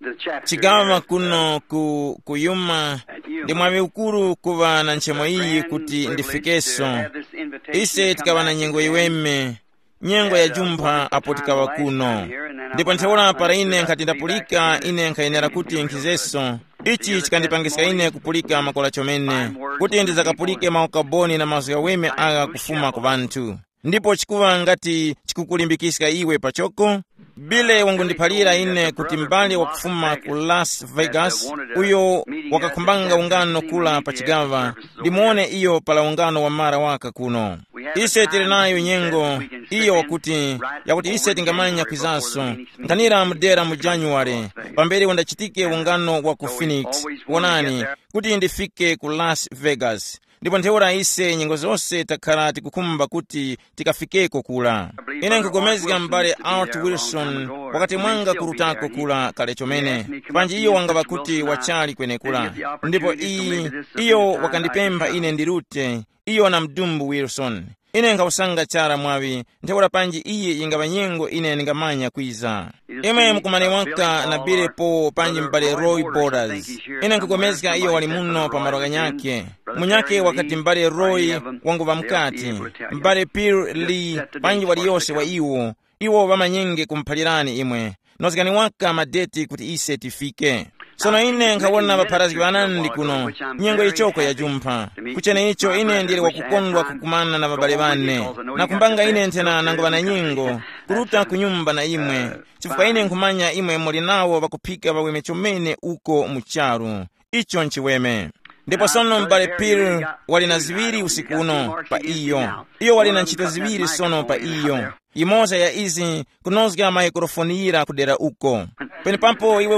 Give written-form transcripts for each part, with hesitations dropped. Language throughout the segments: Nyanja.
chigawa kuno kuyuma ndi mwawi ukulu kuva na nchemo iyi kuti ndifikeso ise tikawa na nyengo iweme nyengo ya jumpha apo tikawa kuno ndipo ntheula para ine nkhati ndapulika ine nkhayenera kuti nkhizeso ichi chikandipangisa ine kupulika makola chomene kuti ndizakapulike maukaboni na mazu yaweme aga kufuma ku vanthu ndipo chikuva ngati chikukulimbikisika iwe pachoko bile wangundiphalira ine kuti mbali wakufuma ku Las Vegas uyo wakakhumbanga ungano kula pa chigawa limuone iyo pala ungano wa mara waka kuno ise tili nayo nyengo iyo wakuti yakuti ise tingamanya kwizaso nkanira mudera mu January pamberi wandachitike ungano wa ku Phoenix wonani kuti ndifike ku Las Vegas ndipo ntheura ise nyengo zonse takhala tikukhumba kuti tikafikeko kula ine nkugomezeka mbale Art Wilson wakati mwanga kurutako kula kale chomene panji iyo wangava kuti wachali kwene kula ndipo iyo wakandipempha ine ndirute iyo na mdumbu Wilson ine nkawusanga chara mwawi ntheura panji iye ingava nyengo ine ningamanya kwiza imwe mkumane waka na bile po panji mbale Roy Borders ine nkugomezeka iyo wali muno pa maroga nyake munyake wakati mbale Roy wanguva mkati mbale Pearl Lee panji wali yose wa iwo vamanyenge kumphalirani imwe nozikani waka madeti kuti ise tifike sono ine nkawona vapharazi vanandi kuno nyengo ichoko ya jumpha kuchene icho ine ndili wakukondwa kukumana na vabale vane nakumbanga ine nthena nango vana nyengo kuruta kunyumba na imwe chifukwa ine nkumanya imwe muli nawo vakuphika vaweme chomene uko mucharu icho nchiweme ndipo sono mbale Pearl wali na ziwiri usiku uno pa iyo wali na ntchito ziwiri sono pa iyo imoza ya izi kunozga maikrofoniira kudera uko pene pampo iwe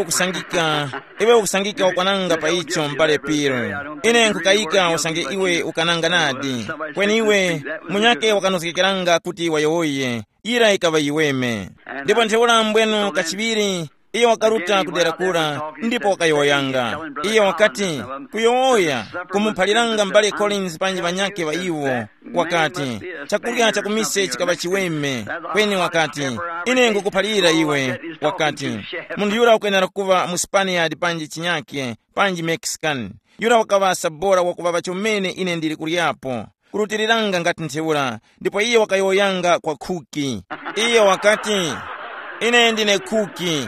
ukusangika ukwananga pa icho mbale Pearl ine nkukayika usange iwe ukananga nadi kweni iwe munyake wakanozgekeranga kuti wayowoye ira ikava iweme ndipo ntheula mbwenu kachiviri iyo wakaruta kudera kula ndipo wakayoyanga iyo wakati kuyowoya kumuphaliranga mbale Collins panji vanyake va iwo wakati chakulya chakumise chikava chiweme kweni wakati ine ngukuphalira iwe wakati mundu yura ukwenera kuva mu Spaniard panji chinyake panji Mexican yura wakava sabora wakuvava chomene ine ndili kuliapo kurutiriranga ngati ntheula ndipo iyo wakayoyanga kwa kuki iyo wakati ine ndine kuki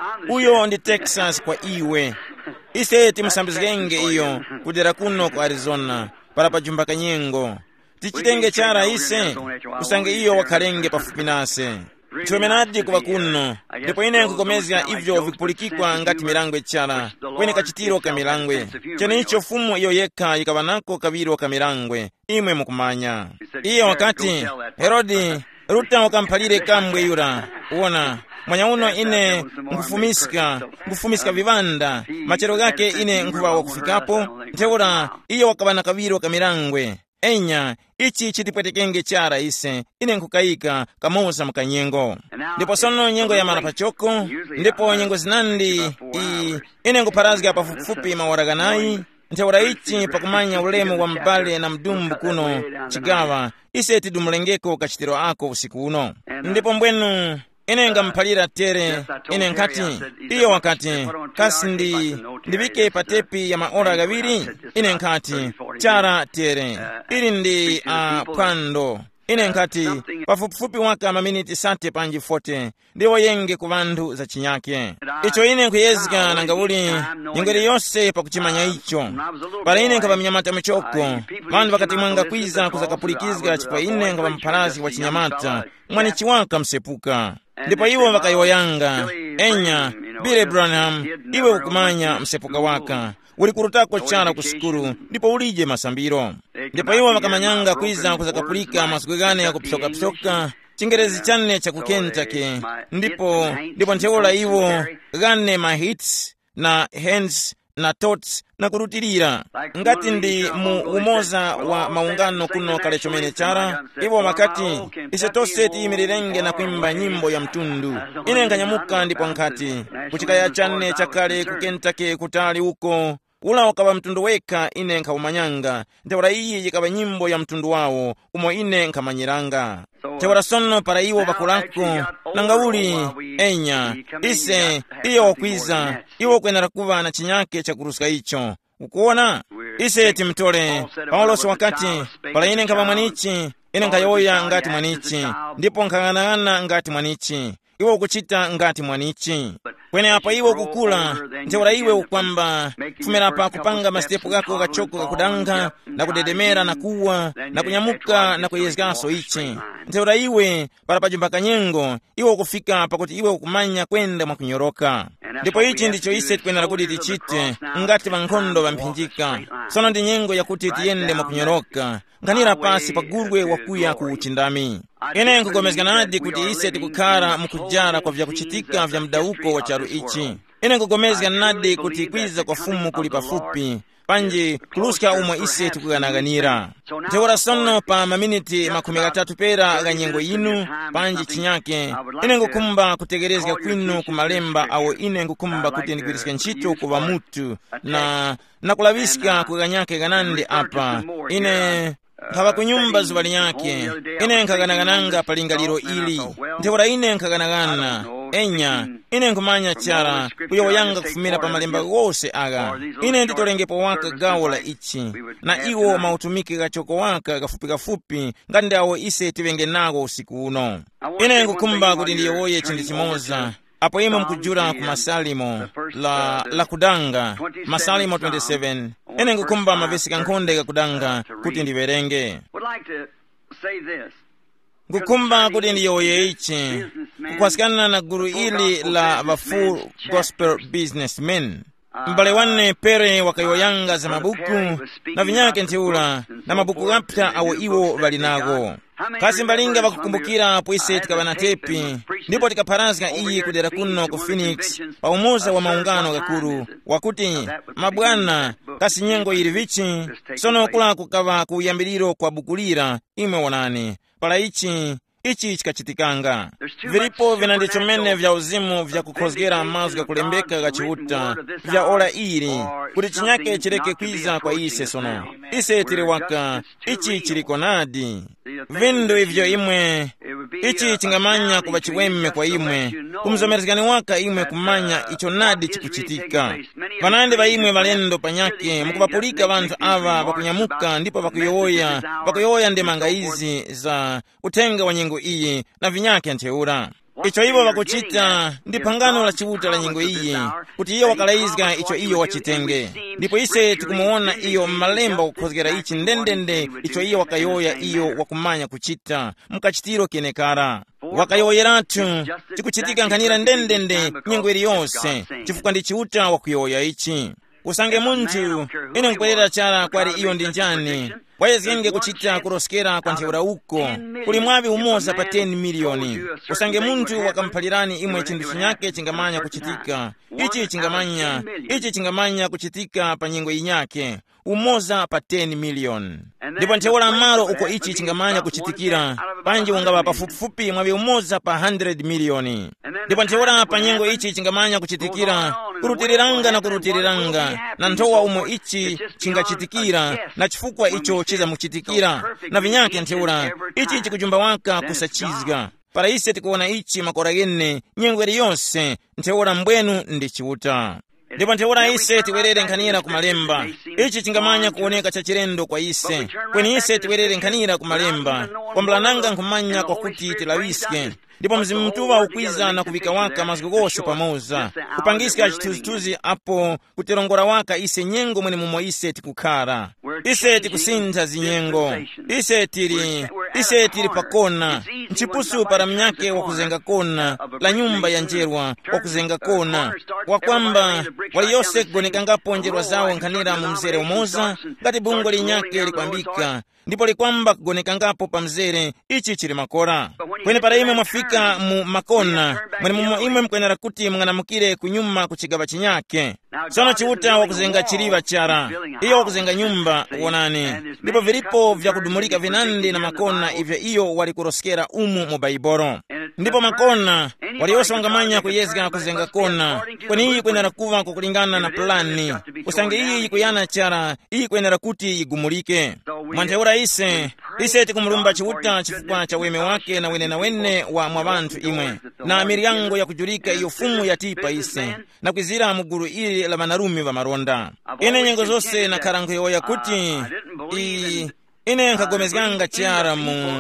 uyo ndi Texas kwa iwe ise timusambizikenge iyo kudera kuno ku Arizona para pajumba kanyengo tichitenge chara ise kusange iyo wakhalenge pafupi nase chiwemenadi kuva kuno ndipo ine nkukomezya ivyo vikupulikikwa ngati milangwe chara kwene kachitiro ka milangwe chene icho fumu iyo yekha yikavanako kaviro ka milangwe imwe mukumanya iyo wakati Herodi ruta wakamphalire kambwe yura uona mwanya uno ine ngufumisika vivanda machero gake ine nkuva wakufikapo ntheura iyo wakavana kaviro ka milangwe enya ichi chitipwetekenge chara ise ine nkukayika kamoza mukanyengo ndipo sono nyengo ya mara pachoko ndipo nyengo zinandi ine nkupharazga pafupifupi mawaraganayi ntheura ichi pakumanya ulemu wa mbale na mdumbu kuno chigawa ise tidumulengeko kachitiro ako usiku uno ndipo mbwenu ine ngamphalira tere ine nkati iyo wakati kasi ndivike patepi ya maora gaviri ine nkati chara tere ili ndi pwando ine nkati pafupifupi waka maminiti sate panji 40 ndiwo yenge ku vanthu za chinyake icho ine nkuyezika nangawuli nyengeri yonse pakuchimanya icho para ine nkava mnyamata michoko vanthu vakati mwanga kwiza kuzakapulukizga chifukwa ine nkava mphalazi wa chinyamata mwani chiwaka msepuka ndipo iwo vakayoyanga enya Billy Branham iwe ukumanya msepuka waka uli kurutako chara kusikuru ndipo ulije masambiro ndipo iwo vakamanyanga kwiza kuzakapulika masugwegane ya kupsoka chingerezi chane cha ku Kentucky ndipo ntheula iwo gane ma hits na hands na tots na kurutirira ngati ndi mu umoza wa maungano kuno kale chomene chara iwo makati ise tonse tiyimirirenge na kuimba nyimbo ya mtundu ine nganyamuka ndipo nkati kuchikaya chane chakale ku Kentucky kutali uko ula ukava mtundu wekha ine nkhawumanyanga, nthewera iyi ikava nyimbo ya mtundu wawo umwe ine nkhamanyiranga. Nthewera sono para iwo pakulako nanga uli enya ise iyo wakwiza iwo kwenera kuva na chinyake chakuruska icho. Ukuona ise timtole Paulosi wakati pala ine nkava mwanichi, ine nkayoya ngati mwanichi, ndipo nkang'anang'ana ngati mwanichi, iwo ukuchita ngati mwanichi. Kwene apa iwo kukula, nthewera iwe ukwamba kufumira pa kupanga masitepu kako kachoko kakudanga na kudedemera na kuwa na kunyamuka na kuyezgaso ichi. Nthewera iwe para pajumba kanyengo iwe ukufika pakuti iwe ukumanya kwenda mwakunyoroka. Ndipo ichi ndicho ise tikwenera kuti tichite ngati vankhondo vamphinjika. Sono ndi nyengo yakuti tiyende mwakunyoroka nkhanira pasi pagulwe wakuya ku uchindami. Ine nkugomezganadi kuti ise tikukhala mukujara kwa vyakuchitika vya mdauko wa charu ichi. Ine nkugomezganadi kuti kwiza kwa fumu kuli pafupi panji kuluska umwe ise tikuganaganira. Nthewera sono pa maminiti 30 pera ganyengo inu panji chinyake ine ngukumba kutegerezga kwinu kumalemba awo ine ngukumba kuti ndigwirisike ntchito kuva mutu na kulaviska kuganyake ganande apa ine nkava kunyumba zuva linyake ine nkaganagananga palingaliro ili. Nthewera ine nkaganagana enya ine nkumanya chara kuyo yanga kufumira pa malemba gose aga. Ine nditolengepo waka gawo la ichi na iwo mautumiki gachoko waka gafupi ngati awo ise tivenge nago usiku uno. Ine ngukumba kuti ndiyowoye chindi chimoza apo imwe mkujura ku masalimo la kudanga masalimo 27. Ine ngukumba mavesi kankhonde kakudanga kuti ndiverenge. Ngukumba kuti ndiyowoye ichi kukwasikana na guru ili la vafull gospel businessmen. Mbale wane pere wakayoyanga za mabuku na vinyake ntiula na mabuku gapta awo iwo valinago. Kasi mbalinga vakukumbukira apo ise tikavana tepi ndipo tikaparazga iyi kudera kuno ku Phoenix pa umoza wa maungano gakuru wakuti mabwana kasi nyengo ili vichi sono kula kukava kuyambiliro kwa bukulira imwe wonani pala ichi chikachitikanga. Vilipo vinandichomene vya uzimu vya kukhozgera mazu gakulembeka gachiuta vya ola ili kuti chinyake chileke kwiza kwa ise sono ise tiliwaka ichi chiliko nadi vindu ivyo imwe ichi chingamanya kuva chiweme kwa imwe kumzomerezgani waka imwe kumanya icho nadi chikuchitika. Vanandi va imwe valendo panyake mukuvapulika vanthu ava vakunyamuka ndipo vakuyoya ndemanga izi za utenga wa nyengo iyi na vinyake nthewura. Icho iwo vakuchita ndi phangano la chiuta la nyengo iyi kuti iyo wakalaizga icho iyo wachitenge. Ndipo ise tikumuona iyo mmalemba kukhozgera ichi ndendende icho iyo wakayoya iyo wakumanya kuchita mkachitiro kenekara. Wakayoyeratu chikuchitika nkhanira ndendende nyengo ili yonse chifukwa ndi chiuta wakuyoya ichi. Kusange munthu ine nkwerera chara kwari iyo ndi njani wayezgenge kuchita kuroskera kwa nthewera uko kuli mwavi umoza pa 10 miliyoni. Kusange munthu wakamphalirani imwe chinthu chinyake chingamanya kuchitika ichi chingamanya kuchitika pa nyengo inyake umoza pa 10 miliyoni. Ndipo nthewera maro uko ichi chingamanya kuchitikira panji ungava pafupifupi mwavi umoza pa 100 miliyoni. Ndipo nthewera pa nyengo ichi chingamanya kuchitikira kurutiriranga na nthowa umwe ichi chingachitikira na chifukwa icho chiza muchitikira na vinyake nthewera ichi chikujumba waka kusachizga. Para ise tikuona ichi makora gene nyengo ili yonse nthewera mbwenu ndi chiuta. Ndipo nthewera ise tiwerere nkhanira kumalemba ichi chingamanya kuoneka chachilendo kwa ise kweni ise tiwerere nkhanira kumalemba kwambulananga nkumanya kwa kuti tilawiske. Ndipo mzimu mtuwa ukwiza na kuvika waka maziko gose pamoza kupangiska chituzituzi apo kutilongora waka ise nyengo mwene mumo ise tikukhala. Ise tikusintha zinyengo ise tili pakona mchipusu para mnyake wakuzenga kona la nyumba ya njerwa wakuzenga kona wakwamba wali yose kugonekangapo njerwa zawo nkhanira mu mzere umoza ngati bungo linyake likwambika ndipo likwamba kugonekangapo pa mzere ichi chili makora. Kwene para imwe mwafika mu makona mwene mumo imwe mkwenera kuti mng'anamukire kunyuma kuchigaba chinyake. Sono chiuta wakuzenga chiliva chara iyo wakuzenga nyumba wonani ndipo vilipo vya kudumulika vinandi na makona ivya iyo wali kuroskera umu mu baiboro. ndipo makona waliyonse wangamanya kuyezga kuzenga kona kweni iyi kwenera kuva kukulingana na plani usange iyi kuyana chara iyi kwenera kuti igumulike mwantheura ise tikumulumba chiuta chifukwa cha weme wake na wene wa mwa banthu imwe na miryango ya kujulika iyo fumu yatipa ise na kwizira mugulu ili la banarume ba maronda ine nyengo zose na karango ya kuti ine nkagomezganga chara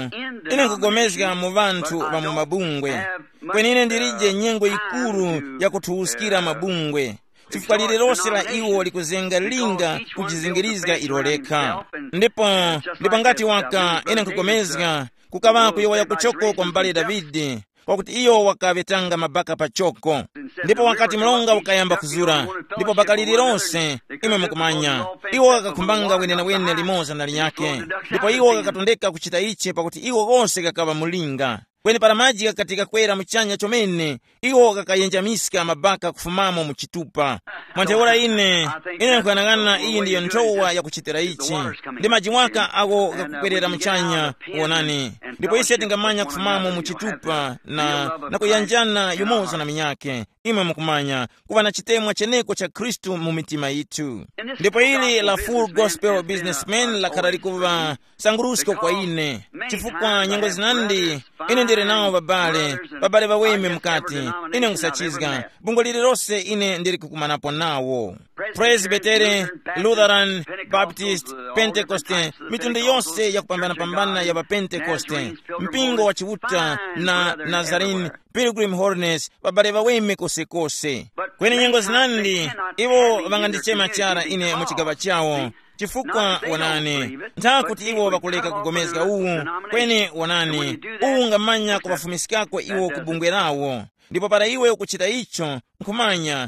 ine nkagomezga mu banthu ba mu mabungwe kweni ine ndirije nyengo ikuru ya kuthuusikira mabungwe chifukwa lililonse la iwo likuzenga linga kujizingirizga iloleka ndipo ngati waka ine nkagomezga kukava kuyowa kuchoko kwa mbali Davidi kwakuti iyo wakabetanga mabaka pachoko ndipo wakati mlonga ukayamba kuzura ndipo baka lililonse imwe mukumanya iwo wakakumbanga wene limoza na linyake ndipo iwo wakatondeka kuchita ichi pakuti iwo gonse kakava mulinga kweni para maji katika kwera mchanya chomene iwo kakayenjamiska mabaka kufumamo muchitupa mwantheura ine nkuyang'ana iyi ndiyo ntowa ya kuchitira ichi ndi maji mwaka ako kakukwerera mchanya uonani ndipo ise tingamanya kufumamo muchitupa na kuyanjana yumoza na minyake imwe mukumanya kuva na chitemwa cheneko cha Kristu mu mitima yitu ndipo ili la Full Gospel Businessman lakhala likuva sangurusko kwa ine chifukwa nyengo zinandi ine ndiri nawo babale baweme mkati ine ngusachizga bungo lililonse ine ndiri kukumanapo nawo Presbyterian, Lutheran, Baptist, Pentecoste mitundu yonse ya kupambana ya Pentecoste mpingo wa chiuta na Nazarene Pilgrim Holiness babale baweme kose kweni nyengo zinandi iwo bangandichema chara ine muchigaba chawo chifukwa wanani ntakuti iwo bakuleka kugomezga uwu kweni wanani ngamanya kubafumisikako iwo kubungwerawo ndipo para iwe kuchita icho nkumanya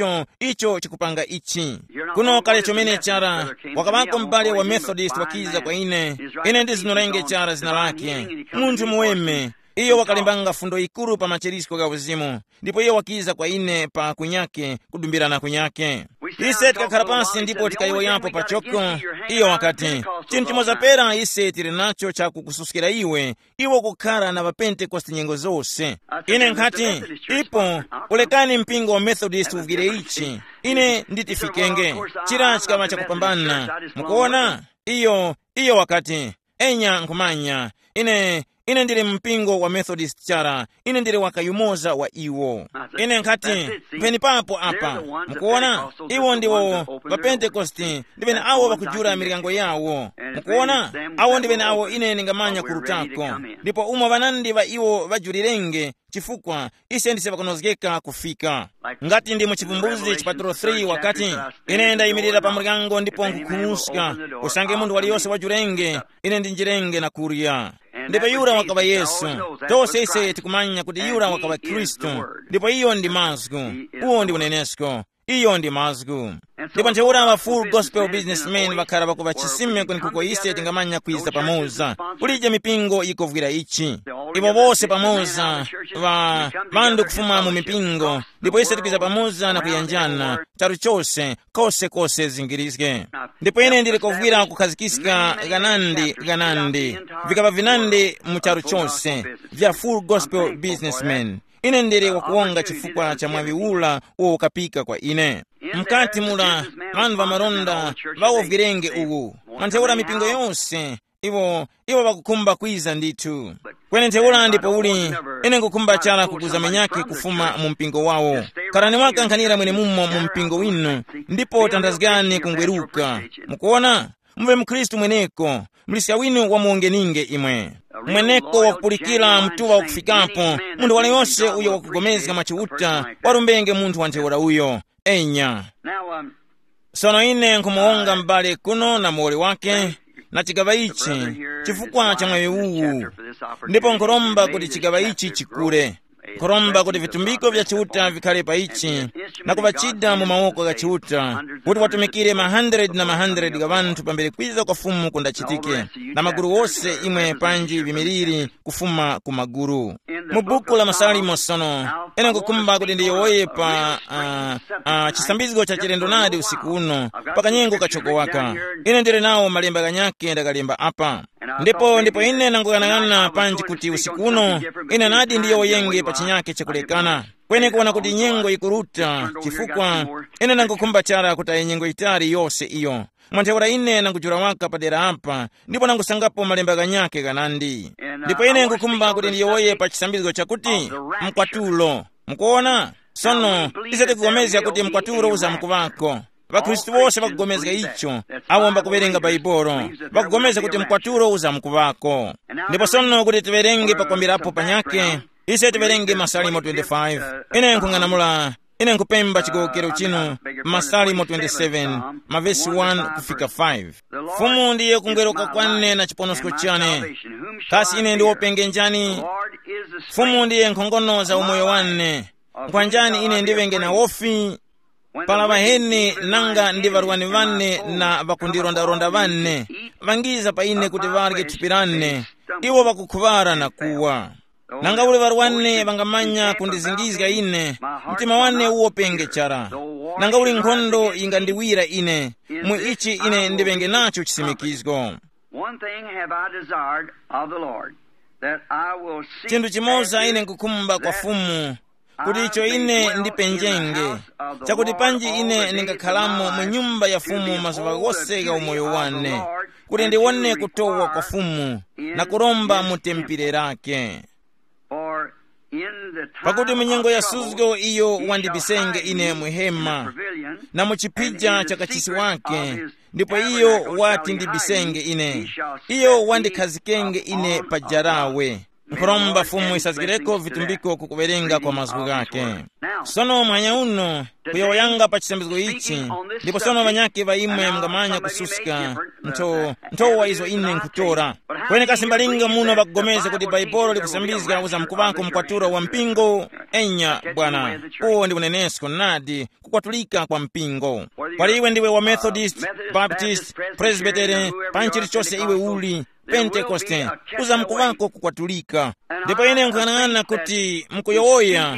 icho chikupanga ichi kuno kale chomene chara wakabako mbale wa Methodist wakiza kwa ine ndizinolenge chara zina lake munthu muweme iyo wakalimbanga fundo ikuru pa macherisko ga uzimu ndipo iyo wakiza kwa ine pa kunyake kudumbirana kunyake ise tikakhala pansi ndipo tikayoyapo pachoko iyo wakati chinthu chimozapera ise tili nacho cha kukususikira iwo kukhala na Pentecost nyengo zonse ine nkati ipo ulekani mpingo wa Methodist uvire ichi ine nditifikenge chira chikama cha kupambana mukuona iyo wakati enya nkumanya ine ndiri mpingo wa Methodist chara ine ndiri wakayumoza wa iwo ine nkati mpeni papo apa mukuona iwo ndiwo wa Pentecosti ndivene awo bakujura miryango yawo mukuona awo ndivene awo ine ningamanya kurutako ndipo umwe banandi ba iwo bajulirenge chifukwa ise ndise bakonozgeka kufika ngati ndi muchivumbuzi chipaturo 3 wakati ine ndayimirira pa muryango ndipo nkukumuska usange mundu waliyonse wajurenge ine ndinjirenge na kurya ndipo yura wakaba Yesu tose ise tikumanya kuti yura wakaba Kristu ndipo iyo ndi mazgu uwo ndi unenesko iyo ndi mazgu ndipo ntheura wa Full Gospel Businessman bakhala bakuba chisime kweni kuko ise tingamanya kwiza pamoza ulije mipingo ikovwira ichi ibo bose pamoza bandu kufuma mu mipingo ndipo ise tikwiza pamoza na kuyanjana charu chose kose zingirizge ndipo ine ndiri kovwira kukhazikisika ganandi vikaba vinandi mu charu chose vya Full Gospel Businessman ine ndiri wakuonga chifukwa cha mwaviula uwo ukapika kwa ine mkati mula vanhu vamaronda vaovwirenge uwu mantheura mipingo yonse iwo bakukhumba kwiza ndithu kweni ntheura ndipo uli ine nkukhumba chala kukuza menyake kufuma mu mpingo wawo karani mwakankhanira mwene mummo mu mpingo wino ndipo tandazgane kungweruka mukuona mve mkristu mweneko mlisia wino wamuongeninge imwe mweneko wakupulikira mtuwa wakufikapo mundu wale yonse uyo wakugomezga machiuta warumbenge munthu wa ntheura uyo enya sono ine nkumuonga mbale kuno na muole wake na chigaba ichi chifukwa cha mwawe uwu ndipo nkuromba kuti chigaba ichi chikule kuromba kuti vitumbiko vya chiuta vikhale pa ichi na kuvachida mu maoko ga chiuta kuti watumikire 100 na 100 ga vanthu pambere kwiza kwa fumu kundachitike na maguru wose imwe panji vimiriri kufuma ku maguru. Mu buku la Masalimo sono ine nkukumba kuti ndiye woyepa chisambizo cha chilendo nadi usiku uno paka nyengo kachoko waka ine ndire nawo malemba ganyake ndakalemba apa ndipo ine nangokanangana panji kuti usiku uno ine nadi ndiye woyenge pa chinyake chakulekana kwene kuona kuti nyengo ikuruta chifukwa ine nangokumba chara kuti nyengo itari yose iyo mwanthekura ine nangujura waka padera apa ndipo nangusangapo malemba ganyake kanandi ndipo ine nkukumba kuti ndiye woyepa chisambizo chakuti mkwatulo mukuona sono isati kugomeza kuti mkwatulo uza mkuvako Vakristu wose vakugomeza icho awomba kuverenga Baibolo vakugomeza kuti mkwatulo uza mkuvako. Ndipo sono kuti tiverenge pakwambirapo panyake ise tiverenge Masalimo 25 ine nkung'anamula ine nkupemba chikokero chino Masalimo 27 mavesi 1 kufika 5. Fumu ndiye kungeroka kwane na chiponosiko chane kasi ine ndi wopenge njani. Fumu ndiye nkhongono za umoyo wane nkwanjani ine ndivenge na wofi pala vahene nanga ndi varwani vanne na vakundirondaronda vanne vangiza pa ine kuti varye thupiranne iwo vakukhuvara na kuwa nanga uli varwanne vangamanya kundizingizga ine mtima wanne uwo penge chara nanga uli nkhondo ingandiwira ine mu ichi ine ndivenge nacho chisimikizgo. Chindu chimoza ine nkukumba kwa fumu kuti icho ine ndipenjenge chakuti panji ine ningakhalamo mu nyumba ya fumu mazuva wose ga umoyo wane kuti ndiwone kutowa kwa fumu na kuromba mu tempile rake pakuti munyengo ya suzgo iyo wandibisenge ine muhema na muchipija cha kachisi wake ndipo iyo wati ndibisenge ine iyo wandikhazikenge ine pajarawe nkuromba fumu isazikireko vitumbiko kukuverenga kwa mazgu gake. Sono mwanya uno kuyawoyanga pa chisambizo ichi ndipo sono vanyake vaimwe mngamanya kususika ntowa izo ine nkutora kwene kasimbalinga muno vakugomeza kuti Baibolo likusambizga uza mkuvako mkwaturo wa mpingo enya bwana uwo ndi unenesko nadi kukwatulika kwa mpingo pali iwe ndiwe wa Methodist, Baptist, Presbyterian panchiri chose iwe uli Pentecoste uza mkuvako kukwatulika ndipo ine nkukhanang'ana kuti mkuyowoya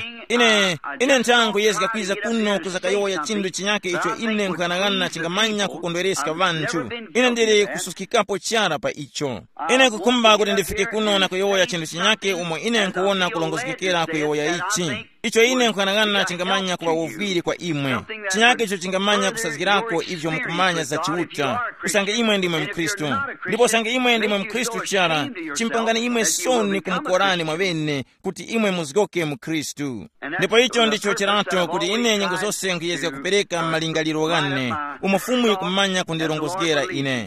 ine nthangu yezika kwiza kuno kuzakayowoya chindu chinyake icho ine nkukhanang'ana chingamanya kukondwereska vanthu ine ndili kususkikapo chara pa icho ine kukumba kuti ndifike kuno na kuyowoya chindu chinyake umwe ine nkuona kulongozikikira kuyowoya ichi icho ine nkukhanang'ana chingamanya kuva uviri kwa imwe chinyake icho chingamanya kusazikirako ivyo mkumanya za chiuta usange imwe ndimwe Mkristu ndipo sange imwe ndimwe Mkristu chara chimpangani imwe soni kumkorani mwavene kuti imwe muzigoke Mkristu ndipo icho ndicho chirato kuti ine nyengo zonse nkuyezeka kupereka malingaliro gane umufumu ikumanya kundirongozgera ine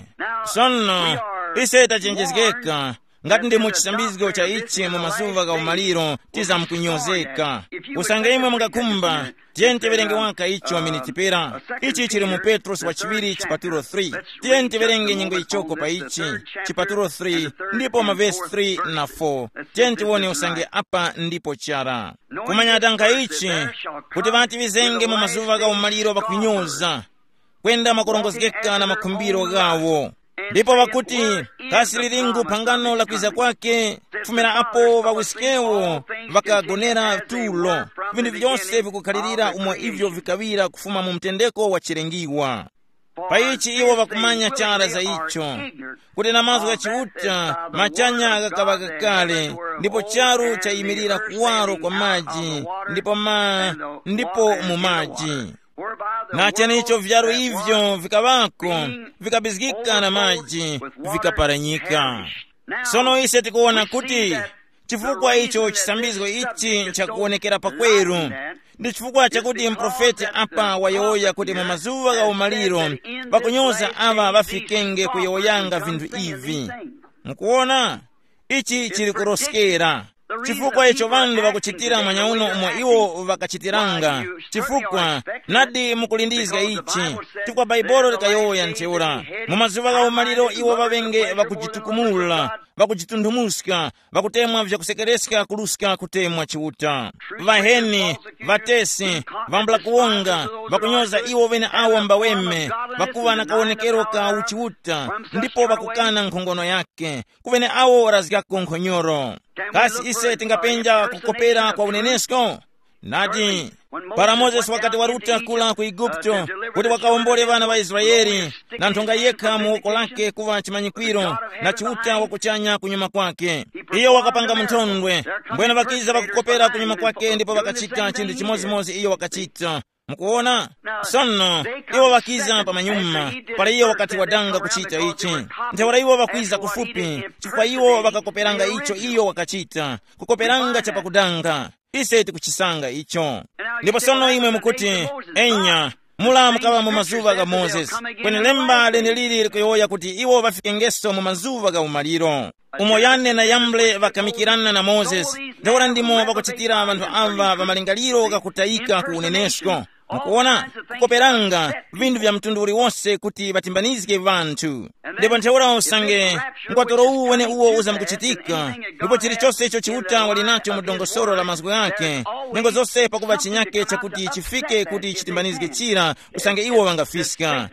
sono ise tachenjezgeka ngati ndi muchisambizgo cha ichi mu mazuva ga umaliro tizamkunyozeka usange imwe mungakumba tiyenti verenge waka icho minitipera ichi chiri mu Petros wa chiviri chipaturo 3 tiyenti verenge nyengo ichoko pa ichi chipaturo 3 ndipo mavesi 3 na 4 tiyenti wone usange apa ndipo chara kumanya tanka ichi kuti vati vizenge mu mazuva ga umaliro vakunyoza kwenda makorongozgeka na makhumbiro gawo ndipo vakuti kasi lilingu pangano la kwiza kwake fumira apo vawisikewo vakagonera tulo vindu vyonse vikukhalirira umwe ivyo vikawira kufuma mu mtendeko wa chirengiwa pa ichi iwo vakumanya chara za icho kuti na mazu ya chiuta machanya akakava kale ndipo charu chayimirira kuwaro kwa maji ndipo mu maji na chenicho vyaro hivyo vikavako vikabizgika na maji vikaparanyika. Sono ise tikuona kuti chifukwa icho chisambizo ichi cha kuonekera pakweru ndi chifukwa chakuti mprofeti apa wayoya kuti mu mazuva ga umaliro vakunyoza ava vafikenge kuyoyanga vindu ivi mkuona ichi chili kuroskera chifukwa icho vandu vakuchitira mwanya uno umwe iwo vakachitiranga chifukwa nadi mukulindizga ichi chifukwa Baibolo likayoya ncheura mu mazuva ga umaliro iwo vavenge vakuchitukumula vakuchitunthumuska, vakutemwa vyakusekereska kuluska kutemwa chiuta. Vaheni, vatesi, vambula kuwonga, vakunyoza iwo vene awo mbaweme, vakuva na kaonekero ka uchiuta, ndipo vakukana nkhongono yake, kuvene awo warazikako nkhonyoro. Kasi ise tingapenja kukopera kwa unenesko? Nati para Moses wakati waruta kula ku Igupto kuti wakawombole vana va Israeli, na nthonga yekha muoko lake kuva chimanyikwiro na chiuta wakuchanya kunyuma kwake. Iyo wakapanga mthondwe, mbwena vakiza vakukopera kunyuma kwake, ndipo vakachita chinthu chimozimozi iyo wakachita. Mukuona? Sono iwo vakiza pamanyuma para iyo wakati wadanga kuchita ichi. Nthawala iwo vakwiza kufupi, chifukwa iwo vakakoperanga icho iyo wakachita, kukoperanga chapakudanga. Ise tikuchisanga icho. Ndipo sono imwe mukuti, enya mula mukava mu mazuva ga Moses, kweni lemba lene lili likuyoya kuti iwo vafikengeso mu mazuva ga umaliro. Umoyane na Yambre vakamikirana na Moses, ndawala ndimo vakuchitira vanthu ava vamalingaliro gakutayika ku unenesko. Mukuona? Kukoperanga vindu vya mtundu uliwonse kuti vatimbanizike vanthu. Ndipo nthawula usange mkwatoro uwu wene uwo uza mkuchitika, ndipo chilichonse icho chiuta walinacho mudongosoro la mazgu yake, nengo zonse pakuva chinyake chakuti chifike kuti chitimbanizike chira, usange iwo vangafiska.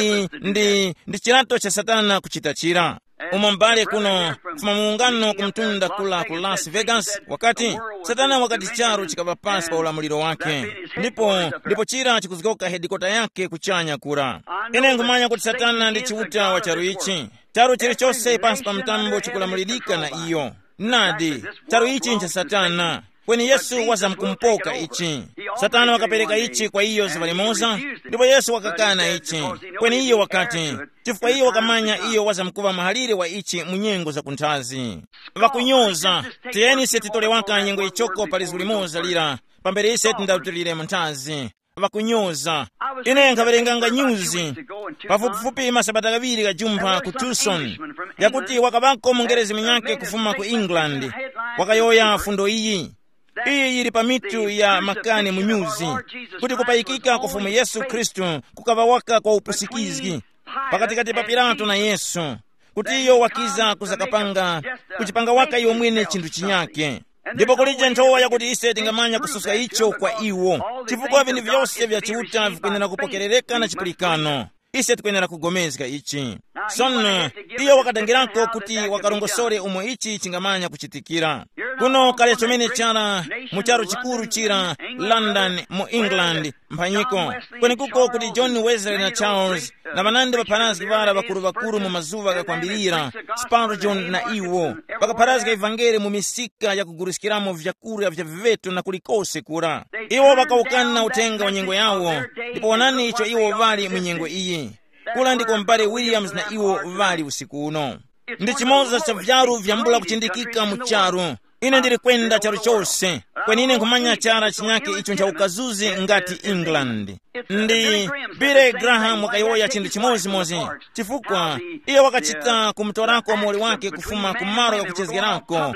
Ndi chilato cha Satana kuchita chira. Umombale kuno fuma muungano kumtunda kula ku Las Vegas, wakati Satana wakati charo chikava pasi pa ulamuliro wake, ndipo chira chikuzikoka hedikota yake kuchanya kura. Ine ngumanya kuti Satana ndi chiuta wa charo ichi. Charo chilichonse pasi pa mtambo chikulamulirika na iyo. Nadi charo ichi ncha Satana, kweni Yesu wazamkumpoka ichi. Satana wakapereka ichi kwa iyo zivalimoza, ndipo Yesu wakakana ichi, kweni iyo wakati chifukwa iyo wakamanya iyo wazamkuva mahalire wa ichi munyengo za kunthazi. Vakunyoza, tiyeni ise titole waka nyengo ichoko palizulimoza lira, pambere ise tindautilire munthazi. Vakunyoza. Ine nkaverenganga nyuzi pafupifupi masabata kaviri kajumpa ku Tucson, yakuti wakavako mungerezi minyake kufuma ku England, wakayoya fundo iyi ili pamitu ya makani munyuzi, kuti kupayikika kufumu Yesu Kristu kukava waka kwa upusikizi pakatikati pa Pilato na Yesu, kuti iyo wakiza kuzakapanga kuchipanga waka iyo mwene chinthu chinyake. Ndipo kulija nthowa yakuti ise tingamanya kususka icho kwa iwo, chifukwa vinthu vyonse vya chiuta vikuyenera kupokerereka na chipulikano. Ise tikuyenera kugomezeka ichi. Sono iyo wakatangirako kuti wakarongosole umo ichi chingamanya kuchitikira. Kuno kale chomene chara mucharo chikuru chira London mu England mphanyiko, kweni kuko kuti John Wesley na Charles na vanandi vapharazi vara vakuru mu mazuva kakwambirira, Spurgeon na iwo vakapharazi ivangeli mu misika ya kugurusikiramo vyakurya vya viveto na kulikose kura. Iwo vakaukana utenga wa nyengo yawo, ndipo wanani icho iwo vali mu nyengo iyi. Kula ndiko mbale Williams na iwo vali usiku uno. Ndi chimoza cha vyaru vyambula kuchindikika mu charo. Ine ndiri kwenda charo chose, kweni ine nkumanya chara chinyake icho ncha ukazuzi ngati England. Ndi Billy Graham wakayoya chinthu chimozimozi, chifukwa iyo wakachita kumtorako wa muli wake kufuma kumaro kakuchezgerako,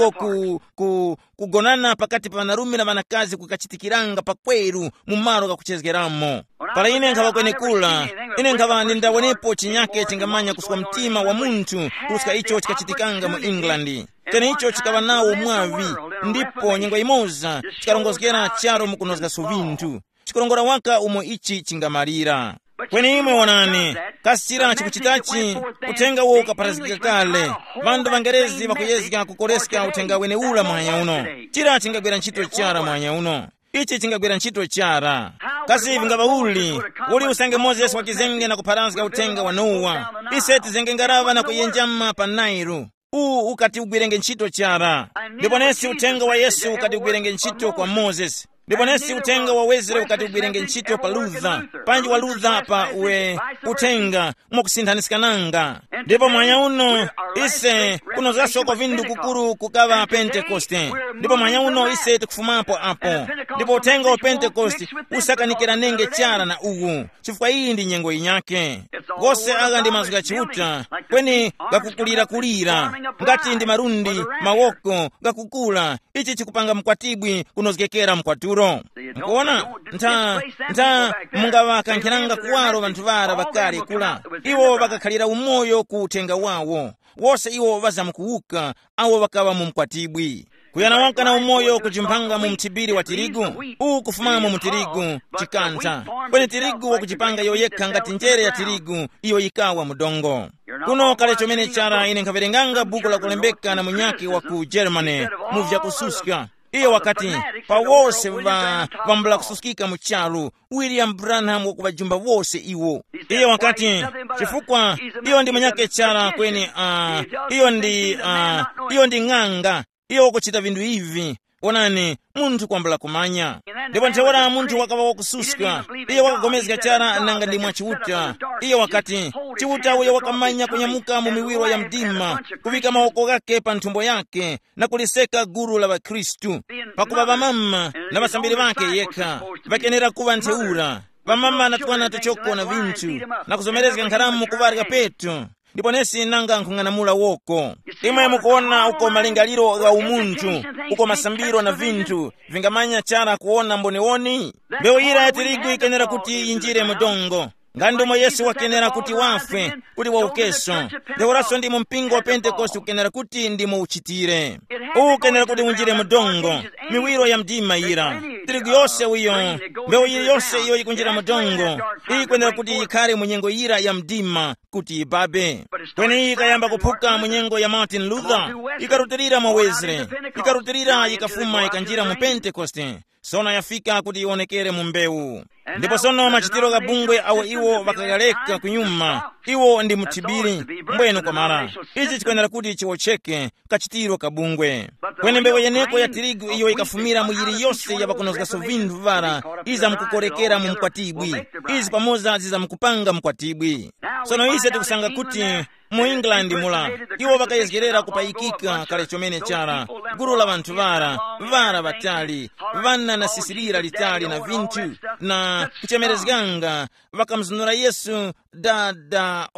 uko kugonana pakati pa vanarume na vanakazi kukachitikiranga pakweru mumaro kakuchezgeramo. Pala ine nkava kweni kula, ine nkava nindawonepo chinyake chingamanya kuswa mtima wa munthu kusika icho chikachitikanga mu England. Tene icho chikava nawo mwavi, ndipo nyengo imoza chikarongozgera charo mukunozga suvinthu, chikulongora waka umo ichi chingamalira. Kweni imwe wanani kasira chikuchitachi utenga wo ukaparazika kale, vandu vangerezi vakuyezika kukoleska utenga wene ula mwanya uno. Chira chingagwera ntchito chara mwanya uno, ichi chingagwera ntchito chara. Kasi vingava uli usange Moses wakizenge na kuparazika utenga wa Noah, ise tizenge ngarava na kuyenjama pa Nairu, ukati ugwirenge ntchito chara. Ndipo nesi utenga wa Yesu ukati ugwirenge ntchito kwa Moses. Ndipo nesi utenga wa Wesley ukati ugwirenge ntchito pa Luther, panji wa Luther pa uwe utenga mukusinthanisikananga. Ndipo mwanya uno ise kunozaso kwa vindu kukuru kukava Pentekoste. Ndipo mwanya uno ise tikufumapo apo. Ndipo utenga wa Pentekoste usakanikira nenge chara na uwu, chifukwa iyi ndi nyengo inyake. Gose aga ndi mazuka chiuta, kweni gakukulira ngati ndi marundi mawoko gakukula, ichi chikupanga mkwatibwi kunozgekera mkwaturo. Mkuona nta munga vakankiranga kuwaro vanthu vara vakali kula, iwo vakakhalira umoyo kuutenga wawo wose iwo vazamukuuka awo vakava mumkwatibwi kuyana wanka na umoyo kujimpanga mu mtibiri wa tirigu kufumamo mu tirigu chikanta kwenye tirigu wakuchipanga iyo yekha ngati njere ya tirigu iyo ikawa mudongo kuno kale chomene chara ine nkaverenganga buku la kulembeka na munyaki wa ku Germany muvya kususka iyo wakati pawose vambula kususkika muchalu William Branham wakuvajumba wose iwo iyo wakati chifukwa iyo ndi munyake chara kweni iyo ndi ng'anga iyo kuchita vindu hivi onani munthu kwambala kumanya ndipo nthewera munthu wakava wakususka iyo wakagomezeka chara nanga ndi mwachiuta iyo wakati chiuta uyo wakamanya kunyamuka mu miwiro ya mdima kuvika maoko gake pa nthumbo yake na kuliseka guru la Vakristu pakuva vamama na vasambiri vake yekha vakenera kuva ntheura vamama natwana tochokona vinthu na kuzomerezeka nkharamu kuvarika petu ndipo nesi nanga nkhung'anamula woko imwe mukuona uko malingaliro ga umunthu uko masambiro na vinthu vingamanya chara kuona mbonewoni mbewu ira ya tirigu ikenera kuti injire mudongo ngandumo Yesu wakenera kuti wafe kuti waukeso ndeuraso ndi mumpingo wa Pentekoste ukenera kuti ndimo uchitire ukenera kuti unjire mudongo miwiro ya mdima ira tirigu yose uyo mbewu yose iyo ikunjira mudongo ikenera kuti ikhale munyengo ira ya mdima kuti ibabe kweni ikayamba kuphuka munyengo ya Martin Luther ikarutirira mwa Wesley ikarutirira ikafuma ikanjira mu Pentekoste sono yafika kuti ionekere mu mbewu ndipo sono machitiro ga bungwe awo iwo vakagaleka kunyuma iwo ndi mutibiri mbweno kwa mara ichi chikwenera kuti chiwocheke kachitiro ka bungwe kwene mbewu yeneko ya tirigu iyo ikafumira muyiri yose ya vakonozgaso vinthu vara iza mkukorekera mu mkwatibwi izi pamoza ziza mkupanga mkwatibwi sono ise tikusanga kuti mu England mula iwo vakayezgerera kupayikika kale chomene chara guru la vanthu vara vatali vana na sisilira litali na vinthu na kuchemerezganga vakamzunura Yesu dada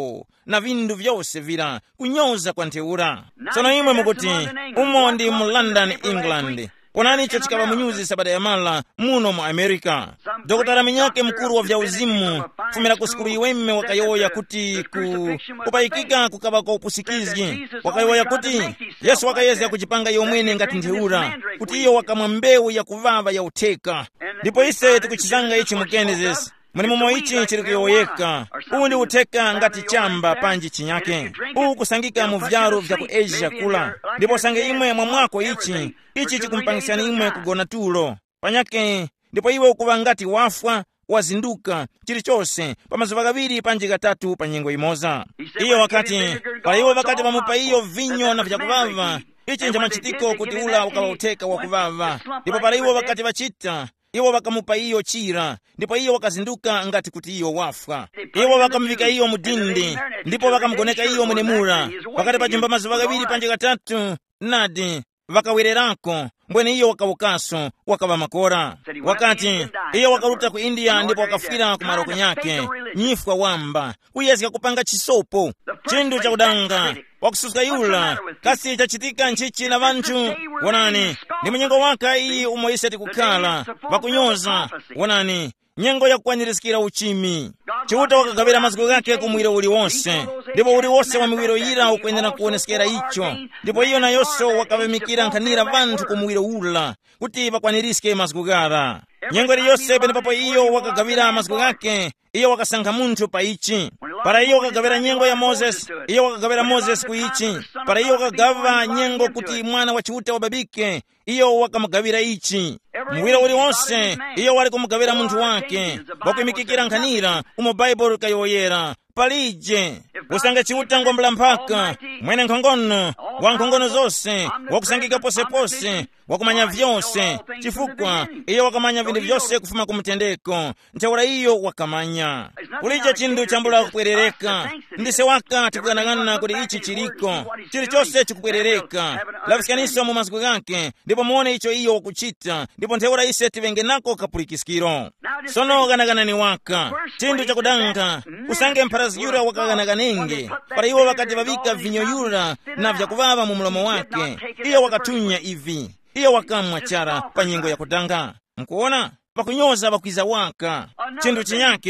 na vindu vyose vira kunyoza kwa ntheura sono imwe mukuti umo ndi mu London England onani icho chikava munyuzi sabata ya mala muno mu Amerika dokotara minyake mkuru wa vya uzimu fumira kusikuru iweme wakayoya kuti kupayikika kukava kwa upusikizgi wakayoya kuti Yesu wakayeza kuchipanga yomwene ngati ntheura kuti iyo wakamwa mbewu ya kuvava ya uteka ndipo ise tikuchizanga ichi mu Genesis mulimo ichi chiri kuyoyeka ndi uteka ngati chamba panji chinyake kusangika mu vyaro vya ku Asia kula ndipo sange imwe mwamwako ichi chikumpangisani imwe kugona tulo panyake ndipo iwe ukuva ngati wafwa wazinduka chilichonse pamazuva kaviri panji katatu pa nyengo imoza iyo wakati pala iwo vakati pamupa iyo vinyo na vyakuvava ichi njamachitiko kuti ula ukava uteka wakuvava ndipo pala iwo vakati vachita iwo vakamupa iyo chira ndipo iyo wakazinduka ngati kuti iyo wafwa iwo vakamuvika iyo mudindi ndipo vakamugoneka iyo munemura pakati pa jumba mazuva kaviri panji katatu nadi vakawererako mbwene iyo wakawukaso wakava makora wakati iyo wakaruta ku India ndipo wakafukira ku maroko nyake nyifwa wamba kuyezeka kupanga chisopo chindu cha udanga wakususka yula kasi chachitika nchichi na vanthu wonani ndi munyengo waka iyi umoyise tikukhala vakunyoza wonani nyengo ya kukwanirizikira uchimi chiuta wakagavira maziko gake kumwiro uliwonse ndipo uliwonse wa miwiro ira ukuyenera kuonesekera icho ndipo iyo nayonso wakavemikira nkhanira vanthu kumwiro ula kuti vakwanirisike maziko gara nyengo iliyonse penepapo iyo wakagavira maziko gake iyo wakasankha munthu pa ichi para iyo wakagavira nyengo ya Moses iyo wakagavira Moses ku ichi para iyo wakagava nyengo kuti mwana wa chiuta wababike iyo wakamugavira ichi mwiro uliwonse iyo wali kumugavira munthu wake wakuimikikira nkhanira umo Bible kayoyera palije kusange chiuta ngombala mphaka mwene nkhongono wa nkhongono zonse wakusangika posepose wakumanya vyonse chifukwa iyo wakamanya vindu vyonse kufuma kumtendeko nthawula iyo wakamanya kulija chindu chambula kupwerereka ndise waka tikuganagana kuti ichi chiliko chilichonse chikupwerereka lavisikaniso mu maziko gake ndipo muone icho iyo wakuchita ndipo nthawula ise tivenge nako kapulikisikiro sono ganaganani waka chindu chakudanga kusange mpharazi yura wakaganaganenge para iwo wakati vavika vinyo yura na vyakuvava mu mulomo wake iyo wakatunya ivi iyo wakamwa chara pa nyengo ya kudanga mkuona pakunyoza vakwiza waka chindu chinyake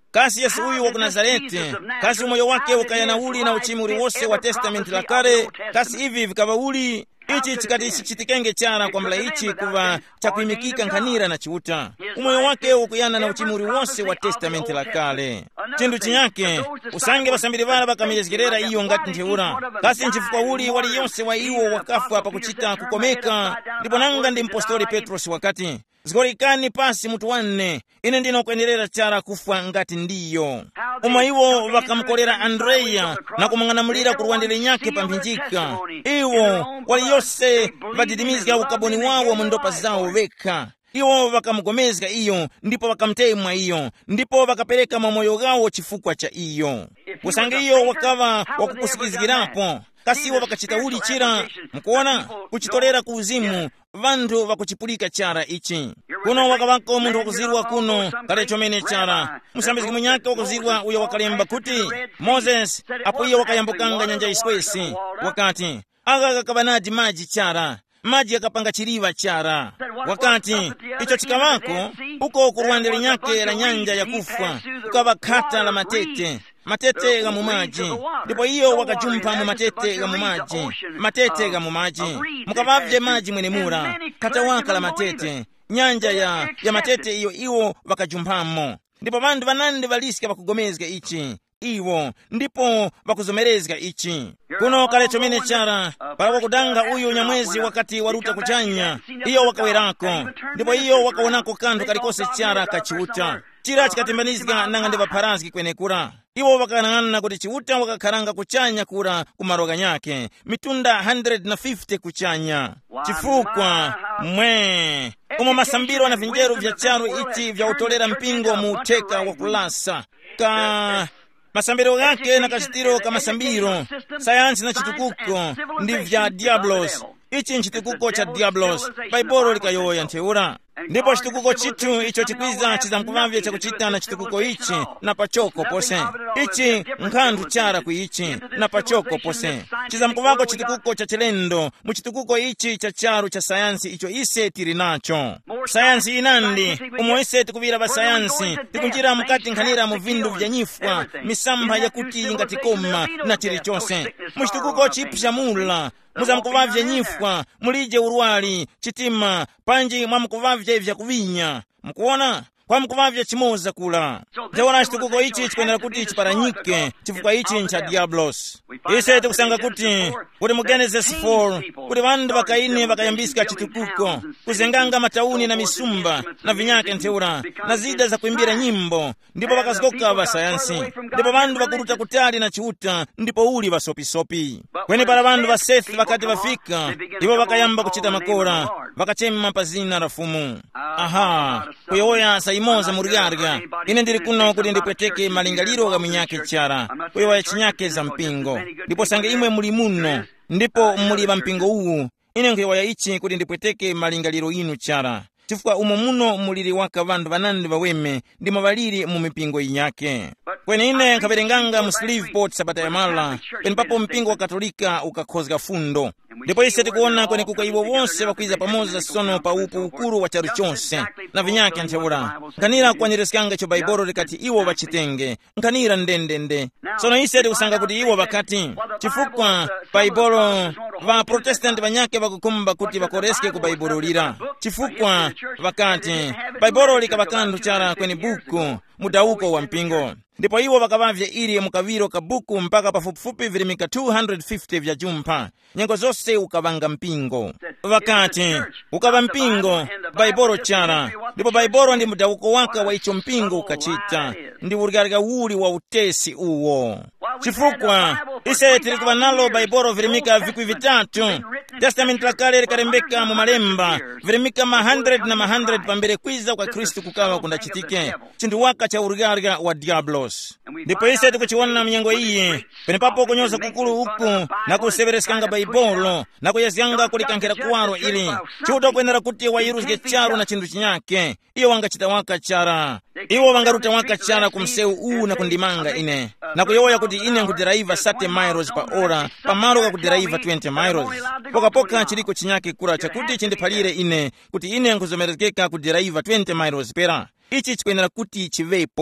kasi Yesu uyu wa ku Nazareti, kasi umoyo wake ukayana uli na uchimi uliwose wa testamenti la kale, kasi ivi vikava uli ichi chikati chichitikenge chara kwambala ichi kuva chakuimikika nkhanira na chiuta. Umoyo wake ukuyana na uchimi uliwose wa testamenti la kale. Chindu chinyake usange basambiri vala bakamiyezgerera iyo ngati ntheura, kasi nchifukwa uli wali yonse wa iwo wakafa pa kuchita kukomeka. Ndipo nanga ndi mpostoli Petrosi wakati zikolikani pasi mutu wanne, ine ndino kuenderera chara kufa ngati ndiyo. Uma iwo wakamkolera Andreya na kumang'anamulira ku luwandele nyake pamphinjika. Iwo wali yonse vadidimizga ukaboni wawo mu ndopa zawo vekha. Iwo wakamugomezga iyo, ndipo wakamtemwa iyo, ndipo wakapereka mamoyo gawo chifukwa cha iyo. Kusange iyo wakava wakukusikizigirapo, kasi iwo wakachita uli chira, mkuona kuchitolera ku uzimu vantu wakuchipulika chara ichi. Kuno wakavako mundu wakuzirwa kuno kale chomene chara. Musambiziki munyake wakuzirwa uyo wakalemba kuti Moses apo iyo wakayambukanga nyanja iswesi, wakati aga kabanadi maji chara, maji yakapanga chiriva chara. Wakati icho chikavako uko kuruandele nyake la nyanja ya kufa kukava khata la matete ga mumaji. Ndipo iyo wakajumpa mu matete ga mumaji, mukavavye maji mwene mura kata waka la matete, nyanja ya matete iyo iwo wakajumpamo. Ndipo vandu vanande valisika vakugomezga ichi iwo, ndipo vakuzomerezga ichi. Kuno kale chomene chara pala kudanga uyu nyamwezi wakati waruta kuchanya, iyo wakawerako, ndipo iyo wakaonako kanthu kalikose chara kachiuta. Chira chikatembanizga nanga ndi vapharazgi kwenekura. Iwo wakanang'ana kuti chiuta wakakharanga kuchanya kura kumaroga nyake, mitunda 150 kuchanya. Chifukwa umo masambiro na vinjeru vya charu ichi vya utolera mpingo muuteka wa kulasa ka masambiro gake na kachitiro ka masambiro, sayansi na chitukuko ndi vya diablos. Ichi nchitukuko cha diablos Baibolo likayoya ntheura. Ndipo chitukuko chitu icho chikwiza chizamkuvavye chakuchita na chitukuko ichi na pachoko pose. Ichi nkhandu chara kuichi na pachoko pose. Chizamkuvako chitukuko cha chilendo mu chitukuko ichi cha charu cha sayansi icho ise tiri nacho. Sayansi inandi umo ise tikuvira ba sayansi tikunjira mukati nkhanira mu vindu vya nyifwa, misamba yakuti ngatikoma na chilichonse. Mu chitukuko chipshamula muzamkuvavye nyifwa, mulije urwali, chitima, panji mwamkuvavye vya kuvinya. Mkuona? Kwa mkuvavye chimoza kula. Ndewana chitukuko ichi chikuendera kuti chiparanyike, chifukwa ichi ncha diablos. Ise tikusanga kuti mu Genesis 4 kuti vandu vakaine vakayambisika chitukuko, kuzenganga matauni na misumba na vinyake ntheura na zida za kuimbira nyimbo, ndipo vakazikoka va sayansi. Ndipo vandu vakuruta kutali na chiuta, ndipo uli vasopisopi. Kweni para vandu va Seth vakati vafika, ndipo vakayamba kuchita makora, vakachema pa zina la fumu. Aha, kuyoya saimoza muriarga, ine ndiri kuno kuti ndipweteke malingaliro ga mwinyake chara, kuyoya chinyake za mpingo. Ndipo sange imwe muli muno, ndipo muli va mpingo uwu, ine nkuyoya ichi kuti ndipweteke malingaliro inu chara. Chifukwa umo muno muliri waka vandu vanandi vaweme ndimo valiri mu mipingo inyake. Kweni ine nkaperenganga mu Shreveport sabata ya mala, kweni papo mpingo wa Katolika ukakhozga fundo. Ndipo ise tikuona kweni kuka iwo wonse wakwiza pamoza sono pa upu ukuru wa charu chonse na vinyake ntheura. Nkanira kuwanyeresikanga cho Baibolo likati iwo vachitenge, nkanira ndendende. Sono ise tikusanga kuti iwo vakati, chifukwa Baibolo va Protestant vanyake vakukumba kuti vakoreske ku Baibolo lira. Chifukwa vakati Baibolo likabakandu chara kweni buku mudauko wa mpingo. Ndipo iwo vakavavye ili mukaviro kabuku mpaka pafupifupi vilimika 250 vya jumpa. Nyengo zose ukavanga mpingo. Vakati ukava mpingo Baibolo chara, ndipo Baibolo ndi mudauko waka wa icho mpingo ukachita, ndi uligarika uli wa utesi uwo. Chifukwa ise tilikuwa nalo Baibolo vilimika vikwi vitatu. Testament la kale likarembeka mu malemba vilimika 100 na 100 pambere kwiza kwa Kristu kukawa kundachitike, chindu waka cha uligarika wa diablos. Ndipo ise tikuchiona mnyengo iyi pene papo kunyoza kukulu uku na kuseveresikanga Baibolo na kuyesikanga kulikankera kuwaro ili chiuta kuendera kuti wairuzge charo na chindu chinyake. Iyo wangachita waka chara, iwo wangaruta waka chara kumseu uu na kundimanga ine na kuyoya kuti ine nkudiraiva 30 miles pa ora pamalo ka kudiraiva 20 miles. Poka chiliko chinyake kura chakuti chindiphalire ine kuti ine nkuzomerezekeka kudiraiva 20 miles pera. Ichi chikuyenera kuti chivepo.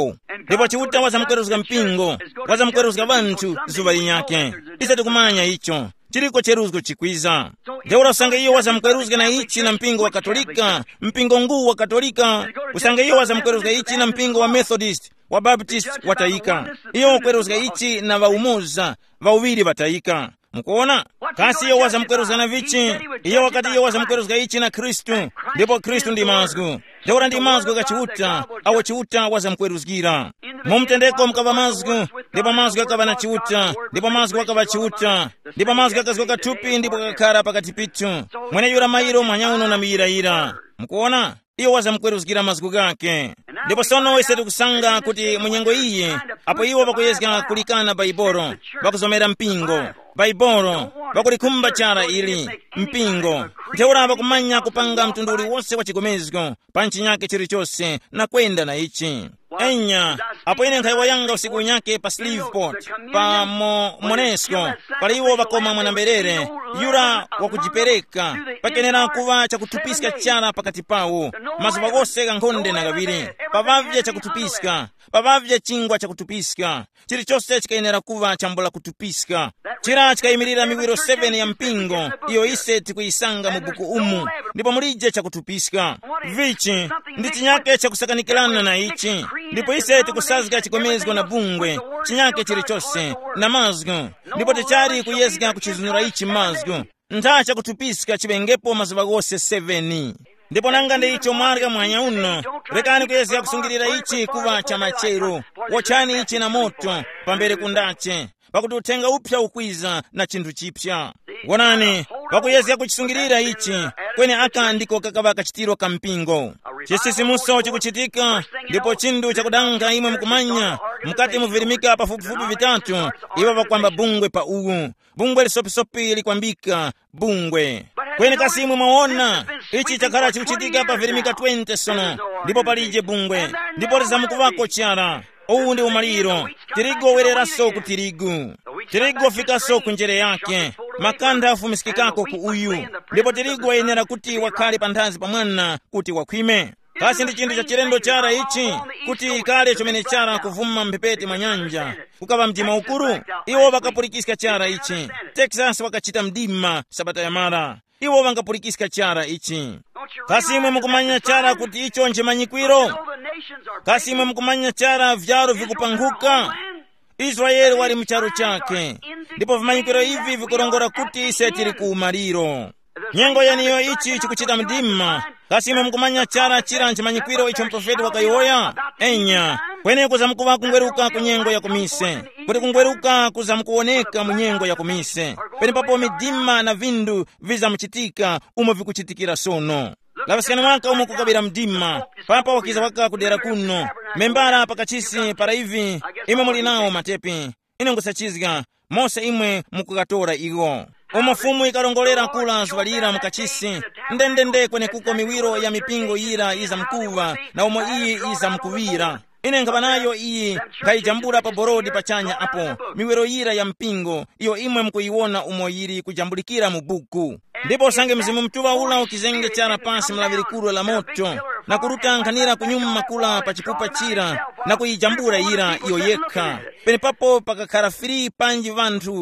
ndipo chiuta wazamkweruzika mpingo, wazamkweruzika banthu zuva linyake. Ise tikumanya icho chiliko cheruzgo chikwiza. Ndeura usange iyo wazamkweruzika na ichi na mpingo wa Katolika, mpingo nguu wa Katolika. Usange iyo wazamkweruzika ichi na mpingo wa Methodist, wa Baptist watayika. Iyo kweruzika ichi na vaumoza, vauviri watayika. Mukuona? Kasi iyo wazamkweruzika na vichi, iyo wakati iyo wazamkweruzika ichi na Kristu, ndipo Kristu ndi mazgu. Ndeura ndi mazgu kachiuta, awo chiuta wazamkweruzikira. Mumtendeko mkava mazgu, ndipo mazgu akava na chiuta, ndipo mazgu akava chiuta, ndipo mazgu akazgoka tupi, ndipo kakara pakati pitu. Mwene yura mairo mwanyauno na miyira. Mukuona? Iyo wazamkweruzikira mazgu gake. Ndipo sono ise tikusanga kuti munyengo iye, apo iwo bakuyezga kulikana baiboro, bakuzomera mpingo, baiboro, bakulikumba chara ili, mpingo. Nteura bakumanya kupanga mtunduli wose wa chigomezgo, panchi nyake chirichose, na kwenda na ichi. Enya, apo ine nkhaiwa yanga usiku nyake pa Shreveport, pa Monesco, pala iwo bakoma mwanamberere, yura wakujipereka, pakenera kuva chakutupiska chara pakati pawo, mazu bagose kankhonde na gaviri, pavavya chakutupiska, pavavya chingwa chakutupiska, chirichose chikayenera kuva chambola kutupiska. Chira chikayimirira miwiro 7 ya mpingo, iyo ise tikuyisanga mu buku umu, ndipo mulije chakutupiska. Vichi, ndi chinyake chakusakanikilana na ichi, ndipo ise tikusazga chikomezgo na bungwe, chinyake chirichose, na mazgu, ndipo tichari kuyezga kuchizunura ichi mazgu. Nta chakutupiska chibengepo mazuva gose 7. Ndipo nanga ndi icho mwarga mwanya uno, rekani kuyezga kusungirira ichi kuva chamachero, wochani ichi na moto, pambere kundache, pakuti utenga upya ukwiza na chintu chipya. Wonani, pakuyezga kuchisungirira ichi, kweni aka ndiko kakava kachitiro kampingo. Chisisimuso chikuchitika, ndipo chindu chakudanga imwe mkumanya, mkati muvirimika pafupifupi vitatu, iwa vakwamba bungwe pa ugu. Bungwe lisopisopi likwambika, bungwe. Kweni kasi imwe mwaona, ichi chakara chikuchitika pa virimika 20 sono, ndipo palije bungwe, ndipo lizamukuvako chara. Uwu ndi umaliro, tirigo wereraso ku tirigu, tirigo fikaso ku njere yake, makanda afumisikikako ku uyu, ndipo tirigo ayenera kuti wakhale panthazi pamwana kuti wakhwime. Kasi ndi chinthu cha chilendo chara ichi, kuti kale chomene chara kuvuma mphepete mwa nyanja, kukava mdima ukuru, iwo bakapulikisika chara ichi. Texas wakachita mdima sabata ya mara, iwo bangapulikisika chara ichi. Kasi imwe mukumanya chara kuti icho njemanyikwiro, kasi imwe mukumanya chara vyaro vikupanguka. Israeli wali mcharo chake, ndipo vimanyikwiro hivi vikurongora kuti ise tiri kuumaliro. Nyengo yaniyo ichi chikuchita mdima, kasi imwe mukumanya chara chira njemanyikwiro icho mprofeti wakayoya. Enya, kwene kuzamkuva kungweruka kunyengo ya kumise, kuti kungweruka kuzamkuoneka munyengo ya kumise, pene papo midima na vindu vizamuchitika umo vikuchitikira sono. Lavasikani mwaka umo kukabira mdima, papa wakiza waka kudera kuno, membara pakachisi para hivi, imwe mulinawo matepi, ine ngusachizga, mose imwe mukukatora igo. Umafumu ikarongolera kula zuvalira mukachisi, ndendende kwene kuko miwiro ya mipingo ira iza mkuva, na umo iyi iza mkuvira. Ine nkabanayo iyi khaijambula pa borodi pachanya apo, miwiro ira ya mpingo, iyo imwe mkuiwona umo yiri kujambulikira mu buku. Ndipo sange mzimu mtuwa ula ukizenge chara pasi mlavirikuru la moto, na kuruta nkhanira kunyuma kula pachipupa chira, na kuijambura ira iyo yekha. Pene papo pakakhala free panji vanthu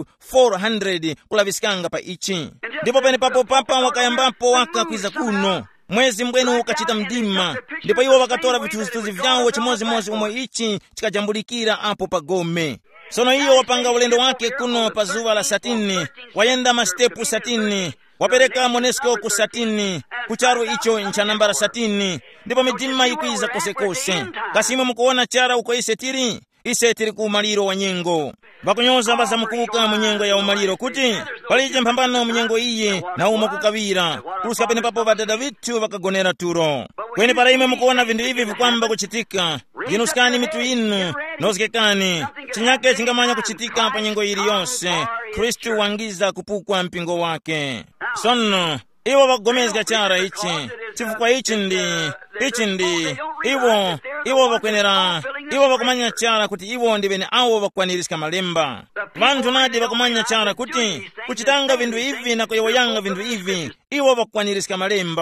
400 kulavisikanga pa ichi. Ndipo pene papo papa wakayambapo waka kwiza kuno, mwezi mbwenu ukachita mdima, ndipo iwo wakatora vituzutuzi vyawo chimozi umo ichi chikajambulikira apo pagome. Sono iyo wapanga ulendo wake kuno pa zuwa la satini, wayenda mastepu satini, wapereka Monesco ku satini, kucharo icho ncha nambara satini, ndipo midima ikwiza kose. Kasimo mukuona chara uko ise tiri kuumaliro wa nyengo. Bakunyoza bazamukuka munyengo ya umaliro kuti palije mpambano munyengo iye na umo kukavira, kuruska pene papo badada vitu vakagonera turo. Kweni para imwe mukuona vindu hivi vikwamba kuchitika, jinuskani mitu inu, nozgekani, chinyake chingamanya kuchitika pa nyengo ili yonse, Kristu wangiza kupukwa mpingo wake. Sono, iwo bakugomezga chara ichi, chifukwa ichi ndi, iwo bakwenera, iwo bakumanya chara kuti iwo ndi bene awo bakwanirisika malemba. Vantu nadi bakumanya chara kuti, kuchitanga vindu hivi na kuyoyanga vindu hivi, iwo bakwanirisika malemba.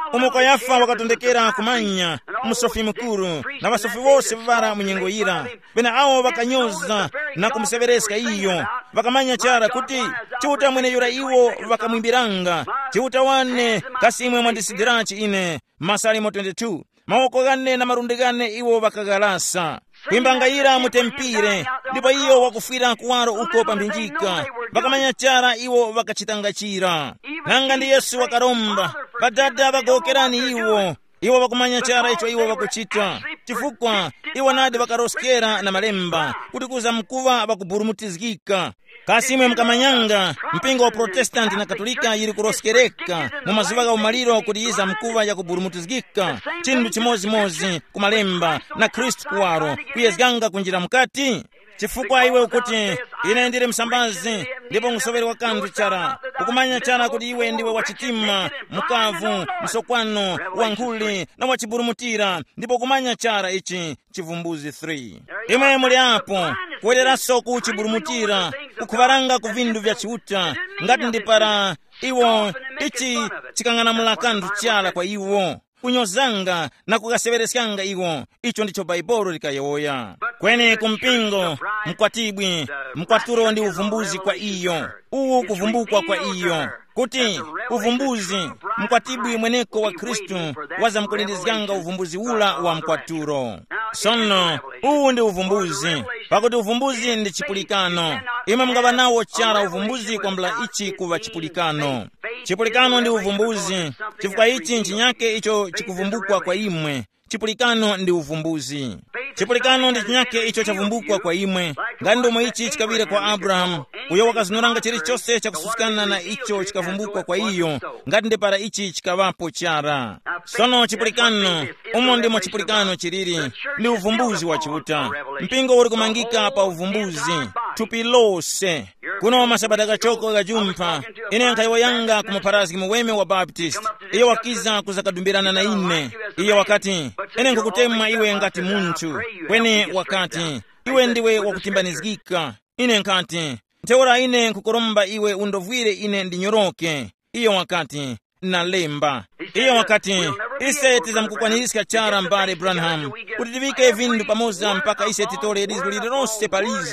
omwe Kayafa wakatondekera kumanya msofi mkulu na vasofi wose vavara munyengo ira. Pena awo vakanyoza na kumusevereska iyo, vakamanya chara kuti chiuta mwene yura iwo vakamwimbiranga. Chiuta wane kasimwe mwandisidirachi ine, Masalimo 22. Maoko gane na marundi gane iwo vakagalasa. Kuimbangayira mutempire, ndipo iyo wakufira kuwaro uko pambinjika. Vakamanya chara iwo vakachitangachira. Nanga ndi Yesu wakaromba, padada vagokerani iwo. Iwo vakumanya chara icho iwo vakuchita. Chifukwa iwo nadi vakaroskera na malemba, kuti kuza mkuva vakuburumutizgika. Kasimwe mkamanyanga, mpingo wa Protestanti na Katolika yiri kuroskereka mu mazuva ga umaliro kuti iza mkuva ya kuburumutizgika. Chindu chimozi kumalemba na Kristu kuwaro kuyezganga kunjira mukati. Chifukwa iwe ukuti ine ndiri msambazi, ndipo ngusoveri wa kanthu chara. Ukumanya chara kuti iwe ndiwe wachitima, mukavu, msokwano, wankhuli na wachiburumutira. Ndipo kumanya chara ichi Chivumbuzi 3. Imwe muli apo kuwereraso kuchiburumutira, kukuvaranga ku vindu vya chiuta, ngati ndipara iwo ichi chikang'anamula kanthu chala kwa iwo, kunyozanga na kukasevereskanga iwo. Icho ndicho Baibolo likayoya. Kweni kumpingo mkwatibwi, mkwaturo ndi uvumbuzi kwa iyo, uwu kuvumbukwa kwa iyo, kuti uvumbuzi mkwatibwi mweneko wa Kristu waza mkulindizganga uvumbuzi ula wa mkwaturo. Sono uwu ndi uvumbuzi, pakuti uvumbuzi ndi chipulikano. Imwe mngava nawo chara uvumbuzi kwa mbla ichi kuva chipulikano. Chipulikano ndi uvumbuzi, chifukwa ichi nchinyake icho chikuvumbukwa kwa imwe. Chipulikano ndi uvumbuzi. Chipulikano ndi chinyake icho chavumbukwa kwa imwe. Ngati ndomwe ichi chikavire kwa Abraham, uyo wakazinuranga chilichonse chakususikana na icho chikavumbukwa kwa iyo, ngati ndipara ichi chikavapo chara. Sono chipulikano, umo ndimo chipulikano chiriri, ndi uvumbuzi wa chiuta. Mpingo uri kumangika pa uvumbuzi, thupi lose. Kuno masabata kachoko kajumpha, ine nkhayiwa yanga kumaparazi muweme wa Baptist. Iyo wakiza kuzakadumbirana na ine. Iyo wakati, ine nkukutemwa iwe ngati munthu. Kweni wakati, iwe ndiwe wakutimbanizgika. Ine nkati, nteora ine nkukuromba iwe undovwire ine ndinyoroke. Iyo wakati, nalemba. Iyo wakati, ise tizamkukwanirisika chara mbale Branham, kuti tivike vindu pamoza mpaka ise titole rizgu lilirose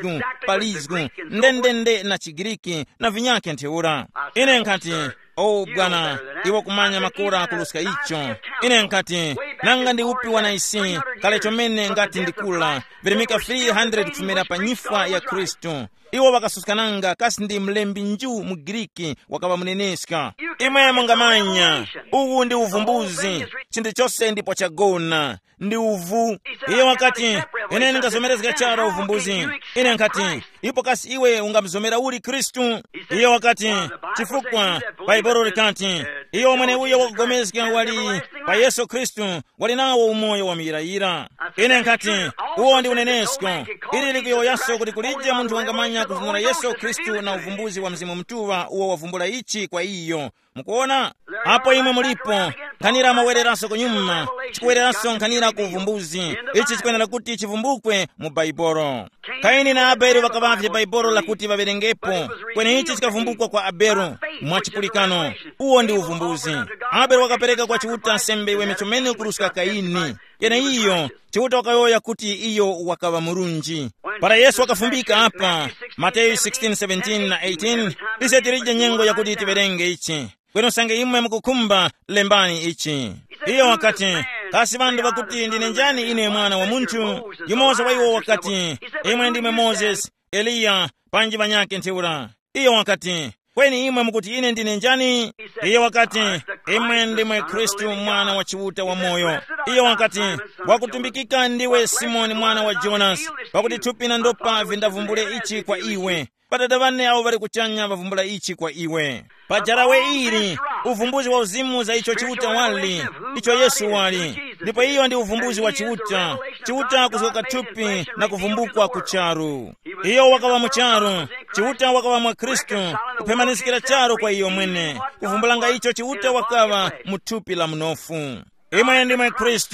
palizgu, ndendende na Chigiriki na vinyake nteora. Ine nkati, oh Bwana, iwo kumanya makora kuluska icho. Ine nkati, nanga ndi upi wanaisi, kale chomene ngati ndikula, virimika 300 kufumira pa nyifwa ya Kristu. Iwo wakasusikananga kasi ndi mlembi nju Mugiriki wakava muneneska. Imwe mungamanya, uwu ndi uvumbuzi, chindi chose ndipo chagona, ndi uvu. Iyo wakati, ine ningazomerezeka chara uvumbuzi. Ine nkati, ipo kasi iwe ungamzomera uli Kristu. Iyo wakati, chifukwa, Baibolo likati, iyo mwene uyo wakugomezeka wali pa Yesu Kristu, wali nawo umoyo wa mirayira. Ine nkati, uwo ndi unenesko, ili likuyoyaso kuti kulije muntu wangamanya kuzunura Yesu Kristu na uvumbuzi wa mzimu mtuwa uwo wavumbula ichi kwa iyo. Mukuona? Hapo imwe mulipo, nkanira mawereraso kunyuma, chikuwereraso nkanira kuvumbuzi. Ichi chikwenera kuti chivumbukwe mu Baibolo. Kaini na Abeli wakavavye Baibolo la kuti vaverengepo. Kweni ichi chikavumbukwa kwa Abeli mwa chipulikano. Uwo ndi uvumbuzi. Abeli wakapereka kwa chiuta nsembe iwe mechomene kuruska Kaini. Kene iyo, chiuta wakayoya kuti iyo wakava murunji. Para Yesu wakafumbika hapa, Mateyu 16:17 na 18, ise tirije nyengo ya kuti tiverenge ichi. Kweno sange imwe mkukumba lembani ichi. Iyo wakati, kasi vandu wakuti ndine njani ine mwana wa muntu, yumoza wa iwo wakati, imwe ndime Moses, Eliya, panji vanyake nteura. Iyo wakati, kweni imwe mkuti ine ndine njani? Iyo wakati, imwe ndime Kristu mwana wa chiuta wa moyo. Iyo wakati, wakutumbikika ndiwe Simoni mwana wa Jonas, wakuti thupi na ndopa vindavumbule ichi kwa iwe. Padada vane au vari kuchanya vavumbula ichi kwa iwe. Pajarawe iri, uvumbuzi wa uzimu za icho chiuta wali, icho Yesu wali. Ndipo iyo ndi uvumbuzi wa chiuta. Chiuta kuzuka thupi na kuvumbukwa kucharu. Iyo wakawa mucharu, chiuta wakawa mwa Kristu, kupemanisikira charu kwa iyo mwene. Kuvumbulanga icho chiuta wakawa muthupi la mnofu. Imwe ndimwe Kristu,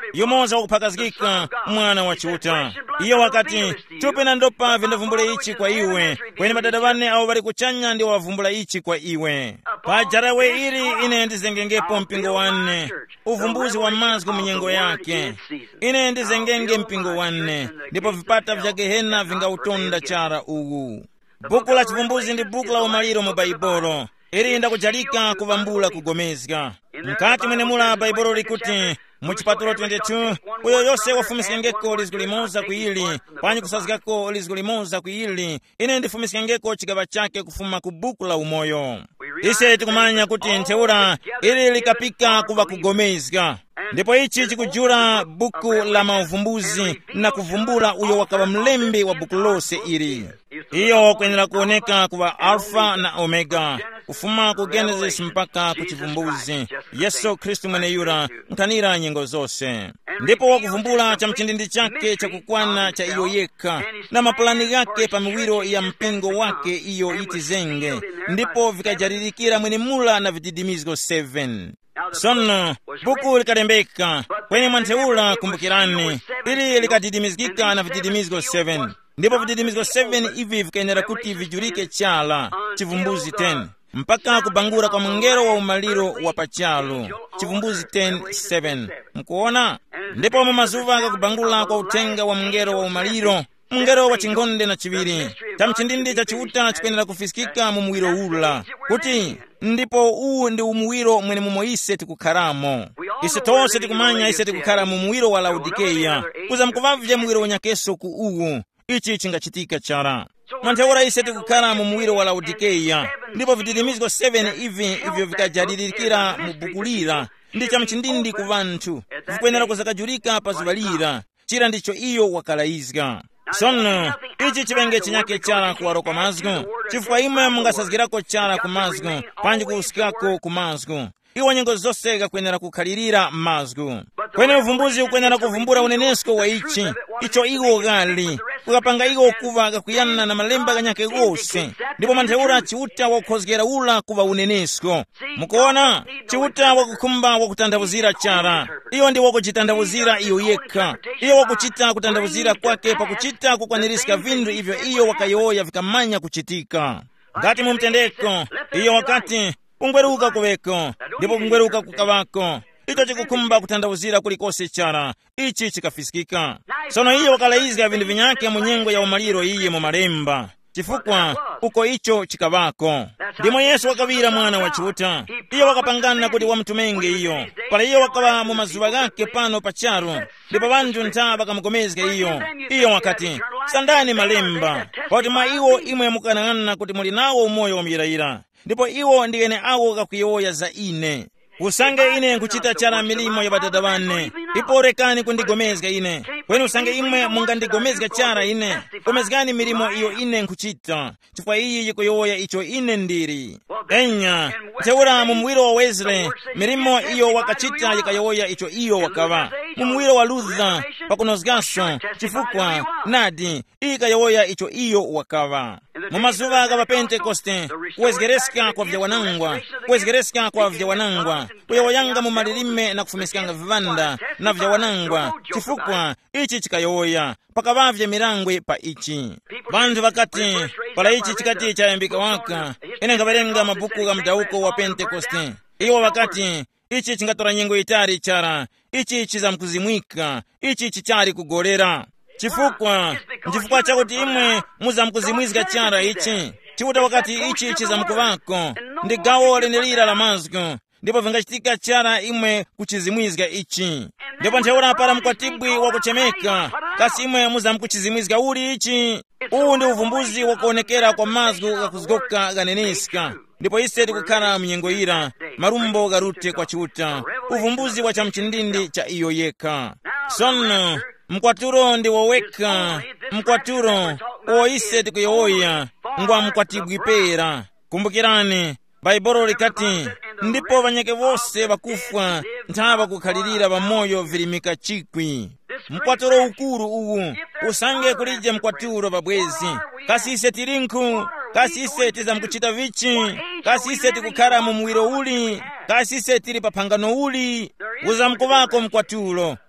yomoza wakuphakazikika mwana wa chiuta. Iyo wakati tupena ndopa vindavumbula ichi kwa iwe, kweni madada vane awo bali kuchanya ndi wavumbula ichi kwa iwe. Pajarawe ili ine ndizengengepo mpingo wanne, uvumbuzi wa mazgu munyengo yake. Ine ndizengenge mpingo wanne, ndipo vipata vya Gehena vingautonda chara uwu. Buku la chivumbuzi ndi buku la umaliro mu Baibolo, ili inda kujalika kuvambula kugomezga. Mkati mwene mula Baibolo likuti, muchipatulo 22, uyo yose wafumisikengeko lizgulimoza kuili, panyi kusazikako lizgulimoza kuili, ine ndifumisikengeko chigaba chake kufuma ku buku la umoyo. Ise tikumanya kuti ntheura ili likapika kuva kugomezga. Ndipo ichi chikujura buku la mauvumbuzi na kuvumbula uyo wakaba mlembi wa buku lose ili. Iyo kwenye kuoneka kuwa Alfa na Omega, kufuma ku Genesis mpaka kuchivumbuzi. Yesu Kristu mwene yura nkanira nyengo zose. Ndipo wakuvumbula cha mchindindi chake cha kukwana cha iyo yeka, na mapulani yake pa miwiro ya mpingo wake iyo itizenge. Ndipo vikajaririkira mwene mula na vididimizgo 7. Sono, buku likarembeka, kwenye mwanteula kumbukirani, ili likadidimizgika na vididimizgo 7. Ndipo vididimizgo 7 hivi vikaenera kuti vijurike chala, chivumbuzi 10. Mpaka kubangura kwa mungero wa umaliro wa pachalu, chivumbuzi 10:7. Mkuona? Ndipo mumazuva akakubangula kwa utenga wa mungero wa umaliro, mungero wa chingonde na chiviri. Tamchindindi cha chiuta chikuenera kufisikika mu muwiro ula. Kuti, ndipo uu ndi umuwiro mwene mumo ise tikukharamo. Ise tonse tikumanya ise tikukhala mu muwiro wa Laodikeya. Kuza mkuvavye muwiro wanyakeso ku uwu. Ichi chingachitika chara. Mantheura ise tikukhala mu muwiro wa Laodikeya. Ndipo vididimizgo 7 ivi ivyo vikajaririkira mu bukulira. Ndi cha mchindindi ku vanthu. Vikuenera kuzakajurika pa zuvalira. Chira ndicho iyo wakalaizga. Sono, ichi chivenge chinyake chara kuwaro kwa mazgu. Chifukwa imwe mungasazgirako chara ku mazgu, panji kuusikako ku mazgu. Iwo nyengo zose kakwenera kukhalirira mazgu. Kwene uvumbuzi ukwenera kuvumbura unenesko wa ichi. Icho iwo gali. Kukapanga iwo kuva kakuyana na malemba kanyake gose. Ndipo mantheura chiuta wakukhozgera ula kuva unenesko. Mukuona? Chiuta wakukhumba wakutandavuzira chara. Iyo ndi wakuchitandavuzira iyo yekha. Iyo wakuchita kutandavuzira kwake pakuchita kukwanirisika vindu ivyo iyo wakayoya vikamanya kuchitika. Ngati mumtendeko, iyo wakati kungweruka kuveko, ndipo kungweruka kukavako. Icho chikukhumba kutandavuzira kulikose chara, ichi chikafisikika. Sono iyo wakalaizga vindu vinyake munyengo ya umaliro iye mu malemba. Chifukwa uko icho chikavako. Ndimo Yesu wakavira mwana wa chiuta. Iyo wakapangana kuti wamtumenge iyo. Pala iyo wakava mu mazuva gake pano pacharu. Ndipo vantu nta bakamukomezga iyo. Iyo wakati sandani malemba. Poti mwa iwo imwe mukanang'ana kuti muli nawo umoyo wamuyirayira. Ndipo iwo ndiyene awo kakuyoya za ine. Usange ine nkuchita chara milimo ya badada vane. Ipo rekani kundigomezga ine. Kwenu usange imwe mungandigomezga chara ine. Gomezgani milimo iyo ine nkuchita. Chifukwa iyi yikuyoya icho ine ndiri. Enya, nteura mumuwiro wa Wesley, milimo iyo wakachita yikayoya icho iyo wakava. Mumuwiro wa Luther, pakunozgaso, chifukwa, nadi, ikayoya icho iyo wakava. Mumazuva akava Pentekoste, kuwezgereska kwa vyawanangwa, kuwezgereska kwa vyawanangwa, kuyawayanga mumalilime na kufumisikanga vivanda na vyawanangwa, chifukwa, ichi chikayoya, pakavavye mirangwe pa ichi. Vantu vakati, pala ichi chikati chayambika waka, ine ngaverenga mabuku ga mtauko wa Pentekoste. Iwo wakati, ichi chingatora nyengo itari chara, ichi chizamkuzimwika, ichi chichari kugolera. Chifukwa chakuti imwe muzamkuzimwizga chara ichi. Chiuta wakati ichi chizamkuvako, ndi gawo lenelira la mazgu. Ndipo vingachitika chara imwe kuchizimwizga ichi. Ndipo ntheura para mkwatibwi wakuchemeka, kasi imwe muzamkuchizimwizga uli ichi. Uwu ndi uvumbuzi wakuonekera kwa mazgu kakuzgoka ganeniska. Ndipo ise tikukhala mnyengo ira, marumbo garute kwa chiuta. Uvumbuzi wa chamchindindi cha iyo yeka. Sono, mkwaturo ndi woweka, mkwaturo, uwo ise tikuyoya, ngwa mkwatibwi pera. Kumbukirani, Baibolo likati, ndipo vanyeke vose vakufwa, ntava kukhalirira vamoyo vilimika chikwi. Mkwaturo ukuru uwu, usange kulije mkwaturo babwezi. Kasi ise tilinku, kasi ise tizamkuchita vichi, kasi ise tikukhala mu muwiro uli, kasi ise tili papangano uli. Uzamkuvako mkwatulo,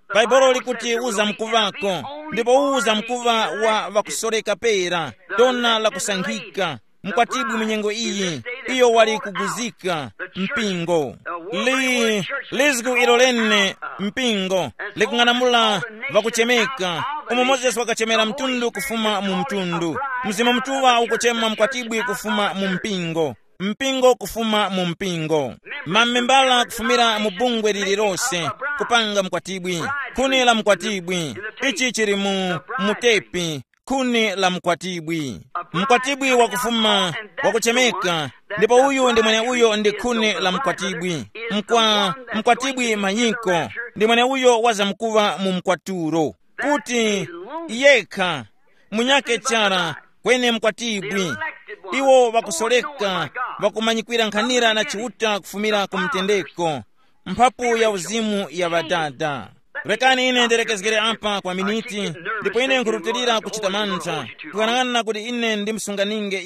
Baibulo likuti uza mkuvako, ndipo uza mkuva wa vakusoleka pera, dona la kusankhika, mkwatibwi mnyengo iyi, iyo wali kuguzika, mpingo. Liziku ilo lene, mpingo, likung'anamula vakuchemeka, umo Moses wakachemera mtundu kufuma mu mtundu. Mzimu mtuwa ukuchema mkwatibwi kufuma mu mpingo. Mpingo kufuma mu mpingo. Mamembala kufumira mu bungwe lililose, kupanga mkwatibwi. Kuni la mkwatibwi. Ichi chiri mu mutepi. Kuni la mkwatibwi. Mkwatibwi wakufuma, wakuchemeka. Ndipo uyu ndi mwene uyo ndi kuni la mkwatibwi. Mkwatibwi manyiko. Ndi mwene uyo waza mkuva mu mkwaturo. Kuti yeka munyake chara kwene mkwatibwi. Iwo wakusoleka, wakumanyikwira nkhanira na chiuta kufumira kumtendeko. Mphapu ya uzimu ya badada. Rekani ine nderekezgere apa kwa miniti, ndipo ine nkurutirira kuchita mantha, kukanang'ana kuti ine ndimsunganinge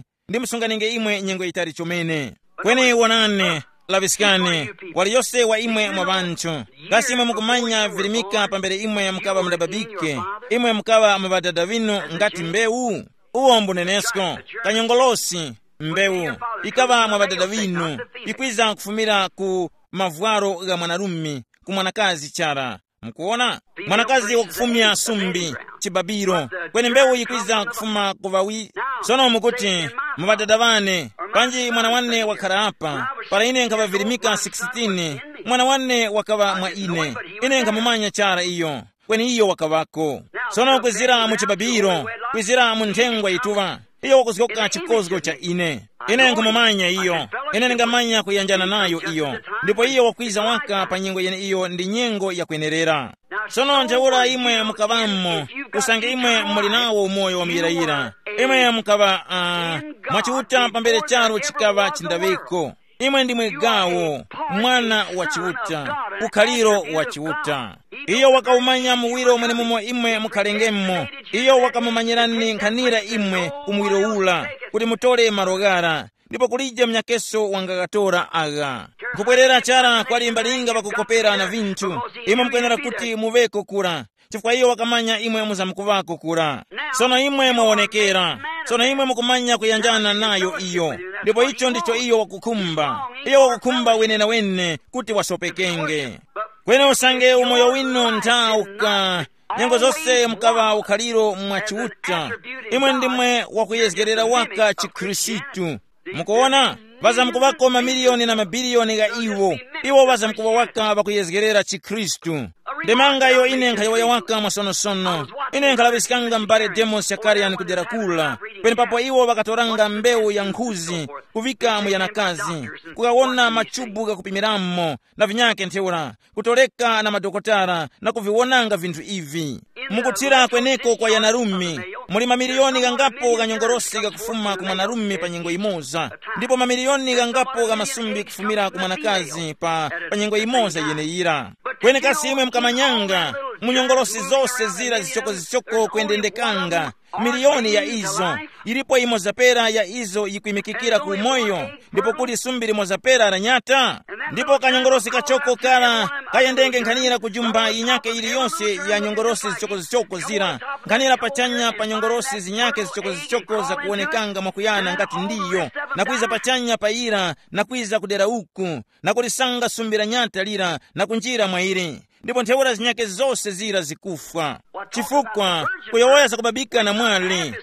imwe nyengo itali chomene. Kwene wonane, lavisikane, wali yose wa imwe mwabancho. Kasi imwe mukumanya vilimika pambere imwe mukava mdababike, imwe mukava mabadada vino ngati mbewu. Uwo mbunenesko, kanyongolosi, mbewu, ikava mwabadada vino, ikwiza kufumira ku mavwaro ga mwanarumi, ku mwanakazi chara. Mkuona? Mwanakazi wakufumia sumbi, chibabiro, kwene mbewu ikwiza kufuma kuvawi. Sono mukuti, mwabadada vane, panji mwana wane wakara hapa, para ine nkava vilimika 16, mwana wane wakava mwa ine nkamumanya chara iyo. Kweni iyo wakavako. Sono kwizira mu chibabiro, kwizira mu nthengwa ituva. Iyo wakuzikoka chikozgo cha ine nkumumanya iyo. Ine ningamanya kuyanjana nayo iyo. Ndipo iyo wakwiza waka pa nyengo yene iyo ndi nyengo ya kwenerera. Sono njaura imwe mukavamo, usange imwe mulinawo umoyo wa miyirayira. Imwe mukava, mwachiuta pambere charo chikava chindaveko. Imwe ndimwe gawo, mwana wa chiuta, ukhaliro wa chiuta. Iyo wakaumanya muwiro mwene mumo imwe mukhalengemo. Iyo wakamumanyirani nkhanira imwe kumwiro ula, kuti mutole marogara. Ndipo kulija mnyakeso wangakatora aga. Nkupwerera chara kwa limbalinga wakukopera na vinchu. Imwe mkwenera kuti muveko kura. Chifukwa iyo wakamanya imwe muzamukuvako kura. Sono imwe mwawonekera. Sono imwe mukumanya kuyanjana nayo iyo. Ndipo icho ndicho iyo wakukumba. Iyo wakukumba wene na wene kuti wasopekenge. Kwene usange umoyo wino ntauka. Nyengo zose mukava ukhaliro mwachiuta. Imwe ndimwe wakuyezgerera waka chikrisitu. Mukuona? Vaza mkuvako mamiliyoni na mabiliyoni ga iwo. Iwo vaza mkuva waka vakuyezgerera chikristu. Demanga iyo ine nkhayoya waka mwasonosono. Ine nkhalavisikanga mbare demos ya Kariani kudera kula. Pene papo iwo vakatoranga mbewu ya nkhuzi, kuvika muyanakazi, kukawona machubu ga kupimiramo, na vinyake ntheura, kutoleka na madokotara, na kuviwonanga vinthu ivi. Mukutira kweneko kwa yanarumi, muli mamiliyoni gangapo ga nyongorosi ga kufuma kumwanarumi pa nyengo imoza, ndipo mamiliyoni gangapo ga masumbi kufumira kumwanakazi pa nyengo imoza yeneira. Kwene kasi imwe mkamanyanga, munyongorosi zose zira zichoko kwendendekanga, miliyoni ya izo. Ilipo imozapera ya izo yikuimikikira kumoyo, ndipo kuli sumbiri mozapera aranyata. Ndipo kanyongorosi kachoko kala, kayendenge nkhanira kujumba inyake ili yonse ya nyongorosi zichoko zira. Nkhanira pachanya pa nyongorosi zinyake zichoko za kuonekanga mwakuyana ngati ndiyo. Na kuiza pachanya pa ira, na kuiza kudera uku, na kulisanga sumbira nyata lira, na kunjira mwairi. Ndipo ntheura zinyake zose zira zikufa. Chifukwa kuyowoya sakubabika na mwali.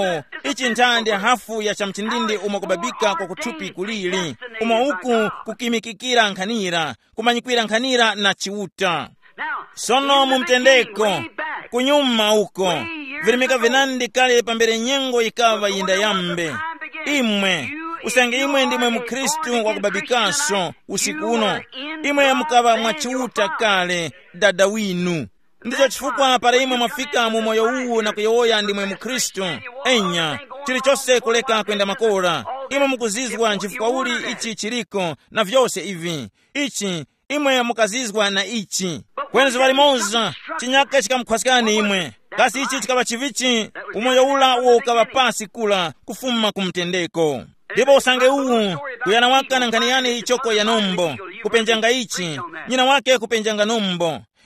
Ichi nthande hafu ya chamchindindi umo kubabika kwa kutupi kulili. Umo uku kukimikikira nkhanira, kumanyikwira nkhanira na chiuta. Sono mumtendeko, kunyuma uko, vilimika vinandi kale pambere nyengo ikava yinda yambe. Imwe, usange imwe ndimwe mukristu wakubabikaso usiku uno. Imwe mukava mwachiuta kale dada winu. Ndicho chifukwa para imwe mwafika mu moyo uwu na kuyowoya ndimwe mukristu. Enya, chilichose kuleka kwenda makora. Imwe mukuzizwa nchifukwa uli ichi chiriko na vyose ivi. Ichi, imwe mukazizwa na ichi. Kwenzi valimoza, chinyaka chikamukwasikani imwe. Kasi ichi chikava chivichi, umoyo ula uo ukava pasi kula, kufuma kumtendeko. Ndipo usange uwu, kuyana waka na nkhaniyani ichoko ya nombo, kupenjanga ichi, nyina wake kupenjanga nombo.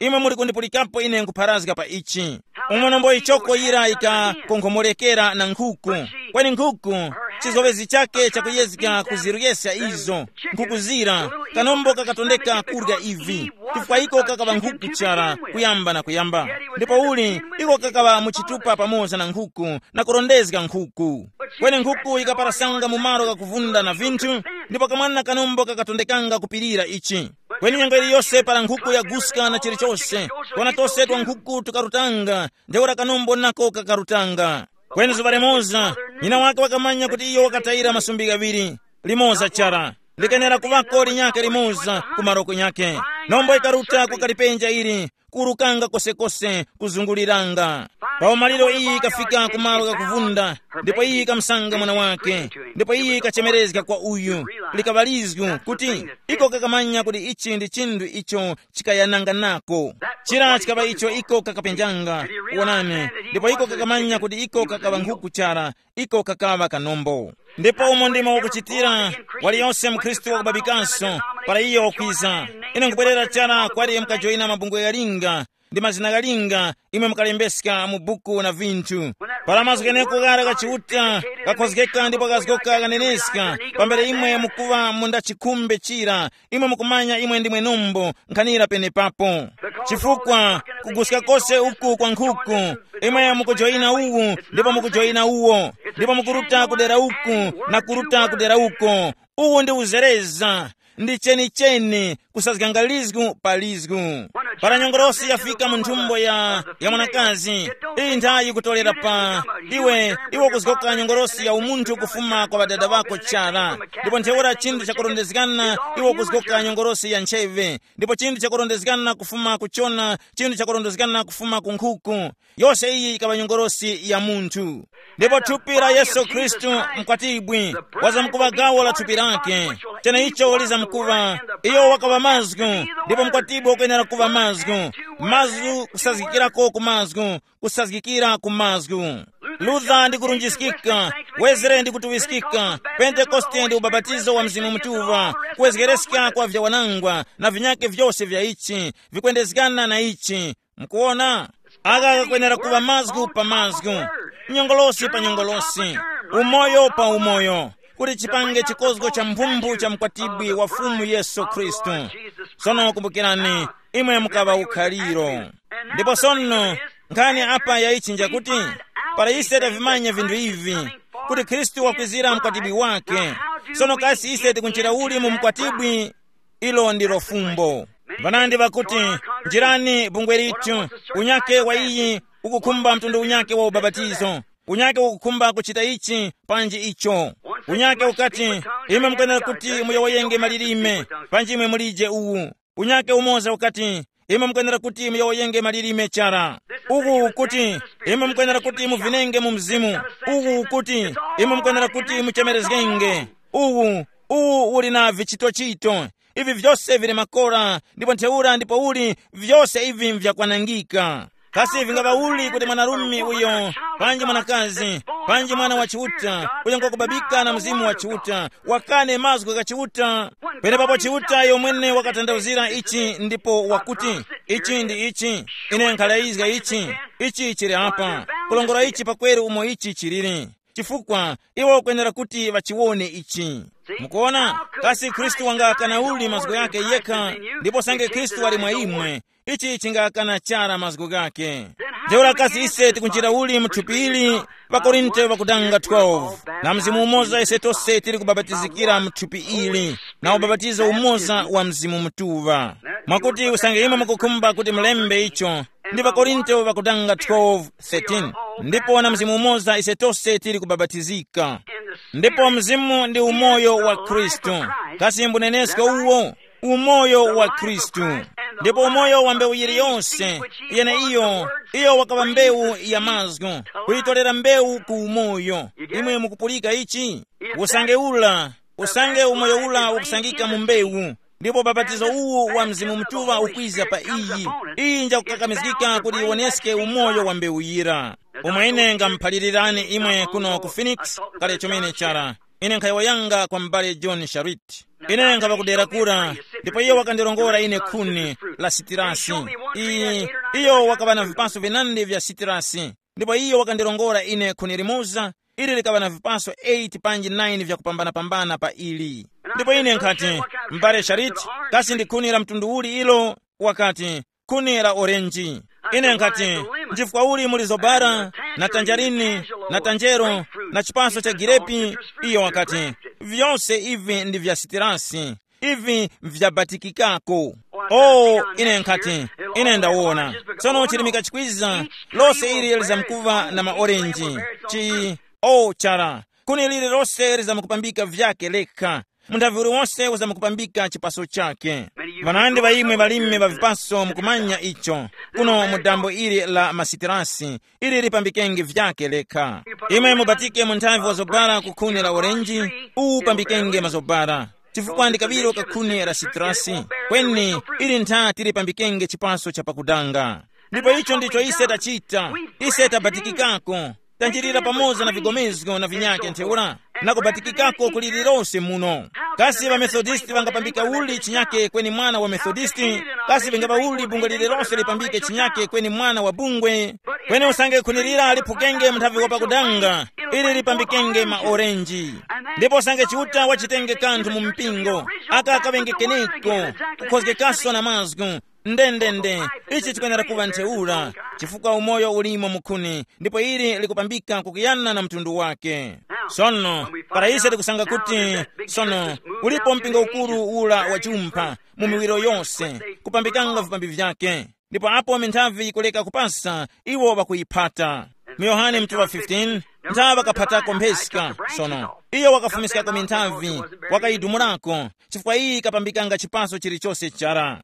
imwe muri kundipulikapo ine nkupharazika pa ichi. Umwenombo ichoko ira ikakonkhomolekera na nkhuku. Kweni nkhuku chizovezi chake chakuyezika kuziruyesa izo. Nkhuku zira kanombo kakatondeka kurya ivi. Chifukwa iko kakava nkhuku chara kuyamba na kuyamba. Ndipo uli iko kakava muchitupa pamoza na nkhuku na kurondezika nkhuku. Kweni nkhuku ikaparasanga mumaro kakuvunda na vinthu, ndipo kamwana kanombo kakatondekanga kupirira ichi. Kweni nyengo iliyonse para nkhuku yaguska na chilichonse. Kona tonse twa nkhuku tukarutanga, ndeura kanombo nako kakarutanga. Kweni zuva limoza nyina wake wakamanya kuti iyo wakatayira masumbi gaviri limoza chara likenera kuvako linyake limoza kumaroko nyake. Nombo ikaruta kukalipenja ili kurukanga kose kuzunguliranga. Pao maliro iyi ikafika kumalo kakuvunda, ndipo iyi ikamsanga mwana wake, ndipo iyi ikachemerezeka kwa uyu likavalizgu kuti iko kakamanya kuti ichi ndi chindu icho chikayananga nako. Chira chikava icho iko kakapenjanga uonane, ndipo iko kakamanya kuti iko kakava nkhuku chara, iko kakava kanombo. Ndipo umo ndimo wakuchitira waliyonse mkristu wakubabikanso para iyo okwiza. Ine nkubwerera chara kwali mkajoina mabungwe galinga ndi mazina galinga imwe mkalembesika mu buku na vinthu. Para mazukeneko gara kachiuta kakhozekeka ndipo kazikoka kaneneska pambere imwe mukuva munda chikhumbe chira imwe mukumanya imwe ndimwe nombo nkhanira pene papo. Chifukwa kugusika kose uku kwa nkhuku imwe mukujoina uwu ndipo mukujoina uwo, ndipo mukuruta kudera uku na kuruta kudera uko. Uwu ndi uzereza ndi cheni kusazikangalizgu palizgu. Para nyongorosi yafika munthumbo ya mwanakazi, iyi nthawi kutolera pa iwe kuzikoka nyongorosi ya umunthu kufuma kwa badada vako chara. Ndipo ntheura chindu chakurondezekana iwo kuzikoka nyongorosi ya ncheve, ndipo chindu chakurondezekana kufuma kuchona, chindu chakurondezekana kufuma kunkhuku. Yose iyi ikava nyongorosi ya munthu. Ndipo thupi la Yesu Kristu mkwatibwi waza mkuva gawo la thupi lake, chena icho waliza mkuva iyo wakava mazgu, ndipo mkwatibwi ukuyenera kuva mazgu. Mazgu kusazikirako kumazgu, kusazikira kumazgu. Luther ndi kurunjisikika, Wesley ndi kutuwisikika, Pentekoste ndi ubabatizo wa mzimu mtuva, kuwezekeresika kwa vya wanangwa na vinyake vyose vya ichi vikwendezekana na ichi. Mkuona aga kwenera kuva mazgu pa mazgu, nyongolosi pa nyongolosi, umoyo pa umoyo, kuti chipange chikozgo cha mphumbu cha mkwatibwi wa fumu Yesu Kristu. Sono kumbukirani imwe mukava ukhaliro. Ndipo sono nkhani apa ya ichinja kuti para ise tavimanya vindu ivi kuti Kristu wakwizira mkwatibwi wake. Sono kasi ise tikunchira uli mu mkwatibwi, ilo ndilo fumbo. Vanandi vakuti njirani bungwe litu unyake wa iyi ukukhumba mtundu unyake wa ubabatizo, unyake ukukhumba kuchita ichi panji icho. Unyake ukati imwe mkwenera kuti muyawoyenge malilime panji imwe mulije uwu. Unyake umoza ukati imwe mkwenera kuti muyawoyenge malilime chara. Ugu kuti imwe mkwenera kuti muvinenge mu mzimu. Ugu kuti imwe mkwenera kuti muchemerezgenge. Ugu uli na vichito. Ivi vyose vile makora, ndipo ntheura ndipo uli vyose ivi vyakwanangika. Kasi vingava uli kuti mwanarumi uyo, panji mwanakazi, panji mwana wa chiuta, uyo ngokubabika na mzimu wa chiuta, wakane mazgu ka chiuta. Pene papo chiuta yomwene wakatandauzira ichi, ndipo wakuti ichi ndi ichi, ine nkalaizga ichi chiri apa, kulongora ichi pakweri umo ichi chiriri. Chifukwa iwo kwenera kuti vachiwone ichi. Mukuona, kasi Kristu wangakana uli mazgu yake yeka, ndipo sange Kristu ali mwa imwe, ichi chingakana chara mazgu gake. Ndeula kasi ise tikunchira uli mthupi ili, Vakorinte vakudanga 12. Na mzimu umoza ise tose tili kubabatizikira mthupi ili, na ubabatizo umoza wa mzimu mtuva. Mwakuti usange imwe mukukhumba kuti mlembe icho, ndi Vakorinte vakudanga 12:13. Ndipo na mzimu umoza ise tose tili kubabatizika. Ndipo mzimu ndi umoyo wa Kristu. Kasi mbunenesko uwo umoyo wa Kristu. Ndipo umoyo wa mbewu iliyonse yene iyo wakava mbewu ya mazgu, kuitolera mbewu ku umoyo. Imwe mukupulika ichi, usange umoyo ula ukusangika mu mbewu. Ndipo babatizo uwu wa mzimu mtuva ukwiza pa iyi nja kukakamizika kuti iwoneske umoyo wa mbewu ira. Umwe ine ngamphalilirani imwe kuno ku Phoenix kale chomene chara. Ine nkhaiwa yanga kwa mbale John Sharit. Ine nkava kudera kura, ndipo iyo wakandilongora ine khuni la sitirasi. Iyo wakava na vipaso vinandi vya sitirasi, ndipo iyo wakandilongora ine khuni limoza, ili likava na vipaso 8 panji 9 vya kupambana pa ili. Ndipo ine nkati, mbale Shariti, kasi ndi khuni la mtundu uli ilo? Wakati, khuni la orenji. Ine nkati, njifukwa uli muli zobara, na tanjarini, na tanjero, na chipaso cha girepi. Iyo wakati, vyonse ivi ndi vya sitirasi, ivi vyabatikikako. Ine nkati, ine ndawona. Tsono chilimika chikwiza, lose ili lizamkuva na maorenji. Chara, khuni lili lose lizamukupambika vyake lekha. Mundavi uli wonse uzamukupambika chipaso chake. Vanandi vaimwe valime va vipaso mukumanya icho. Kuno mudambo ili la masitirasi, ili lipambikenge vyake lekha. Imwe mubatike munthavi wa zobara ku khuni la orenji, upambikenge mazobara. Chifukwa ndi kabiro ka khuni la sitirasi, kweni ili nthati lipambikenge chipaso cha pakudanga. Ndipo icho ndicho ise tachita, ise tabatikikako. Tanjirira pamoza na vigomezgo na vinyake ntheula, na kubatikikako kulililose muno. Kasi wa Methodisti vangapambika uli chinyake kweni mwana wa Methodisti, kasi vingapa uli bungwe lililose lipambike chinyake kweni mwana wa bungwe. Kweni usange kunilira alipukenge mtavi wapakudanga, ili lipambikenge maorenji. Ndipo usange chiuta wachitenge kantu mumpingo, akavenge keneko, kukozge kaso na mazgu. Ndendende, ichi chikwenera kuva ntheula, chifukwa umoyo ulimo mukhuni, ndipo ili likupambika kukiyana na mtundu wake. Sono, para ise tikusanga kuti, ulipo mpingo ukuru ula wa jumpha, mumiwiro yonse, kupambikanga vipambi vyake. Ndipo apo minthavi kuleka kupasa, iwo wakuyipata. Yohane mtuwa 15, nthawi wakaphatako mphesika. Iyo wakafumisikako minthavi, wakayidumulako, chifukwa iyi ikapambikanga chipaso chilichonse chara.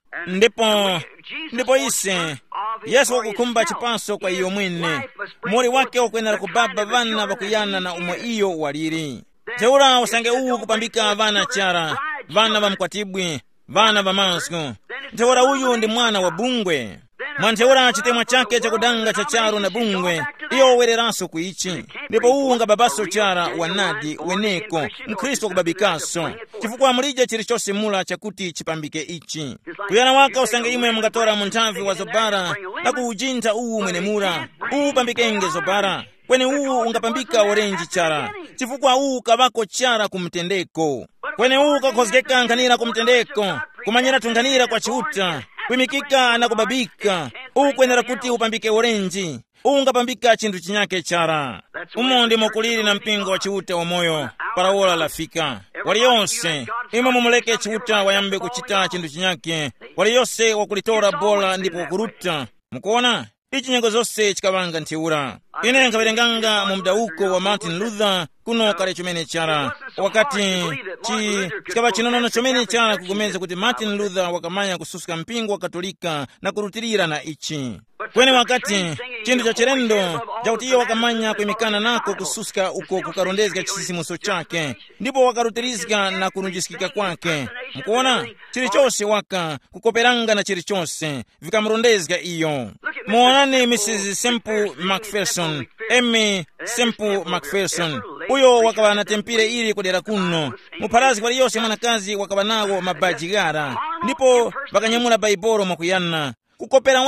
Ndipo ise, Yesu wakukhumba chipaso kwa iyo mwene. Mori wake wakwenera kubaba vana wakuyana na umwe iyo waliri. Teula usange uwu kupambika vana chara, vana va mkwatibwi, vana va masku. Teula uyu ndi mwana wa bungwe. Mwanteula chitemwa chake cha kudanga cha charo na bungwe, iyo wereraso kuichi. Ndipo uunga babaso chara wanadi weneko, mkristo kubabikaso. Chifukwa mulija chilichose mula chakuti chipambike ichi. Kuyana waka usange imwe mungatora munthavi wa zobara, na kuujinta uu mwene mura, uu pambikenge zobara. Kweni uu ungapambika orenji chara, chifukwa uu kavako chara kumtendeko. Kweni uu kakozgeka nkanira kumtendeko, kumanyira tunganira kwa chiuta, kwimikika na kubabika, ukwenera kuti upambike orenji, ungapambika chintu chinyake chara. Umo ndi mokuliri na mpingo wa chiuta wa moyo, parawola lafika. Waliyonse, imwe mumuleke chiuta wayambe kuchita chintu chinyake, waliyonse wakulitora bola ndipo kuruta. Mukuona? Ichi nyengo zonse chikavanga ntheula. Ine nkaverenganga mu mdauko wa Martin Luther kuno kale chomene chara. Wakati chikava chinonono chomene chara kugomeza kuti Martin Luther wakamanya kususka mpingo wa Katolika na kurutirira na ichi. Kweni wakati chintu cha cherendo jakuti iyo wakamanya kuimikana nako kususka uko kukarondezga chisisimuso chake, ndipo wakarutirizga na kurunjisikika kwake. Mkuona? Chilichose waka kukoperanga na chilichose vikamrondezga iyo. Muonani Mrs. Semple McPherson, Emmy Semple McPherson. Uyo wakaba na tempire ili kudera kuno. Muparazi kwa liyose mwanakazi wakaba nago mabajigara. Ndipo wakanyamula baiboro mwakuyana. Kukopera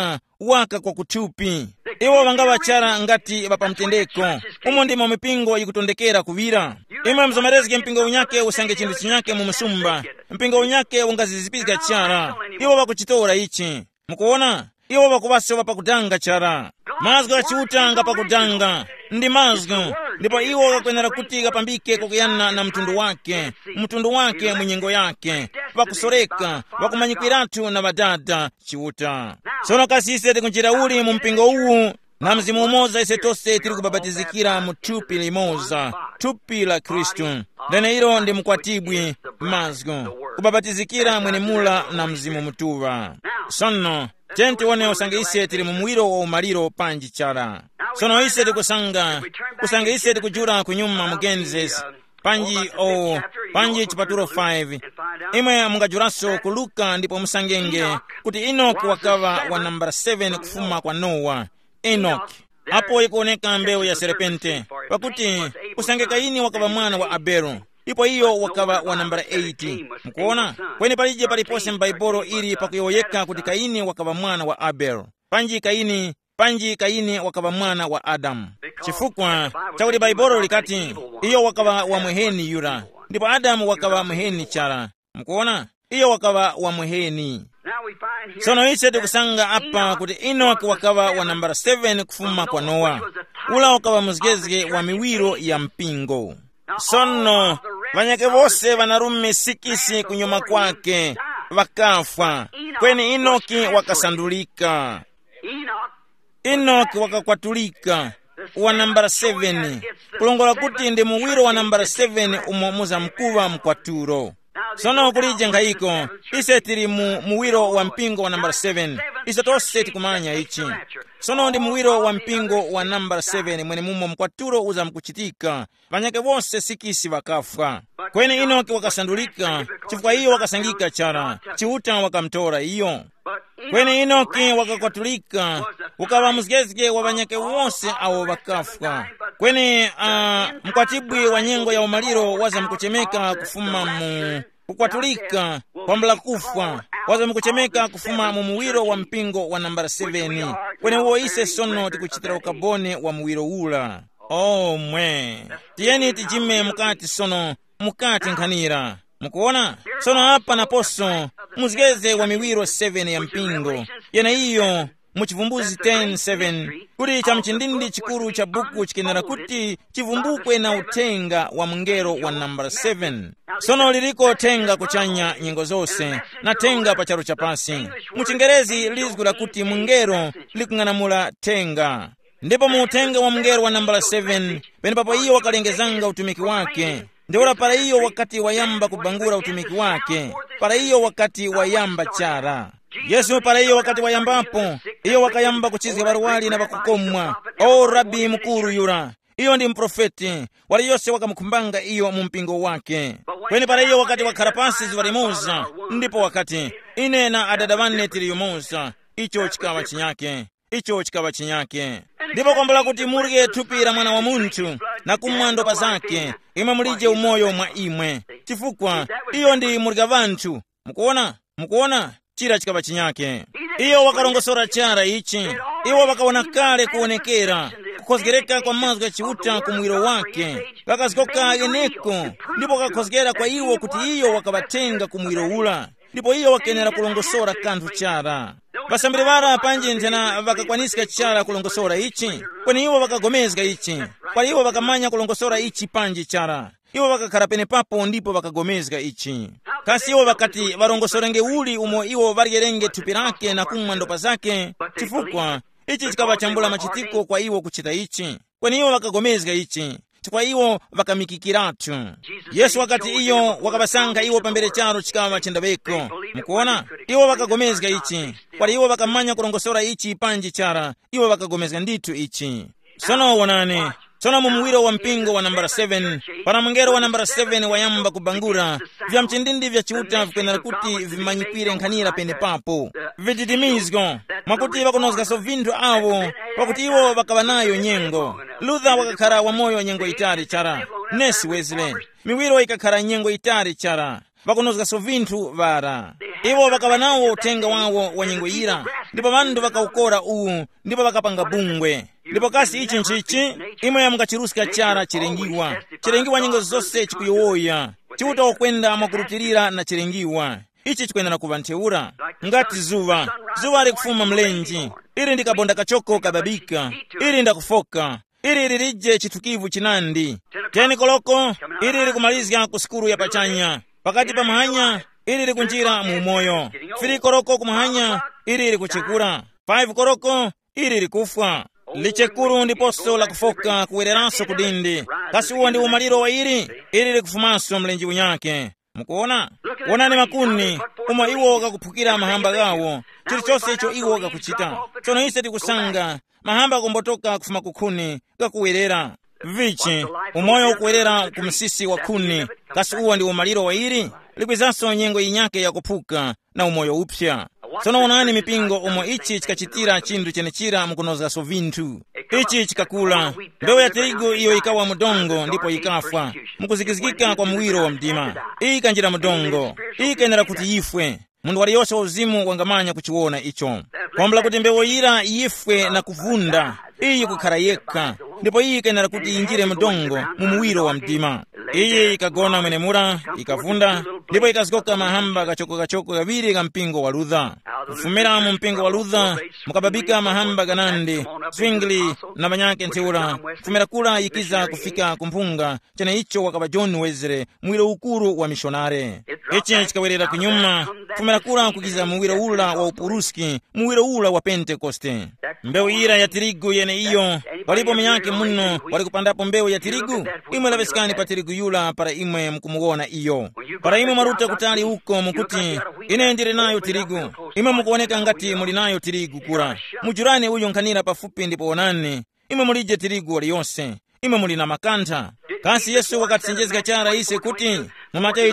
waka kwa kutupi. Iwo wangava chara ngati bapamtendeko. Umo ndimo mipingo yikutondekera kuvira. Imwe mzomerezge mpingo unyake usange chindu chinyake mumusumba. Mpingo unyake ungazizipizga chara. Iwo wakuchitora ichi. Mukuona? Iwo wakuvase wapakudanga chara. Mazgo achiuta nga pakudanga. Ndi mazgo. Ndipo iwo wakwenera kuti kapambike kukuyana na mtundu wake mwenyengo yake. Wakusoreka, wakumanyikwiratu na madada chiuta. Sono kasi ise tikunjira uli mu mpingo uwu, na mzimu umoza ise tose tiri kubabatizikira mu thupi limoza, thupi la Kristu. Lene ilo ndi mkwatibwi mazgo, kubabatizikira mwene mula na mzimu mutuwa. Sono, chenti wone usange ise tiri mumuwiro wa umaliro panji chara. Sono ise tikusanga ise tikujura kunyuma mu Genesis panji chipaturo 5. Imwe mungajuraso kuluka ndipo musangenge kuti Enoch wakava wa nambara 7 kufuma kwa Noah. Enoch apo ikuoneka mbewu ya serepente, pakuti usange Kaini wakava mwana wa Abelo. ndipo iyo wakava wa nambala 8. Mukuona, kweni palije palipose m'Baibulo ili pakuyoyeka kuti Kaini wakava mwana wa Abel, panji Kaini wakava mwana wa Adamu, chifukwa chakuti Baibulo likati iyo wakava wa muheni Yura, ndipo Adamu wakava muheni Chara. Mukuona, iyo wakava wa muheni. Sono ise tikusanga apa kuti Enoki wakava wa nambala 7 kufuma kwa Noa, ula wakava muzigezge wa miwiro ya mpingo. Sono vanyake vose vanarume 6 kunyuma kwake vakafa, kweni Enoki wakasandulika. Enoki wakakwatulika wa nambala 7, kulongola kuti ndi muwiro wa nambala 7 umo muzamkuva mkwaturo. Sono kulije ngayiko ise tili muwiro wa mpingo wa nambala 7, ise tonse tikumanya ichi. Sono ndi muwiro wa mpingo wa nambala 7 mwene mumo mkwaturo uzamkuchitika, vanyake vose 6 vakafa, kweni Enoki wakasandulika, chifukwa iyo wakasangika Chara, chiuta wakamtora iyo. Kweni Enoki wakakwatulika, ukava muzigezge wa vanyake wose awo vakafa, kweni mkwatibwi wa nyengo ya umaliro waza mkuchemeka kufuma mu kukwatulika kwambala kufa, waza mkuchemeka kufuma mu muwiro wa mpingo wa nambala 7, kweni uwo ise sono tikuchitira ukabone wa muwiro ula. Mwe tiyeni tijime mukati sono mukati nkhanira. Mukuona, sono apa naposo muzigeze wa miwiro 7 ya mpingo yena iyo muchivumbuzi 10:7 kuti chamchindindi chikuru cha buku chikenera kuti chivumbukwe na utenga wa mngero wa nambala 7. Sono liliko tenga kuchanya nyengo zose na tenga pacharo chapasi. Muchingerezi lizgula kuti mngero likung'anamula tenga. Ndipo muutenga wa mngero wa nambala 7 pene papo iyo wakalengezanga utumiki wake. Ndiwala para iyo wakati wayamba kubangura utumiki wake, para iyo wakati wayamba Chara. Yesu para iyo wakati wayambapo, iyo wakayamba kuchizga baruwali na bakukomwa. Rabi mkuru Yura, iyo ndi mprofeti, wali yose wakamukumbanga iyo mumpingo wake. Kweni para iyo wakati wakarapasi ziwalimuza, ndipo wakati ine na adadavane tiliyumuza, icho chikawa chinyake. Ndipo kwambala kuti murge tupira mwana wa muntu na kumwando pazake, ima mulije umoyo mwa imwe, chifukwa iyo ndi murga vantu. Mukuona, chira chikawa chinyake. Iyo wakarongosora Chara ichi, iyo wakaona kale kuonekera, kukozgereka kwa mazga chiuta kumwiro wake, wakazikoka eneko, ndipo wakakozgera kwa iwo kuti iyo wakabatenga kumwiro ula, ndipo iyo wakenera kulongosora kanthu Chara. Vasambiri vara panji ntena vakakwanisika Chara kulongosora ichi, kweni iwo vakagomezga ichi, kwa iwo vakamanya kulongosora ichi panji Chara. Iwo vakakhala pene papo ndipo vakagomezga ichi. Kasi iwo vakati varongosorenge uli umo iwo vargerenge thupi lake na kumwando pazake, chifukwa ichi chikava chambula machitiko kwa iwo kuchita ichi, kweni iwo vakagomezga ichi, chifukwa iwo vakamikikiratu. Yesu wakati iyo wakabasanga iwo pambere charo chikava chendabeko. Mukuona, iwo vakagomezga ichi, kwa iwo vakamanya kulongosora ichi panji Chara, iwo vakagomezga nditu ichi. Sono wonani, sono mumuwiro wa mpingo wa nambala 7, para mngero wa nambala 7 wayamba kubangura, vya mchindindi vya chiuta vikwenera kuti vimanyipire nkhanira pene papo, vichitimizgo, mwakuti vakunozga so vinthu awo, pakuti iwo vakavanayo nyengo. Luther wakakhala wa moyo nyengo itari Chara, Nesi Wesley, miwiro ikakhala nyengo itari Chara, vakunozga so vinthu vara. Iwo vakavanawo utenga wawo wa nyengo ira, ndipo vandu vakaukora uwu, ndipo vakapanga bungwe. Ndipo kasi ichi nchichi, imwe ya mkachiruska Chara chirengiwa nyengo zose chikuyowoya, chiuta wakwenda mwakurutirira na chirengiwa. Ichi chikwenda na kuvantheura, ngati zuva ali kufuma mlenji, iri ndikabonda kachoko kababika, iri ndakufoka, iri lije chitukivu chinandi. 10 koloko, iri kumalizga kusikuru ya pachanya, pakati pa mahanya, iri kunjira mu moyo. 3 koroko kumahanya, iri kuchekura. 5 koroko, iri kufwa. Lichekuru ndiposo la kufoka kuwereranso kudindi. Kasi uwa ndi umaliro wa iri kufumaso mlenji unyake. Mukuona? Wonani makuni, uma iwo kakuphukira mahamba gawo, chilichonse icho iwo kakuchita. Tsono ise tikusanga, mahamba kumbotoka kufuma kukhuni, kakuwerera. Vichi, umoyo ukuwerera kumsisi wa khuni, kasi uwa ndi umaliro wa likwizanso nyengo inyake ya kuphuka na umoyo upya. Tsono onani mipingo omwe ichi chikachitira chinthu chenechira mukunozanso vinthu. Ichi chikakula, mbewu ya tirigu iyo ikawa mudongo ndipo ikafa mukuzikizikika kwa muwiro wa mdima. Iyi kanjira mudongo, iyi kenera kuti ifwe. Mundu waliyonse wauzimu wangamanya kuchiona icho. Kwambula kuti mbewu ira ifwe na kuvunda, iyi kukhala yekha, ndipo iyi kenera kuti injire mudongo mu muwiro wa mdima. Iyi ikagona mwenemura, ikavunda, ndipo ikazikoka mahamba kachoko kaviri kampingo wa Luther. Kufumira mu mpingo wa Luther mukababika mahamba ganandi, Zwingli na manyake ntheura. Kufumira kula ikiza kufika kumpunga, chene icho wakaba John Wesley, muwiro ukuru wa mishonare. Ichi chikawerera kunyuma, kufumira kula kukiza muwiro ula wa Upuruski, muwiro ula wa Pentekoste. Mbewu ira ya tirigu yene iyo, palipo minyake muno wali kupandapo mbewu ya tirigu, imwe lavesikani pa tirigu yula para imwe mkumuona iyo. Para imwe maruta kutali uko mukuti, ine ndiri nayo tirigu, imwe mukuoneka ngati muli nayo tirigu kura. Mujurani uyu nkanira pafupi ndipo onani, imwe mulije tirigu wali yonse, imwe muli na makantha. Kasi Yesu wakati sinjezika chara ise kuti, mu Mateyu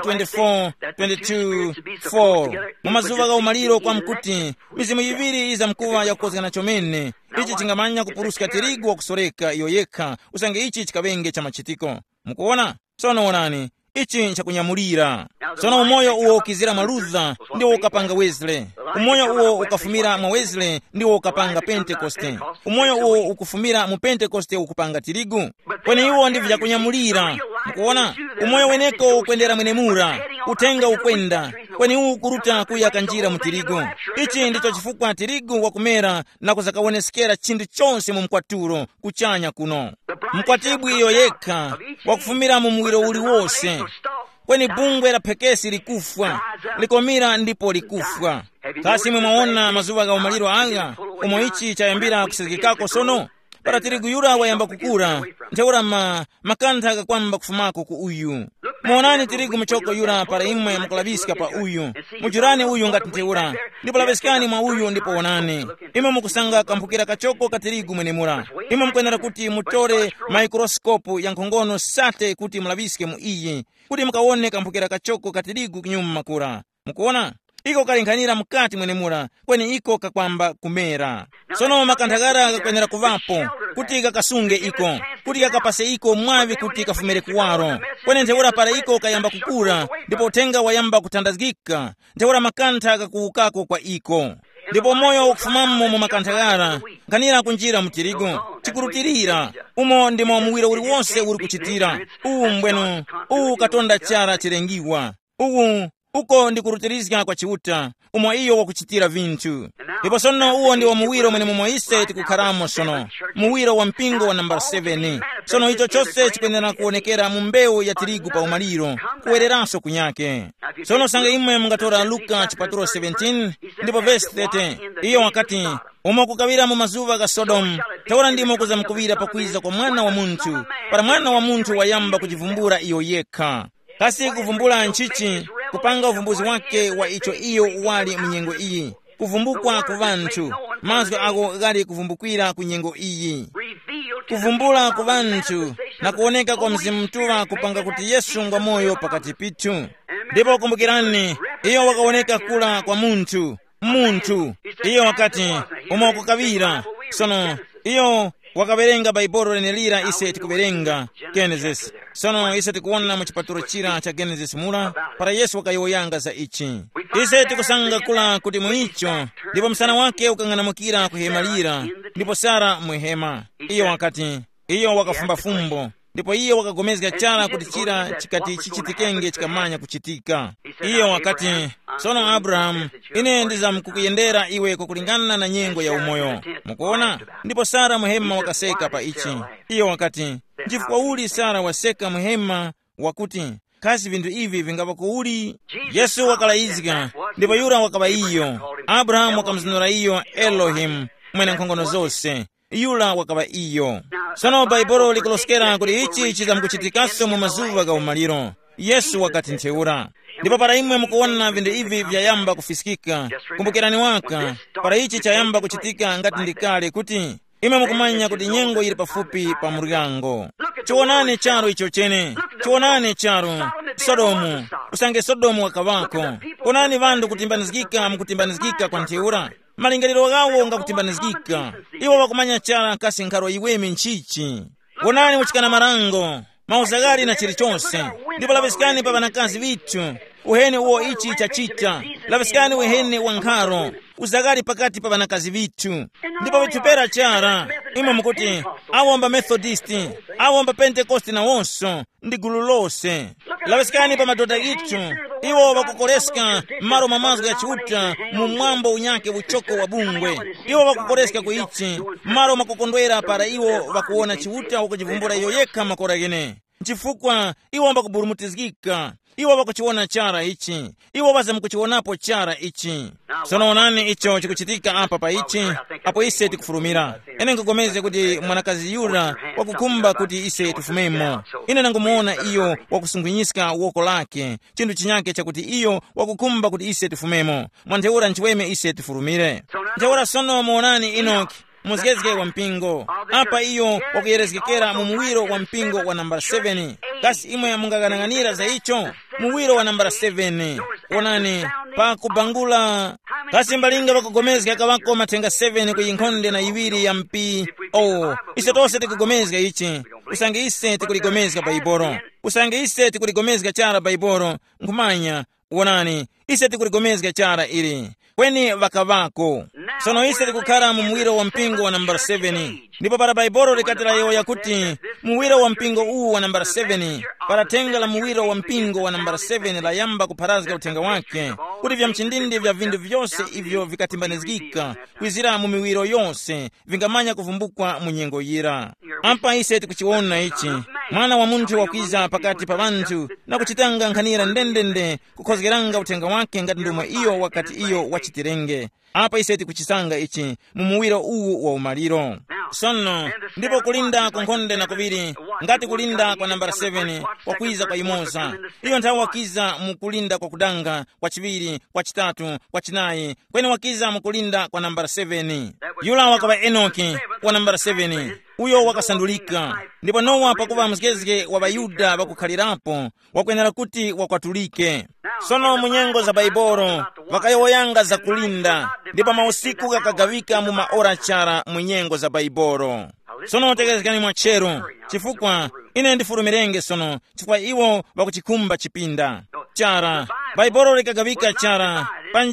24:22-4, mumazuva ga umaliro kwa mkuti, mizimu yiviri iza mkuwa ya kukozekana chomene, ichi chingamanya kupuruska tirigu wa kusoreka iyo yekha, usange ichi chikavenge cha machitiko. Mukuona? Sono onani, ichi nchakunyamulira. Sono umoyo uwo ukizira mwa Luther, ndiwo ukapanga Wesley. Umoyo uwo ukafumira mwa Wesley, ndiwo ukapanga Pentekoste. Umoyo uwo ukufumira mu Pentekoste ukupanga tirigu. Kweni iwo ndivyo chakunyamulira. Mukuona? Umoyo weneko ukwendera mwenemura, utenga ukwenda. Kweni uwu kuruta kuya kanjira mu tirigu. Ichi ndicho chifukwa tirigu wakumera na kuzakawonesekera chinthu chonse mu mkwaturo, kuchanya kuno. Mkwatibu iyo yekha, wakufumira mu muwiro uli wose. Kweni bungwe la pekesi likufwa, likomira ndipo likufwa. Kasi mwe mwaona mazuva ga umaliro anga, umo ichi chayambira kusizikako sono. Para tirigu yura wayamba kukura, nteura makantha kakwamba kufumako ku uyu. Muonani tirigu mchoko yura para imwe mkulabisika pa uyu. Mujurani uyu ngati nteura, ndipo labesikani mwa uyu ndipo onani. Imwe mukusanga kampukira kachoko ka tirigu mwenemura. Imwe mkwenera kuti mutore mikroskopu ya nkhongono sate kuti mulabisike mu iyi, kuti mukawone kampukira kachoko ka tirigu kinyuma makura. Mukuona? Iko kalinkhanira mkati mwenemura, kweni iko kakwamba kumera. Sono makanthagara kakwenera kuvapo, kuti kakasunge iko, kuti kakapase iko mwavi kuti kafumere kuwaro. Kweni ntheura para iko kayamba kukura, ndipo uthenga wayamba kuthandazikika, ntheura makantha kakuukako kwa iko. Ndipo moyo ukufumamo mu makanthagara, nkhanira kunjira mu tirigu, chikurutirira, umo ndimo muwiro uli wonse uli kuchitira. Mbwenu, katonda chara chirengiwa. Uko ndikurutirizika kwa chiuta, umo iyo wakuchitira vinthu. Ndipo sono uwo ndi wa muwiro mwene mumoise tikukharamo sono. Muwiro wa mpingo wa namba 7. Sono icho chose chikwenera kuonekera mu mbewu ya tirigu pa umaliro, kuwereranso kunyake. Sono sange imwe mungatora Luka chapaturo 17, ndipo verse 30. Iyo wakati, umo kukawira mu mazuva ga Sodom, taura ndimo kuzamukuvira pakwiza kwa mwana wa munthu. Para mwana wa munthu wayamba kujivumbura iyo yekha. Kasi kuvumbula nchichi, kupanga uvumbuzi wake wa icho iyo wali mnyengo iyi. Kuvumbukwa kuvanthu, mazwi ako gali kuvumbukwira kunyengo iyi. Kuvumbula kuvanthu, na kuoneka kwa mzimu mtuwa kupanga kuti Yesu ngwa moyo pakati pithu. Ndipo kumbukirani, iyo wakaoneka kula kwa munthu. Iyo wakati, umo kukavira, sono, iyo wakaverenga baibolo lenelira ise tikuverenga Genesis. Sono ise tikuona mu chipaturo chira cha Genesis mula, para Yesu wakayoyanga za ichi. Ise tikusanga kula kuti muicho, ndipo msana wake ukang'anamukira kuhemalira, ndipo Sara muhema. Iyo wakati, iyo wakafumba fumbo, ndipo iyo wakagomezga chala kuti chira chikati chichitikenge chikamanya kuchitika. Iyo wakati, sono Abraham, ine ndizamkukuyendera iwe kukulingana na nyengo ya umoyo. Mukuona? Ndipo Sara muhema wakaseka pa ichi. Iyo wakati, chifukwa uli Sara waseka muhema wakuti, kasi vindu ivi vingava kuuli? Yesu wakalayizika, ndipo yura wakaba iyo. Abraham wakamzinura iyo Elohim, mwene nkhongono zose. Yula wakaba iyo. Sono baibolo likuloskera kuti ichi chizamkuchitikaso mu mazuva ga umaliro. Yesu wakati ntheura. Ndipo para imwe mukuona vindu ivi vyayamba kufisikika. Kumbukirani waka, para ichi chayamba kuchitika ngati ndikale kuti imwe mukumanya kuti nyengo ili pafupi pa murigango. Chiwonani charo icho chene. Chiwonani charo Sodomu. usange Sodomu wakavako. Konani vandu mukutimbanizikika kwa ntheura. Malingaliro gawo ngakutimbanizikika. Iwo wakumanya chala kasi nkhalo iwemi nchichi. Konani muchikana marango, mauzagari na chilichonse. Ndipo lavisikani pa vanakazi vitu. Uhene uwo ichi chachita. Lavisikani uhene wa nkharo. Uzagari pakati pa vanakazi vitu. Ndipo vitupera chara. Ima mukuti, awomba Methodist, awomba Pentecost na wonso, ndi gulu lose. Lavisikani pa madota itu. Iwo wakukoreska maro mamazga ya chiuta mumwambo unyake uchoko wa bungwe. Iwo wakukoreska kuichi maro makukondwera para iwo wakuona chiuta wakujivumbura yoyeka makora gene. Nchifukwa iwo wamba kuburumutizgika. Iwo wakuchiona chara ichi. Iwo waza mkuchionapo chara ichi. Sono nani icho chikuchitika apa pa ichi. Apo ise tikufurumira. Ene nkugomeze kuti mwanakazi yura wakukumba kuti ise tufumemo. Ine nangumuona iyo wakusungwinyisika uoko lake. Chindu chinyake chakuti iyo wakukumba kuti ise tufumemo. Mwanteura nchiweme ise tufurumire. Nteura sono muonani Enoki. Muzgezge wa mpingo. Apa iyo wakuyerezgekera mumuwiro wa mpingo wa namba 7. Kasi imwe mungagananganira za icho. Muwiro wa namba 7. Onani, pa kubangula. Kasi mbalinga wakugomezga kawako matenga 7 kuyinkonde na iwiri ya mpi. Ise tose tikugomezga ichi. Usange ise tikuligomezga baiboro. Usange ise tikuligomezga chara baiboro. Nkumanya, onani, ise tikuligomezga chara ili. Kweni vakavako. Sono ise likukara mumuwiro wa mpingo wa namba 7. Ndipo para baiboro likatira yoya kuti muwiro wa mpingo uu wa namba 7. Para tenga la muwiro wa mpingo wa namba 7 la yamba kuparazga utenga wake. Kuti vya mchindindi vya vindu vyose ivyo vikatimbanizgika. Kwizira mumiwiro yose vingamanya kuvumbukwa munyengo yira. Ampa ise tikuchiona ichi. Mwana wa muntu wakwiza pakati pa bantu na kuchitanga nkhanira ndendende kukhozgeranga utenga wake ngati ndumo iyo wakati iyo wachitirenge. Apa ise tikuchisanga ichi mumuwiro uu wa umaliro. Sono ndipo kulinda kunkonde na kubiri ngati kulinda kwa namba 7 wakwiza kwa imoza. Iyo nthawi wakiza mukulinda kwa kudanga kwa chiviri, kwa chitatu, kwa chinayi. Kweni wakiza mukulinda kwa namba 7. Yula wakaba Enoki kwa namba 7. Uyo wakasandulika. Ndipo Nowa pakuva mzgezge wa bayuda wakukhalirapo wakwenera kuti wakwatulike. Sono munyengo za baiboro wakayoyanga za kulinda. Ndipo mausiku kakagawika mu maora chara munyengo za baiboro. Sono tekezekani mwachero. Chifukwa ine ndifurumirenge sono. Chifukwa iwo wakuchikumba chipinda. Chara. Baiboro likagawika chara.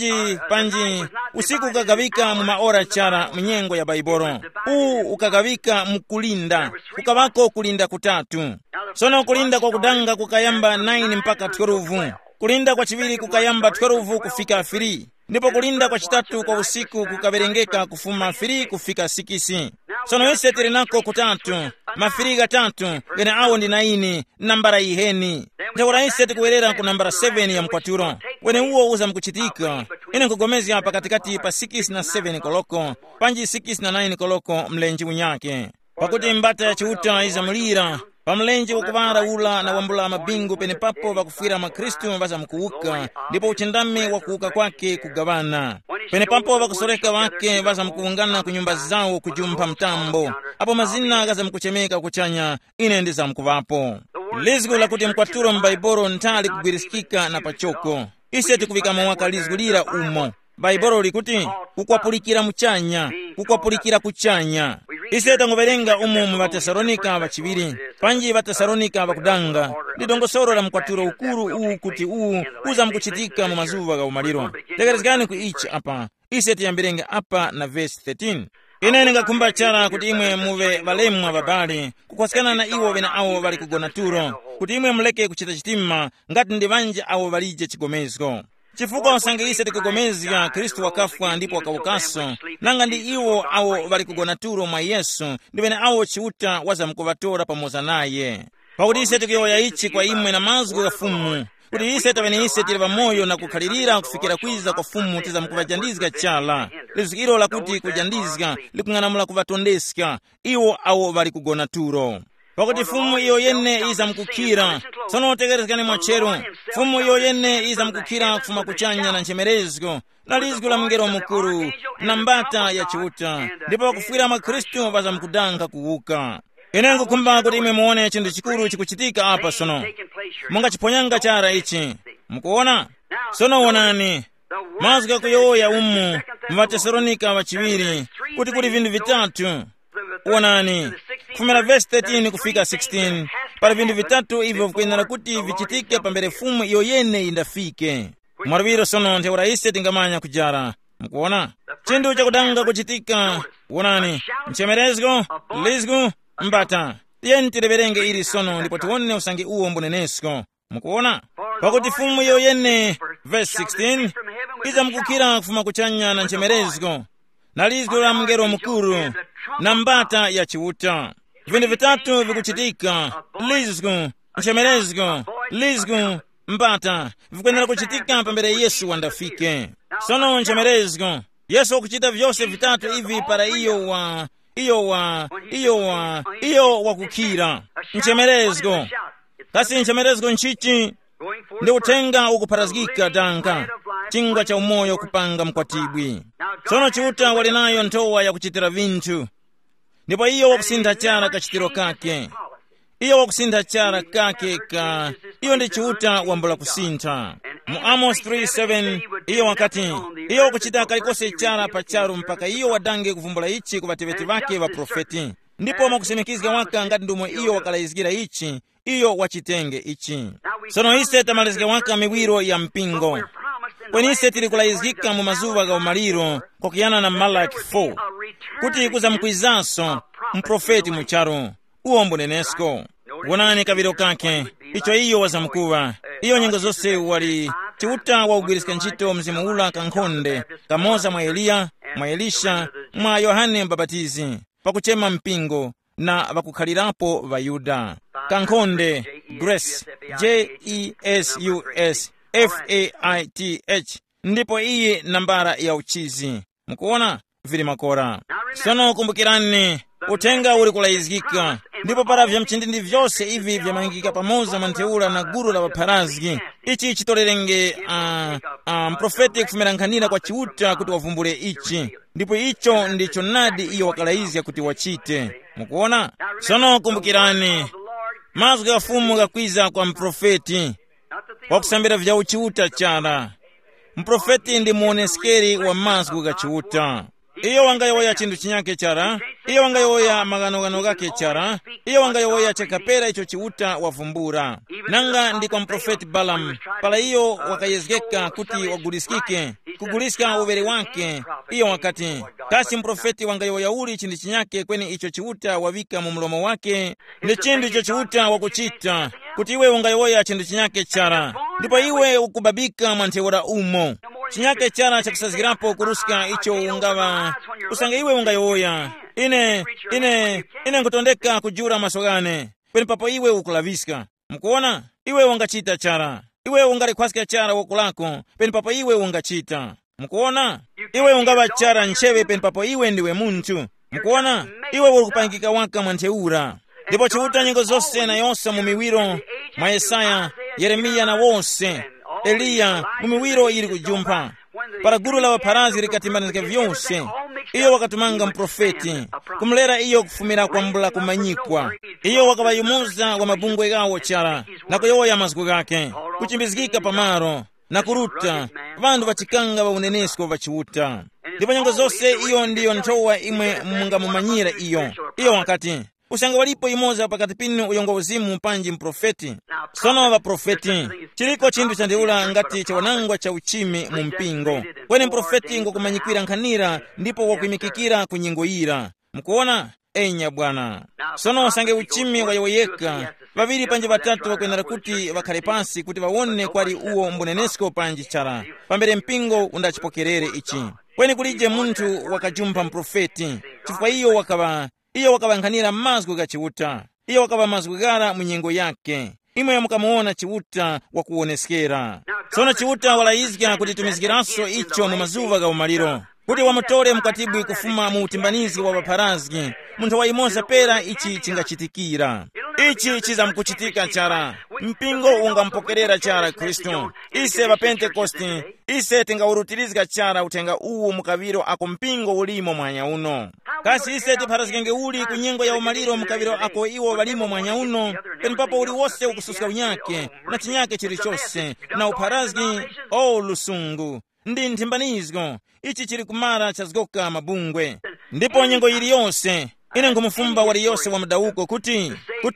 Panji. Usiku ukagawika mu maora chara munyengo ya baiboro. Ukagawika mukulinda. Kukawako kulinda kutatu. Sono kulinda kwa kudanga kukayamba 9 mpaka 12. Kulinda kwa chiviri kukayamba 12 kufika 3. Ndipo kulinda kwa chitatu kwa usiku kukaberengeka kufuma 3 kufika 6. Sono ise tirinako kutatu. Mafiriga 3. Gene awo ndi 9. Nambara iheni. Ndeura ise tikuwerera ku nambara 7 ya mkwaturo. Wene uwo uza mkuchitika. Ine nkugomezi hapa katikati pa 6 na 7 koloko. Panji 6 na 9 koloko mlenji unyake. Pakuti mbata ya chiuta iza mulira. Pamlenji wakuvara ula na wambula mabingu pene papo wakufira makristu waza mkuuka. Ndipo uchendame wakuuka kwake kugawana. Pene papo wakusoreka wake waza mkuungana kunyumba zao kujumpa mtambo. Apo mazina gaza mkuchemeka kuchanya ine ndiza mkuvapo. Lizgu la kuti mkwaturo mbaiboro ntali kugwirisikika na pachoko. Ise tikuvika mwaka lizgu lira umo. Baiboro likuti kukwapulikira mchanya, kukwapulikira kuchanya. Ise tangoverenga umu mu Tesalonika vachiviri. Panji Tesalonika vakudanga. Lidongosoro la mkwaturo ukuru kuti uza mkuchitika mu mazuva ga umaliro. Tegerezgani ku ichi apa. Ise tiyambirenge apa na verse 13. Ine ningakumba chara kuti imwe muve valemwa babali. Kukwasikana na iwo vena awo vali kugona turo. Kuti imwe muleke kuchita chitima ngati ndivanje awo valije chigomezgo. Chifukwa usange ise tikugomezga Kristu wakafwa ndipo wakaukaso. Nanga ndi iwo awo vali kugona turo mwa Yesu. Ndivene awo chiuta waza mkuvatora pamoza naye. Pakuti ise tikiyoya ichi kwa imwe na mazgu ya fumu. Kuti ise tavene ise tiliva moyo na kukhalirira kufikira kwiza kwa fumu tiza mkuvajandizga chala. Lizikiro la kuti kujandizga likung'anamula kuvatondeska. Iwo awo vali kugona turo. Pakuti fumu iyo yene iza mkukira. Sono tegerezgani mwachero. Fumu iyo yene iza mkukira kufuma kuchanya na nchemerezgo. Na lizgu la mngero mkuru. Na mbata ya chiuta. Ndipo wakufira makristu waza mkudanga kuuka. Ine ngukumba kuti ime muone chindu chikuru chikuchitika apa sono. Munga chiponyanga chara ichi. mukuona. Sono wonani mazwi akuyoya umu m'Vatesalonika wachiwiri kuti kuli vinthu vitatu. Wonani kufumira verse 13 kufika 16 pali vinthu vitatu ivyo vikuyenera kuti vichitike pambere fumu iyo yene indafike. Mwariviro sono ntheura ise tingamanya kujara, mukuona. Chinthu chakutanga kuchitika, wonani mchemerezgo, lizgu, mbata. Tiyeni tileverenge ili sono ndipo tiwone usangi uwo mbunenesko, mukuona. Pakuti fumu iyo yene, verse 16, iza mkukira kufuma kuchanya na mchemerezgo, na lizgu la mngelo mkuru, na mbata ya chiuta. Vinthu vitatu vikuchitika, lizgu, mchemerezgo, lizgu, mbata, vikuyenera kuchitika pambere Yesu andafike. Sono mchemerezgo, Yesu akuchita vyose vitatu hivi para iyo wakukira. Mchemerezgo, kasi mchemerezgo nchichi ndi utenga ukuparazgika danka chingwa cha umoyo kupanga mkwatibwi. Sono chiuta walinayo ntowa ya kuchitira vinthu, ndipo iyo wakusintha chara kachitiro kake. Iyo wakusintha chara kake ka iyo ndi chiuta wambula kusintha. Mu Amos 3:7 iyo wakati iyo wakuchita kalikose chara pacharu mpaka iyo wadange kuvumbula ichi kuvateveti vake va profeti, ndipo makusemekizga waka ngati ndomwe iyo wakalaizgira ichi iyo wachitenge ichi. Sono ise tamalizga waka miwiro ya mpingo, kweni ise tili kulaizgika mu mazuva ga umaliro kokiyana na Malaki 4 kuti kuza mkwizanso mprofeti mucharo uwo mbunenesko. Wonani kaviro kake icho iyo wazamkuva iyo nyengo zose wali chiuta wa ugwirisika ntchito mzimu ula kankhonde kamoza mwa Eliya, mwa Elisha, mwa Yohane Mbapatizi pakuchema mpingo na vakukhalirapo Vayuda. Kankhonde, Grace, JESUSFAITH, ndipo iye nambara ya uchizi, mukuona vili makora. Sono kumbukirani utenga uli kulaizgika, ndipo para vya mchindindi vyose ivi vyamangika pamoza manteula na guru la vaparazgi. Ichi chitolelenge mprofeti kufumira nkhanira kwa chiuta kuti wavumbule ichi, ndipo icho ndicho nadi iyo wakalaizya kuti wachite, mukuona. Sono kumbukirani mazwi ga fumu gakwiza kwa mprofeti wakusambira vya uchiuta chara. Mprofeti ndi muoneskeri wa mazwi ga chiuta. Iyo wangayoya chindu chinyake chara, iyo wangayoya maganogano gake chara, iyo wangayoya chekapera icho chiuta wavumbura. Nanga ndi kwa mprofeti Balaam, pala iyo wakayezgeka kuti waguliskike, kuguliska uveri wake. Iyo wakati kasi mprofeti wangayoya uli chindu chinyake kweni icho chiuta wavika mu mlomo wake, ndi chindu icho chiuta wakuchita kuti iwe wangayoya chindu chinyake chara, ndipo iwe ukubabika mwanteora umo. Chinyake chara chakusazgirapo kuruska icho ungawa usanga iwe ungayoya ine nkutondeka kujura masogane kweni papo iwe ukulaviska, mukuona. Iwe ungachita chara, iwe ungalikhwaska chara wokulako peni papo iwe ungachita, mukuona. Iwe ungawa chara nchewe peni papo iwe ndiwe muntu, mukuona. Iwe ulikupangika waka mwanteura, ndipo chiuta nyengo zose na yosa mumiwiro mwa Yesaya, Yeremiya na wose Eliya mumiwiro ili kujumpa para guru la waparazi likatimbanizika vyose. Iyo wakatumanga mprofeti kumlera iyo kufumira kwa mbula kumanyikwa. Iyo wakavayumuza wa mabungwe gawo chara na kuyoya mazgu gake kuchimbizgika pamaro na kuruta vandu vachikanga wa unenesko vachiuta. Ndipo nyengo zose iyo ndiyo ntowa imwe mungamumanyira iyo wakati usanga walipo imoza pakati pinu uyongo uzimu panji mprofeti. Sono wa profeti chiliko chindu chandeula ngati cha wanangwa cha uchimi mumpingo, kweni mprofeti ngo kumanyikwira nkhanira ndipo wakuimikikira kunyingoyira, mukuona enya bwana. Sono wasange uchimi wayoyeka vaviri panji vatatu wakwenera kuti vakhale pansi kuti vawone kwali uwo mbunenesko panji chara pambere mpingo undachipokerere ichi, kweni kulije muntu wakajumpa mprofeti chifukwa iyo wakawankhanira mazgu ga chiuta. Iyo wakawa mazgu gara munyengo yake imwe mukamuona chiuta wakuoneskera. Sono chiuta walaizga kuti tumizgiraso icho mu mazuva ga umaliro kuti wamutore mkwatibwi kufuma mu utimbanizi wa vaparazgi munthu waimoza pera ichi chingachitikira. Ichi chizamkuchitika chara mpingo ungampokerera chara Kristu. Ise va Pentekosti ise tingaurutirizga chara utenga uwu mukaviro ako mpingo ulimo mwanya uno. kasi ise tipharazikenge uli ku nyengo ya umaliro mkaviro ako iwo walimo mwanya uno penipapo uli wose ukususka unyake na chinyake chilichonse na upharaziki lusungu ndi nthimbanizgo ichi chili kumara chazgoka mabungwe ndipo nyengo ili yonse ine ngumufumba wali yonse wa madauko kuti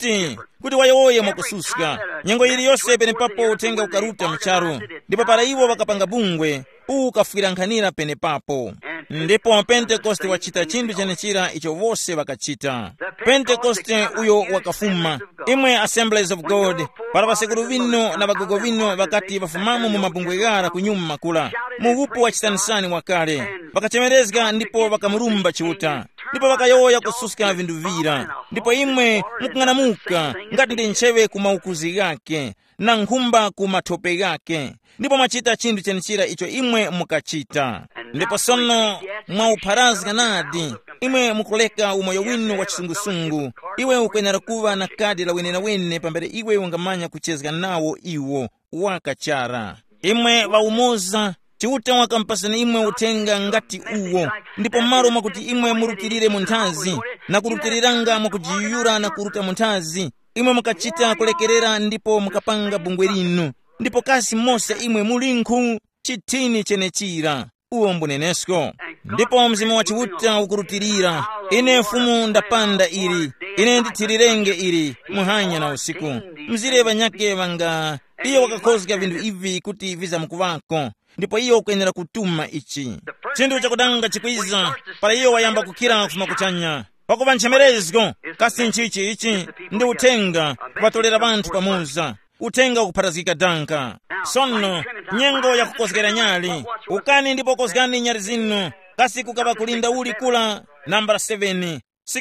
wayowoye mwakususka nyengo ili yonse penepapo utenga ukaruta mcharu ndipo para iwo wakapanga bungwe ukafwira nkhanira penepapo ndipo Pentekoste wachita chinthu chenechira icho wose wakachita. Pentekoste uyo wakafuma imwe Assemblies of God para vasekulu vino na vagogo vino wakati vafumamu mu mabungwe gara kunyuma kula mu upu wa chitanisani wakale vakachemerezga ndipo vakamurumba chiuta ndipo vakayoya kususka vindu vira ndipo imwe mukung'anamuka ngati ndi ncheve kumaukuzi gake na nkhumba kumathope gake ndipo mwachita chinthu chenechira icho imwe mukachita ndipo sono mwaupharazi nadi imwe mukuleka umoyo winu wa chisungusungu iwe ukwenera kuva na kadi la wene na wene pambere iwe ungamanya kuchezga nawo iwo wakachara imwe waumoza chiuta wakampasani imwe utenga ngati uwo ndipo maro mwakuti imwe murutirire munthazi na kurutiriranga mwakujiyura na kuruta munthazi imwe mukachita kulekerera ndipo mukapanga bungwe linu ndipo kasi mose imwe mulinku chitini chenechira uwo mbunenesko ndipo mzimu wa chiuta ukurutirira ine mfumu ndapanda ili ine nditirirenge ili muhanya na usiku mzire vanyake vanga iyo wakakhozga vindu ivi kuti viza mkuvako ndipo iyo ukwenera kutuma ichi chinthu chakudanga chikwiza para iyo wayamba kukira kufuma kuchanya pakuva nchemerezgo kasi nchichi ichi ndi utenga kupatolera vanthu pamuza utenga kupharazika danka sono nyengo ya kukozgera nyali ukani ndipo kozgani nyali zinu kasi kukaba kulinda uli kula nambala 7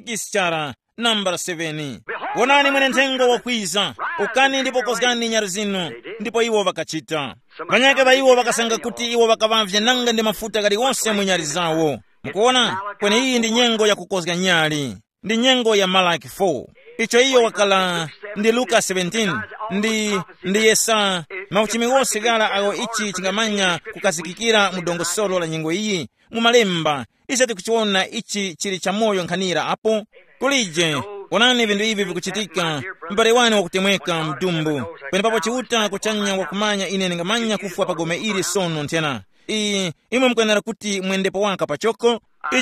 6 nambala 7 wonani mwene nthengo wakwiza ukani ndipo kozgani nyali zinu ndipo iwo vakachita vanyake va iwo vakasanga kuti iwo vakavavya nanga ndi mafuta kali wonse mu nyali zawo mukuona kwene iyi ndi nyengo ya kukozga nyali ndi nyengo ya Malaki 4 icho iyo wakala ndi Luka 17 ndi Yesa mauchimi wose gala awo ichi chingamanya kukazikikira mudongosolo la nyengo iyi mumalemba ise tikuchiona ichi chili cha moyo nkhanira apo kulije onani vindu ivi vikuchitika mbale wani wakutemweka mdumbu penepapo chiuta kuchanya wakumanya ine ningamanya kufua pagome ili sono ntena imwe mkwenera kuti mwendepo waka pachoko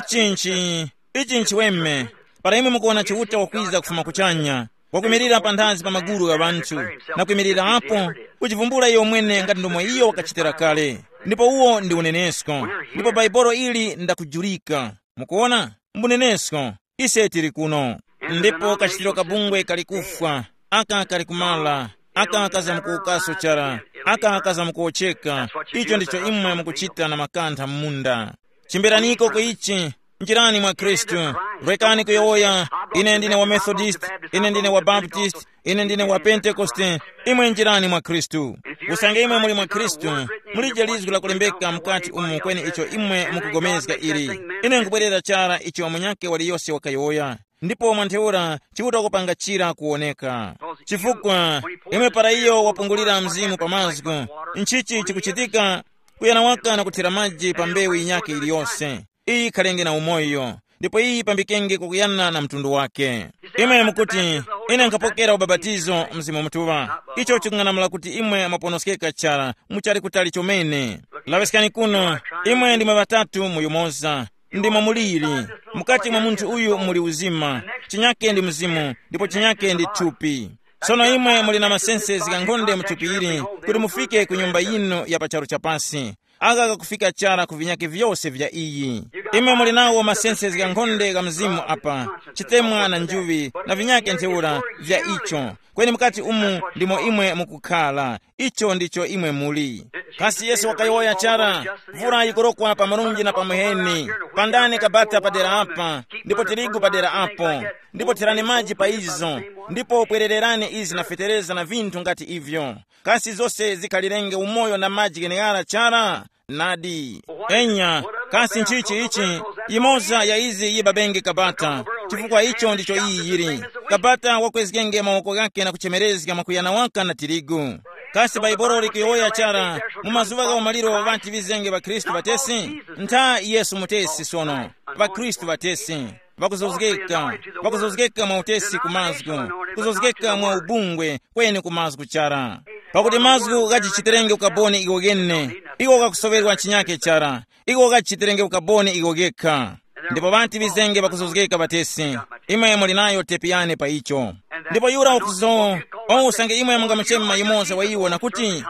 ichi nchi wemme para imwe mukuona chiuta wakwiza kufuma kuchanya wakumirira panthazi pa maguru ya vanthu na kumirira apo kuchivumbula iyo mwene ngati ndomwe iyo wakachitira kale ndipo uwo ndi unenesko ndipo baibolo ili ndakujulika mukuona mbunenesko ise tiri kuno ndipo kachitiro kabungwe kalikufwa aka kalikumala aka kaza mkuukaso chara aka kaza mkuocheka icho ndicho imwe mukuchita na makantha mmunda chimberaniko kuichi njirani mwa Kristu rekani kuyoya ine ndine wa Methodist ine ndine wa Baptist ine ndine wa Pentekoste imwe njirani mwa Kristu usange imwe muli mwa Kristu mulije lizgu la kulembeka mkati umu kweni icho imwe mukugomezga ili ine nkubwerera chara icho omunyake wali yose wakayoya ndipo mwantheura chiuta kupanga chira kuoneka chifukwa imwe para iyo wapungulira mzimu pamazgo nchichi chikuchitika kuyana waka na kuthira maji pa mbewu inyake iliyonse iyi kalenge na umoyo ndipo iyi pambikenge kukuyana na mtundu wake imwe mukuti ine nkapokera ubabatizo mzimu mutuwa icho chikung'anamula kuti imwe maponoskeka chara muchali kutali chomene lawesikani kuno imwe ndimwe vatatu muyumoza ndimo mulili mukati mwa munthu uyu muli uzima chinyake ndi mzimu ndipo chinyake ndi thupi sono imwe muli na masense zikankhonde mthupi ili kuti mufike ku nyumba ino ya pacharo chapasi aka kufika chara kuvinyake vyose vya iyi imwe muli nawo masense zikankhonde ka mzimu apa chitemwa na njuvi na vinyake ntheura vya icho kweni mukati umu ndimo imwe mukukhala icho ndicho imwe muli kasi Yesu wakayoya chara vura ikorokwa pa marunji na pa muheni pandani kabata padera apa ndipo tirigu padera apo ndipo tirani maji pa izo ndipo pwerererane izi na fetereza na vinthu ngati ivyo kasi zose zikalirenge umoyo na maji genegala chara nadi enya kasi nchichi ichi imoza ya izi yibabenge kabata chifukwa icho ndicho iyi yiri kabata wakwezgenge maoko yake na kuchemerezga makuyana waka na tirigu kasi baibolo likiyoya chara mumazuva ga umaliro wa vanti vizenge va Kristu vatesi ntha Yesu mutesi sono va Kristu vatesi vakuzozekeka mwa utesi kumazgu, kuzozekeka mwa ubungwe kweni kumazgu chara. Pakuti mazgu gachichiterenge ukaboni iko genne, iko kakusoverwa chinyake chara, iko gachichiterenge ukaboni iko gekha. Ndipo banti bizenge bakuzozekeka batesi, imwe mulinayo tepiyane pa icho. Ndipo yura ukuzo, usange imwe mungamuchema yimose wa iwo nakuti,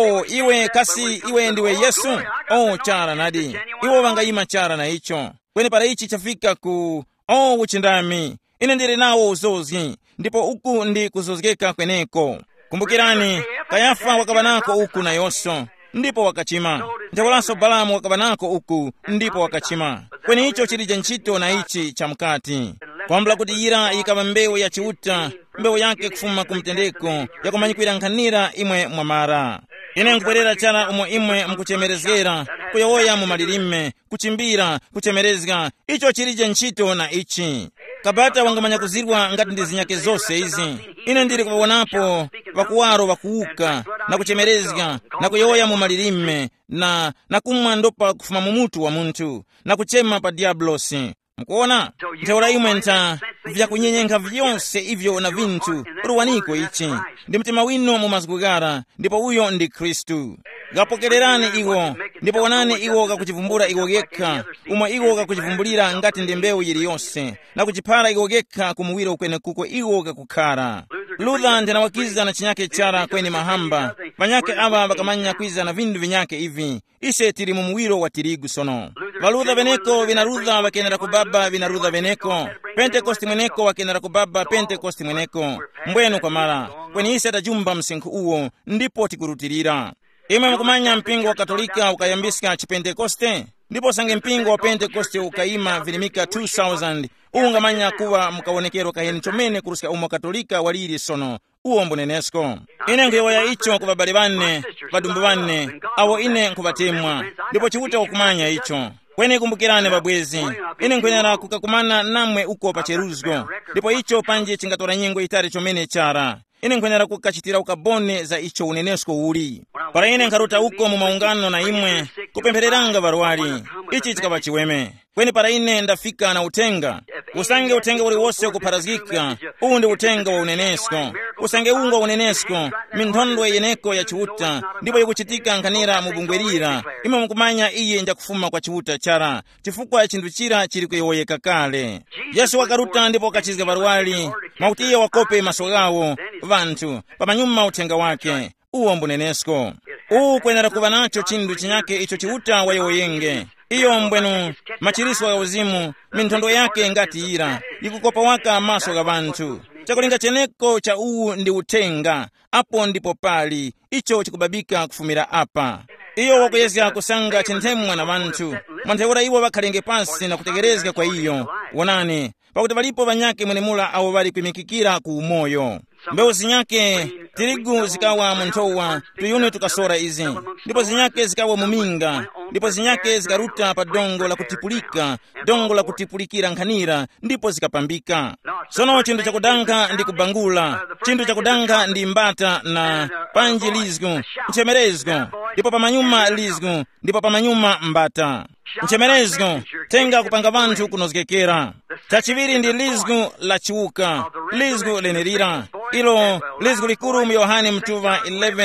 iwe kasi iwe ndiwe Yesu, chara nadi, iwo vangayima chara na icho. Kweni para ichi chafika ku, uchindami, ine ndiri nawo uzozi, ndipo uku ndi kuzozekeka kweneko. Kumbukirani, Kayafa wakabanako uku na Yoso, ndipo wakachima. Njawalanso Balamu wakabanako uku, ndipo wakachima. Kweni icho chilija nchito na ichi cha mkati. Kwambula kuti yira ikaba mbewu ya chiuta, mbewu yake kufuma kumtendeko, ya kumanyikwira nkhanira imwe mwamara. Ine nkupwerera chara umo imwe mkuchemerezgera, kuyawoya mu malilime, kuchimbira, kuchemerezga, icho chilija nchito na ichi. Kabata wangamanya kuzirwa ngati ndi zinyake zonse izi. Ine ndiri kuwawonapo wakuwaro wakuuka na kuchemerezga na kuyoya mu malilime na kumwa ndopa kufuma mumutu wa muntu na kuchema pa diablosi. Mkuona? Ntaula imwe nta vya kunyenyenga vyonse ivyo na vintu ruwaniko ichi. Ndi mtima wino mu mazgugara, ndipo uyo ndi Kristu. Gapokererani iwo, ndipo wanani iwo kakuchivumbura iwo gekha, umwe iwo kakuchivumbulira ngati ndi mbewu yiliyonse, na kuchiphala iwo gekha kumuwira ukwene kuko iwo kakukhara. Luther ndinawakiza na chinyake chara kweni mahamba, vanyake ava bakamanya kwiza na vindu vinyake ivi, ise tiri mumuwiro wa tirigu sono. Valutha veneko vinarutha vakenera kubaba vinarutha veneko, Pentekosti mweneko wakenera kubaba Pentekosti mweneko, mbwenu kwa mara, kweni ise atajumba msinkhu uwo, ndipo tikurutirira. Imwe mkumanya mpingo wa Katolika ukayambisika chipentekoste, ndipo sange mpingo wa Pentekoste ukaima vilimika 2000, ungamanya kuwa mkawonekero kaheni chomene kurusika umo Katolika waliri sono, uwo mbunenesko. Ine nkuyoya icho kubabali bane, badumbu bane, awo ine nkubatemwa, ndipo chiuta ukumanya icho. Kweni kumbukirane babwezi, ine nkwenera kukakumana namwe uko pa cheruzgo, ndipo icho panje chingatora nyengo itari chomene chara. Ine nkwenera kukachitira ukabone za icho unenesko uli. Para ine nkaruta uko mu maungano na imwe, kupemphereranga barwali, ichi chikaba chiweme. Kweni para ine ndafika na utenga. Usange utenga uli wose kuparazika, ndi utenga wa unenesko. Usange ungo unenesko, minthondwe yeneko ya chiuta, ndipo yukuchitika nkhanira mubungwerira, imwe mkumanya iye nja kufuma kwa chiuta chara, chifukwa chindu chira chiri kuyoyeka kale. Yesu wakaruta ndipo wakachizga barwali, mautiye wakope masogawo, vantu, pamanyuma utenga wake, uwo mbunenesko. Kwenera kuva nacho chindu chinyake icho chiuta wayoyenge. Iyo mbwenu, machiriso wa uzimu, minthondo yake ngati ira, ikukopa waka maso ga bantu. Chakulinga cheneko cha ndi utenga, apo ndipo pali, icho chikubabika kufumira apa. Iyo wakuyezga kusanga chinthemwa na bantu, mwantheura iwo wakhalenge pansi na kutegerezga kwa iyo. Wonani, pakuti valipo vanyake mwenemula awo vali kuimikikira ku umoyo. Mbewu zinyake, tirigu zikawa munthowa, tuyuni tukasora izi. Ndipo zinyake zikawa muminga, ndipo zinyake zikaruta pa dongo la kutipulika, dongo la kutipulikira nkhanira, ndipo zikapambika. Sono chindu chakudanga ndi kubangula, chindu chakudanga ndi mbata na panji lizgu, nchemerezgo, ndipo pamanyuma lizgu, ndipo pamanyuma mbata. Nchemerezgo, tenga kupanga vantu kunozgekera. Chachiviri ndi lizgu la chiuka, lizgu lenerira. Ilo lizgu likuru mu Yohane mtuva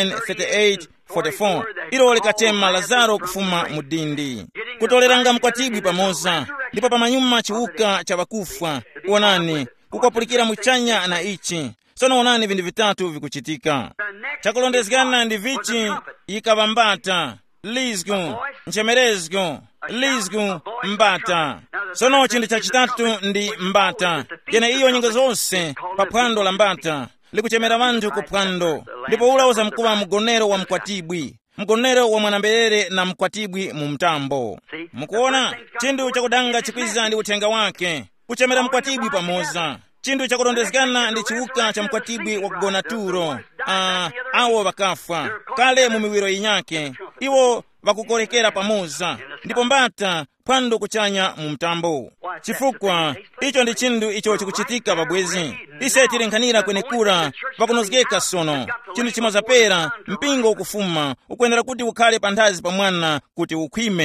11:38-44. Ilo likachema Lazaro kufuma mudindi. Kutoleranga mkwatibwi pamoza, ndipo pamanyuma chiuka cha bakufwa. Wonani, kukwapulikira muchanya na ichi. Sono wonani vindu vitatu vikuchitika. Chakulondezgana ndi vichi ikavambata, lizgu, nchemerezgo, lizgu, mbata. Sono chindu chachitatu ndi mbata. Yene iyo nyingo zonse pa phwando la mbata likuchemera vantu ku phwando, ndipo ulauza mkuwa mgonero wa mkwatibwi, mgonero wa mwanambelere na mkwatibwi mu mtambo. Mukuona, chindu chakudanga chikwiza ndi utenga wake, kuchemera mkwatibwi pamoza. Chindu chakulondezgana ndi chiuka cha mkwatibwi wa kugona turo. Awo bakafwa kale mu miwiro yinyake, iwo vakukorekera pamoza, ndipo mbata phwando kuchanya mu mtambo. Chifukwa icho ndi chindu icho chikuchitika babwezi. Ise tiri nkhanira kwenekura vakunozgeka sono. Chindu chimozapera mpingo ukufuma, ukwenera kuti ukhale panthazi pa mwana kuti ukhwime.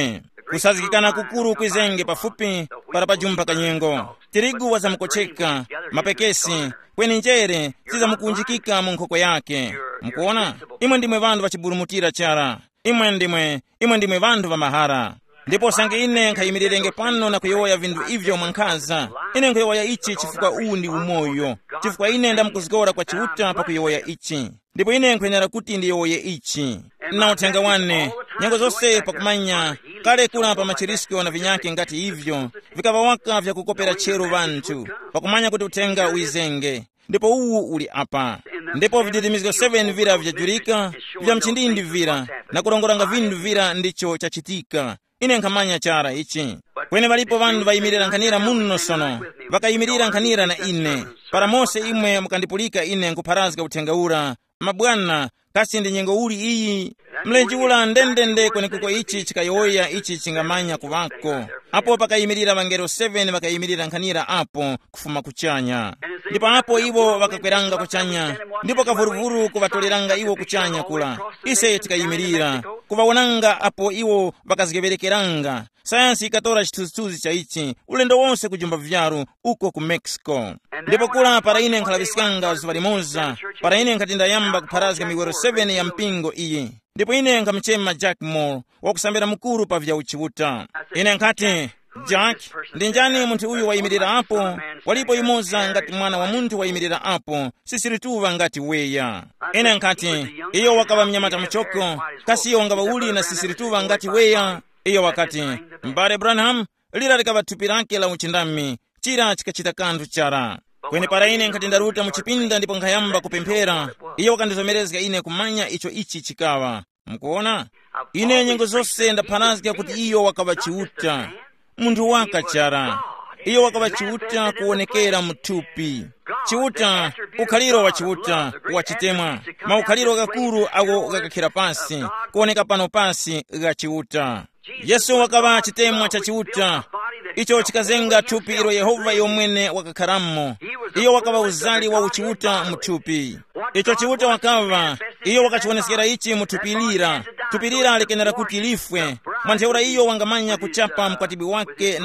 kusazikikana kukuru kwizenge pafupi para pajumba kanyengo. Tirigu wazamkocheka mapekesi kweni njere zizamukunjikika mu nkhoko yake. Mukuona, imwe ndimwe vandu vachiburumutira chara, imwe ndimwe vandu va mahara. Ndipo sange ine nkhayimirire pano na kuyoya vindu ivyo mwankhaza. Ine nkhayoya ichi chifukwa uwu ndi umoyo, chifukwa ine ndamukuzigora kwa chiuta pa kuyoya ichi. Ndipo ine nkwenera kuti ndiyoye ichi. Na uthenga wane nyengo zonse pakumanya kale kula pa machirisko na vinyake ngati ivyo vikavawaka vya kukopera chero vantu pakumanya kuti uthenga uizenge. Ndipo uwu uli apa. Ndipo viditimiziko 7 vira vyajurika vya mchindindi vira na kulongolanga vindu vira ndicho chachitika. Ine nkhamanya chara ichi. Kwene valipo vandu vayimirira nkhanira muno sono vakayimirira nkhanira na ine para mose imwe mukandipulika ine nkupharazika uthenga ura. Mabwana, kasi ndi nyengo uli iyi mlenji ula ndendende kweni kuko ichi chikayoya ichi chingamanya kuvako. Apo pakayimirira vangelo 7 vakayimirira nkhanira apo kufuma kuchanya. Ndipo apo iwo vakakweranga kuchanya, ndipo kavuruvuru kuvatoleranga iwo kuchanya kula. Ise tikayimirira kuvawonanga apo iwo vakazigeverekeranga. Sayansi ikatora chithunzithunzi cha ichi ulendo wonse kujumba vyaru uko ku Mexico. Ndipo kula para ine nkhalavisikanga zuva limoza, para ine nkatindayamba kupharazika miwero 7 ya mpingo iyi. Ndipo ine nkamchema Jack Moore wakusambira mukuru pa vya uchiuta. Ine nkati, Jack, ndi njani munthu uyu wayimirira apo? Walipo imoza ngati mwana wa munthu wayimirira apo, sisirituva ngati weya. Ine nkati, iyo wakava mnyamata mchoko, kasi iyo ngava uli na sisirituva ngati weya. Iyo wakati, Mbare Branham, lira likava thupi lake la uchindami, chira chikachita kanthu chara. Kweni para ine nkatindaruta muchipinda ndipo nkhayamba kupemphera. Iyo wakandizomerezeka ine kumanya icho ichi chikawa. Mukuona? Ine nyengo zonse ndapharazika kuti iyo wakava chiuta. Munthu waka chara. Iyo wakava chiuta kuonekera muthupi. Chiuta, ukhaliro wa chiuta, wachitemwa. Maukhaliro gakuru awo gakakhira pasi, kuoneka pano pasi ga chiuta. Yesu wakava chitemwa cha chiuta. Icho chikazenga thupi ilo Yehova yomwene wakakharamo. Iyo wakava uzali wa uchiuta muthupi. Icho chiuta wakava, iyo wakachiwonesekera ichi muthupilira. Thupilira likenera kuti lifwe. Mwantheura iyo wangamanya kuchapa mkwatibi wake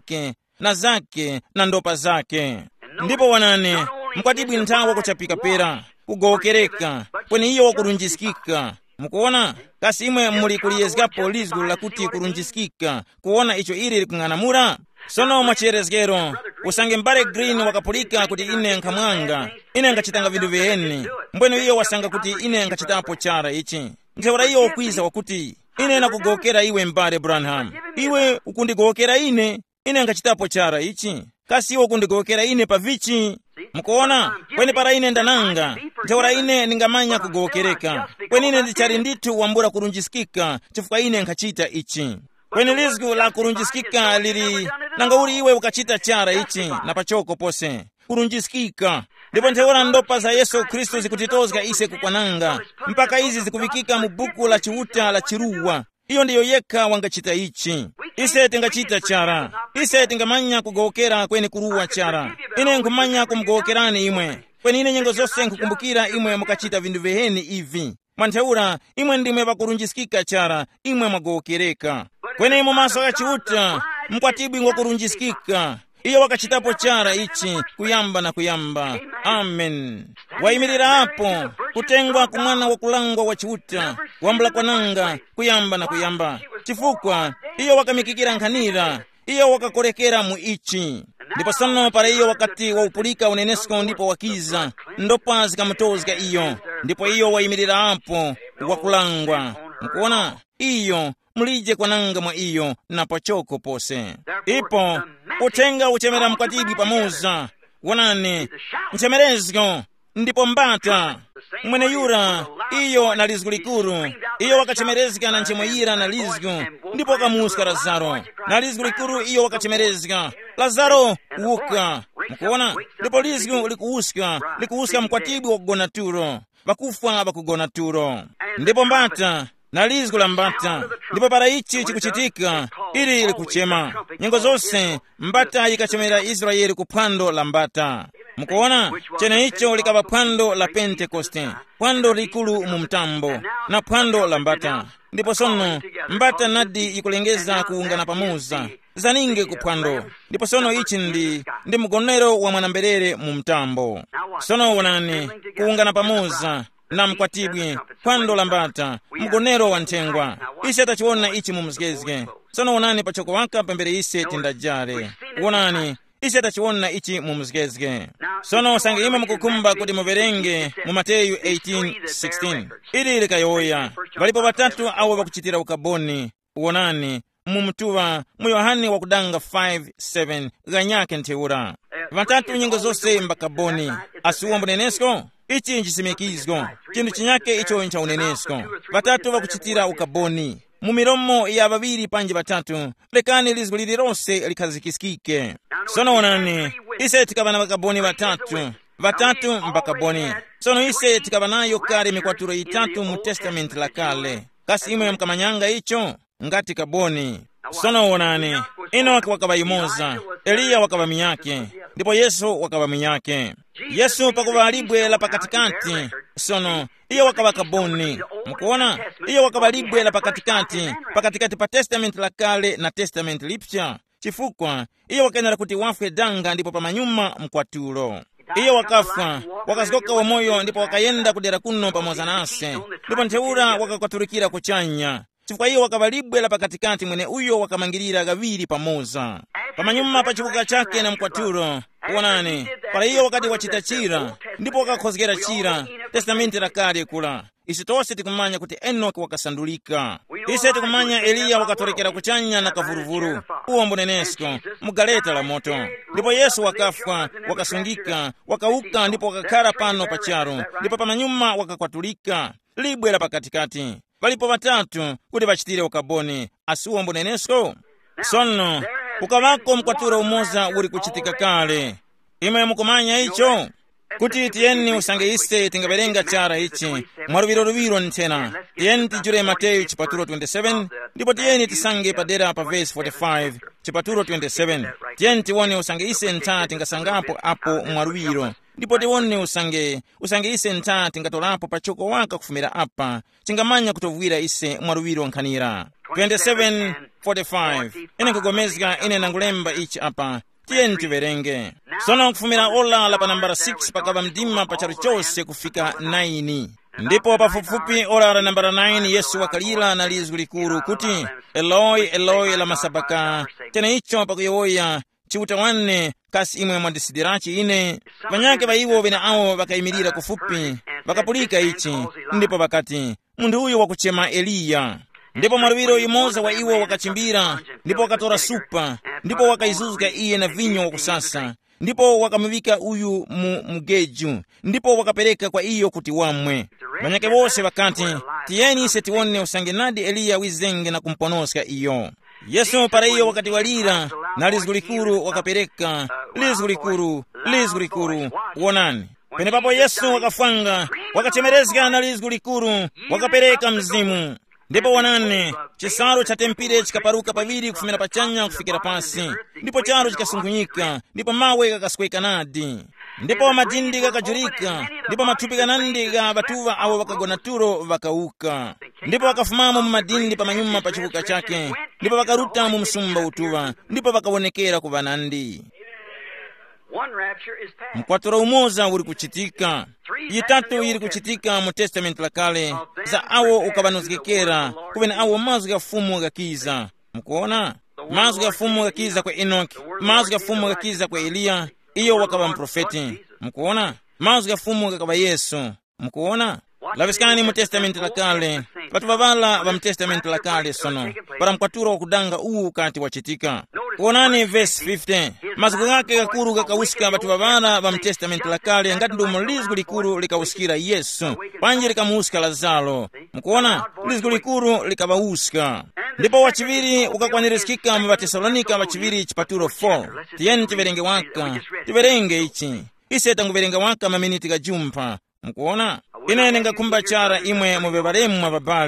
na zake na ndopa zake. Ndipo wanane, mkwatibi nthawa kuchapika pera, kugokereka, kweni iyo wakurunjisikika. Mukuona? Kasi imwe muli kuliyezgapo lizgu lakuti kurunjisikika, kuona icho ili likung'anamura. Sono mwachiyerezgero, usange Mbare Green wakapulika kuti ine nkhamwanga, ine nkachitanga vindu viheni. Mbweno iyo wasanga kuti ine nkachitapo chara ichi. Ntheura iyo ukwiza wakuti, ine nakugokera iwe Mbare Branham. Iwe ukundigokera ine nkachitapo chara ichi. Kasi iwe ukundigokera ine pavichi. Mukuona? Kweni para ine ndananga. Ntheura ine ningamanya kugokereka. Kweni ine ndichari ndithu wambura kurunjisikika, chifukwa ine nkachita ichi. Kweni lizgu la kurunjisikika lili, nanga uli iwe ukachita chara ichi, na pachoko pose. Kurunjisikika. Ndipo ntheura ndopa za Yesu Kristo zikutitozga ise kukwananga. Mpaka izi zikuvikika mu buku la chiuta la chiruwa. Iyo ndiyo yekha wangachita ichi. Ise tingachita chara. Ise tingamanya kugokera kweni kuruwa chara. Ine nkumanya kumgokerani imwe. Kweni ine nyengo zonse nkukumbukira imwe mukachita vindu viheni ivi. Mwantheura, imwe ndimwe vakurunjisikika chara, imwe mwagokereka. Kweni imo maso ya chiuta, mkwatibi ngokurunjisikika. Iyo wakachitapo chara ichi, kuyamba na kuyamba. Amen. Wayimirira hapo, kutengwa kumwana wakulangwa wa chiuta, wambula kwananga, kuyamba na kuyamba. Chifukwa, iyo wakamikikira nkhanira, iyo wakakorekera mu ichi. Ndipo sono para iyo wakati wa upulika unenesko ndipo wakiza, ndopa zikamutozga iyo. Ndipo iyo wayimirira hapo, wakulangwa. Mukuona? Iyo, mulije kwananga mwa iyo, na pachoko pose. Ipo, utenga uchemera mkwatibi pamoza. Wanane, mchemerezgo, ndipo mbata. Mwene yura, iyo na lizgu likuru. Iyo wakachemerezga na nchemoyira na lizgu. Ndipo kamuska Lazaro. Na lizgu likuru iyo wakachemerezga. Lazaro, uka. Mkuona? Ndipo lizgu likuuska mkwatibi wakugonaturo. Wakufa wakugonaturo. Ndipo mbata. Na lizgu la mbata. Ndipo para ichi chikuchitika, ili likuchema. Nyengo zonse, mbata ikachemera Israeli kupando la mbata. Mukuona? Chene icho likava pando la Pentekoste. Pando likulu mumtambo. Na pando la mbata. ndipo sono mbata nadi ikulengeza kuungana pamoza zaninge kuphwando, ndipo sono ichi ndi mgonero wa mwanamberere mu mtambo. Sono wonani kuungana pamoza na mkwatibwi phwando la mbata mgonero wa nthengwa. Ise tachiona ichi mu mzgezge. Sono wonani pachoko waka pembere ise tindajare. Wonani ise tachiona ichi mu mzgezge. Sono sange ima mukukumba kuti muverenge mu Mateyu 18:16. Ili likayoya valipo batatu awo bakuchitira ukaboni. Wonani mu mtuwa mu Yohane wakudanga 5:7 ganyake ntheura. Vatatu nyingo zose mbakaboni asuwa mbunenesko. Ichi nchisimikizgo chindu chinyake icho ncha unenesko. Vatatu vakuchitira ukaboni mu miromo ya babiri panje batatu lekani lizgu lilirose likazikisikike. Sono wonani ise tikabana bakaboni vatatu mbakaboni. Sono ise tikabanayo kale mikwaturo itatu mu testament la kale kasi imwe mkamanyanga icho ngati kaboni. Sono wonani Enoki wakaba imoza, Eliya wakaba miyake, ndipo Yesu wakaba miyake. Yesu pakuva alibwe la pakatikati. Sono iyo wakaba kaboni. Mkuona iyo wakaba libwe la pakatikati pa testament la kale na testament lipya. Chifukwa iyo wakenera kuti wafwe danga ndipo pamanyuma mkwatulo. Iyo wakafa wakazikoka wa moyo ndipo wakayenda kudera kuno pamoza nase, ndipo ntheura wakakwaturikira kuchanya. Chifukwa iyo wakaba libwe la pakatikati mwene uyo wakamangirira gaviri pamoza pamanyuma pa chipuka chake na mkwaturo. Wonani para iyo wakati wachitachira ndipo wakakhozgera chira testamenti la kale kula. Isi tose tikumanya kuti Enoki wakasandulika. Ise tikumanya Eliya wakatorekera kuchanya na kavuruvuru uwo mbunenesko mugaleta la moto. Ndipo Yesu wakafwa wakasungika wakauka ndipo wakakhala pano pacharo ndipo pamanyuma wakakwatulika libwe la pakatikati. Valipo vatatu kuti vachitire ukaboni asuwa mbunenesko. Sono ukavako mkwaturo umoza uri kuchitika kale. Imwe mukumanya icho kuti tiyeni usange ise tingaverenga chara ichi mwaruviro ntena. Tiyeni tijure Mateyu chipaturo 27 ndipo tiyeni tisange padera pa verse 45 chipaturo 27. Tiyeni tiwone usange ise nta tingasangapo apo mwaruviro, ndipo tiwone usange ise nta tingatolapo pachoko waka kufumira apa tingamanya kutovwira ise mwaruviro nkhanira. 27:45 ine kugomezga ine nangulemba ichi apa. Tiyeni tiverenge. Sono kufumira ola la pa nambara 6 pakava mdima pacharo chose kufika 9. Ndipo pafupifupi ola la nambara 9 Yesu wakalira na lizgu likuru kuti Eloi Eloi lama sabakthani. Tena icho pakuyowoya chiuta wanne kasi imwe mwandisidirachi ine. Vanyake va iwo vina awo vakayimirira kufupi vakapulika ichi, ndipo vakati mundu uyu wakuchema Eliya. Ndipo mwaruviro imoza wa iwo wakachimbira ndipo wakatora supa ndipo wakaizuzga iye na vinyo wakusasa ndipo wakamuvika uyu mu mgeju ndipo wakapereka kwa iyo kuti wamwe. Vanyake wose vakati tiyeni ise tiwone usange nadi Eliya wizenge na kumponoska iyo. Yesu para iyo wakati walira na lizgu likuru wakapereka lizgu likuru. Wonani pene papo Yesu wakafanga wakachemerezga na lizgu likuru wakapereka mzimu. Ndipo wonani chisaro cha tempire chikaparuka paviri kufumira pachanya kufikira pasi, ndipo charo chikasungunyika, ndipo mawe kakasweka nadi, ndipo madindi kakajurika, ndipo mathupi kanandi ga batuva awo wakagona turo vakauka. Ndipo wakafumamo mu madindi pamanyuma pa chipuka chake, ndipo wakaruta mu msumba utuva, ndipo wakawonekera ku vanandi. Mkwaturo umoza uri kuchitika. Yitatu iri kuchitika mu testament la kale za awo ukabanozgekera kuvena awo mazwi ga fumu gakiza. Mukuona mazwi ga fumu gakiza kwa Enoki, mazwi ga fumu gakiza kwa Eliya, iyo wakaba mprofeti. Mukuona mazwi ga fumu gakaba Yesu. Mukuona lavisikani mu testament la kale vatu vavala va mu testament la kale sono para mkwaturo wakudanga uwu kati wachitika. Kuonani verse 50 mazgu gake gakuru gakawusika vatu vavala va mu testament la kale ngati ndumu lizgu likuru likawusikira Yesu panje likamuusika Lazaro. Mukuona lizgu likuru likavawusika. Ndipo wachiviri ukakwanirizikika mu Vatesalonika wachiviri chipaturo 4. Tiyeni tiverenge waka tiverenge ichi ise tanguverenga waka maminiti gajumpa. Mukuona ine ngakumba chara imwe muvevaremu mavabale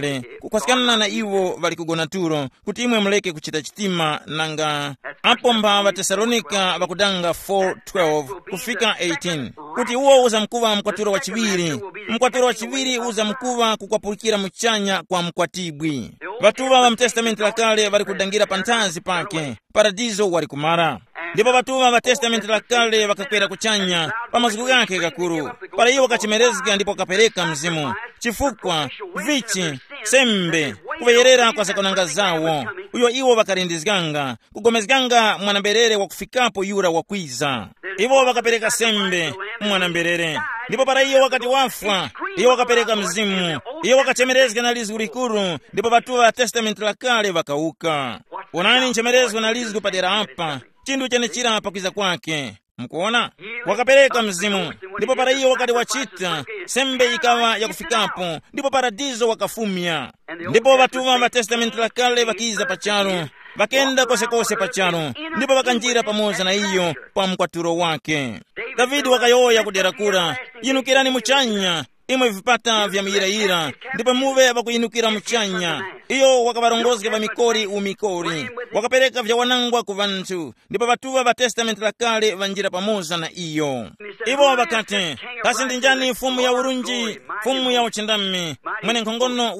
kukwasikana na iwo vali kugona tulo kuti imwe muleke kuchita chitima nanga apo mba Vatesalonika vakudanga 4:12 kufika 18 kuti uwo uzamkuva mkwatulo wachiwiri uzamkuva kukwapulukira muchanya kwa mkwatibwi. Vatuva va mtestamenti la kale vari kudangira panthazi pake, paradizo wari kumara. Ndipo vatuva va testamenti la kale vakakwera kuchanya pa maziko yake kakuru. Para iwo kachimerezga ndipo kapereka mzimu, chifukwa, vichi, sembe, kuveyerera kwa zakonanga zawo. Uyo iwo vakarindizganga, kugomezganga mwanamberere wa kufikapo yura wa kwiza. Iwo vakapereka sembe, mwanamberere. Ndipo para iyo wakati wafwa, iyo wakapereka mzimu, iyo wakachemerezga na lizu likuru, ndipo vatuva va testamenti la kale vakauka. Onani nchemerezwa na lizu padera apa, chindu chene chira apa kwiza kwake. Mkuona? Wakapereka mzimu, ndipo para iyo wakati wachita, sembe ikawa ya kufikapo, ndipo paradizo wakafumia. Ndipo vatuva va testamenti la kale vakiza pacharo, vakenda kose pacharo, ndipo vakanjira pamoza na iyo pa mkwaturo wake. Davidi wakayoya kudera kura, yinukirani muchanya, imwe vipata vya miyiraira, ndipo muve vakuyinukira muchanya. Iyo wakavarongozga va mikori umikori, wakapereka vya wanangwa ku vantu, ndipo vatuva va testamenti la kale vanjira pamoza na iyo. Ivo vakati, kasi ndinjani fumu ya urunji, fumu ya uchindami, mwene nkhongono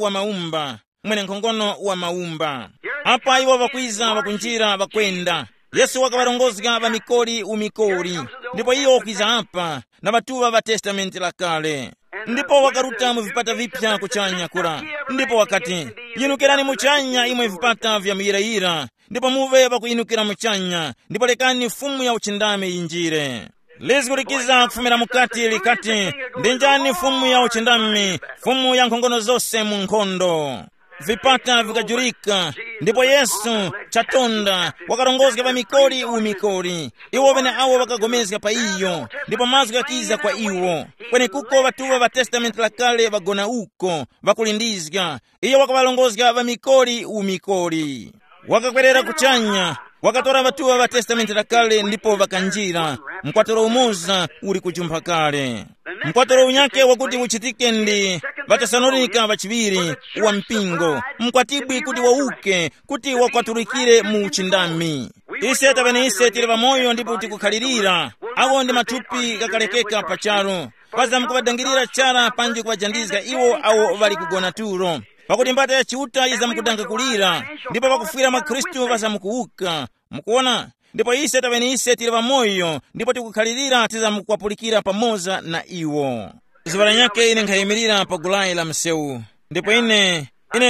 wa maumba. Apa iwo vakwiza vakunjira vakwenda. Yesu wakavarongozga va mikori umikori, ndipo iyo kwiza apa na vatuva va testamenti la kale. Ndipo wakaruta mu vipata vipya kuchanya kura. Ndipo wakati, yinukirani muchanya imwe vipata vya miyiraira, ndipo muve vakuyinukira muchanya, ndipo lekani fumu ya uchindame injire. Lizikurikiza kufumira mukati likati, ndinjani fumu ya uchindami, fumu ya nkhongono zose mu nkhondo. Vipata vikajurika, ndipo Yesu chatonda wakarongozga va mikori umikori. Iwo vene awo vakagomezga pa iyo, ndipo mazwi yakiza kwa iwo. Kwene kuko vatuva va testamenti la kale vagona uko, vakulindizga. Iyo wakavalongozga va mikori umikori. Wakakwerera kuchanya, wakatora vatuva va testamenti la kale ndipo vakanjira. Mkwatoro umoza uri kuchumba kale. Mkwatoro unyake wakuti uchitike ndi Vatesalonika vachiwiri wa mpingo. Mkwatibwi kuti wauke, kuti wakwaturikire mu uchindami. Ise tavene ise tili vamoyo ndipo tikukhalirira. Awo ndi mathupi kakalekeka pacharo. Paza mukuvadangirira chara panji kuvajandizga iwo awo vali kugona tulo. Pakuti mbata ya chiuta iza mukudanga kulira, ndipo pakufira mwa Kristu vaza mukuuka. Mukuona? Ndipo ise tavene ise tili vamoyo, ndipo tikukhalirira tiza mukwapulikira pamoza na iwo. Zivala nyake ine nkhayimirira pa gulayi la msewu. Ndipo ine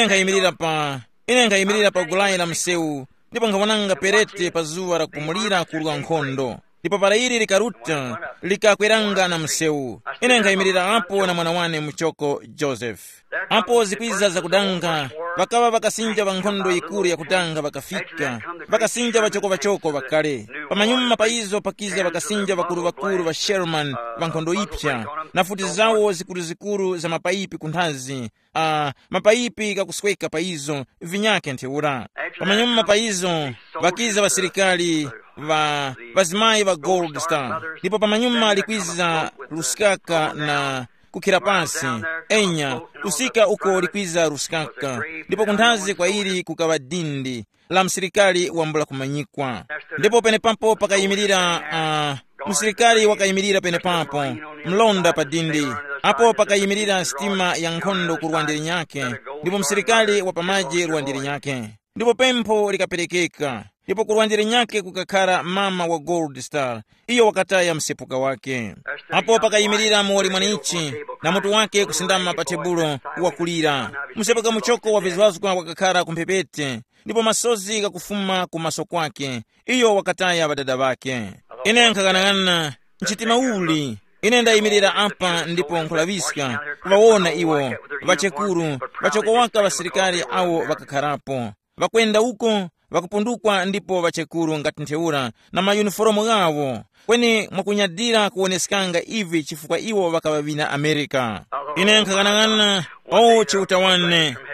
nkhayimirira pa gulayi la msewu, ndipo nkhawananga perete pa zuwa la kumulira kuluka nkhondo. Ndipo para ili likaruta, likakweranga na msewu. Ine nkhayimirira apo na mwana wane mchoko Joseph. Apo zikwiza za kudanga, vakawa vakasinja va nkhondo ikulu ya kudanga vakafika, vakasinja vachoko vakale. Pamanyuma pa izo pakiza vakasinja vakulu va Sherman va nkhondo ipya, na futi zawo zikulu za mapaipi kunthazi. Mapaipi kakusweka pa izo, vinyake ntheura. Pamanyuma pa izo, vakiza vasirikali, vazimayi va Gold Star. Ndipo pamanyuma likwiza Ruskaka na kukira pasi, enya, kusika uko likwiza Ruskaka. Ndipo kunthazi kwa ili kukawa dindi la msirikali wambula kumanyikwa. Ndipo penepapo pakayimirira, msirikali wakayimirira penepapo, mlonda pa dindi. Apo pakayimirira stima ya nkhondo ku ruwandiri nyake, ndipo msirikali wapamaji ruwandiri nyake. Ndipo pempho likaperekeka, ndipo ku ruwandiri nyake kukakhala mama wa Gold Star, iyo wakataya msepuka wake. Apo pakayimirira muwali mwanichi, na mutu wake kusindama pa tebulo wakulira. Msepuka muchoko wa vizwazwa wakakhala kumpepete, ndipo masozi kakufuma kumaso kwake, iyo wakataya vadada vake. Ine nkhakanang'ana nchitima uli. Ine ndayimirira apa ndipo nkulaviska kuvaona iwo vachekuru, vachoko waka vasirikali awo vakakharapo. Vakwenda uko, vakupundukwa ndipo vachekuru ngati ntheura na mayunifomu gawo. Kweni mwakunyadira kuoneskanga ivi chifukwa iwo vakavavina Amerika. Ine nkhakanang'ana, chiuta wane,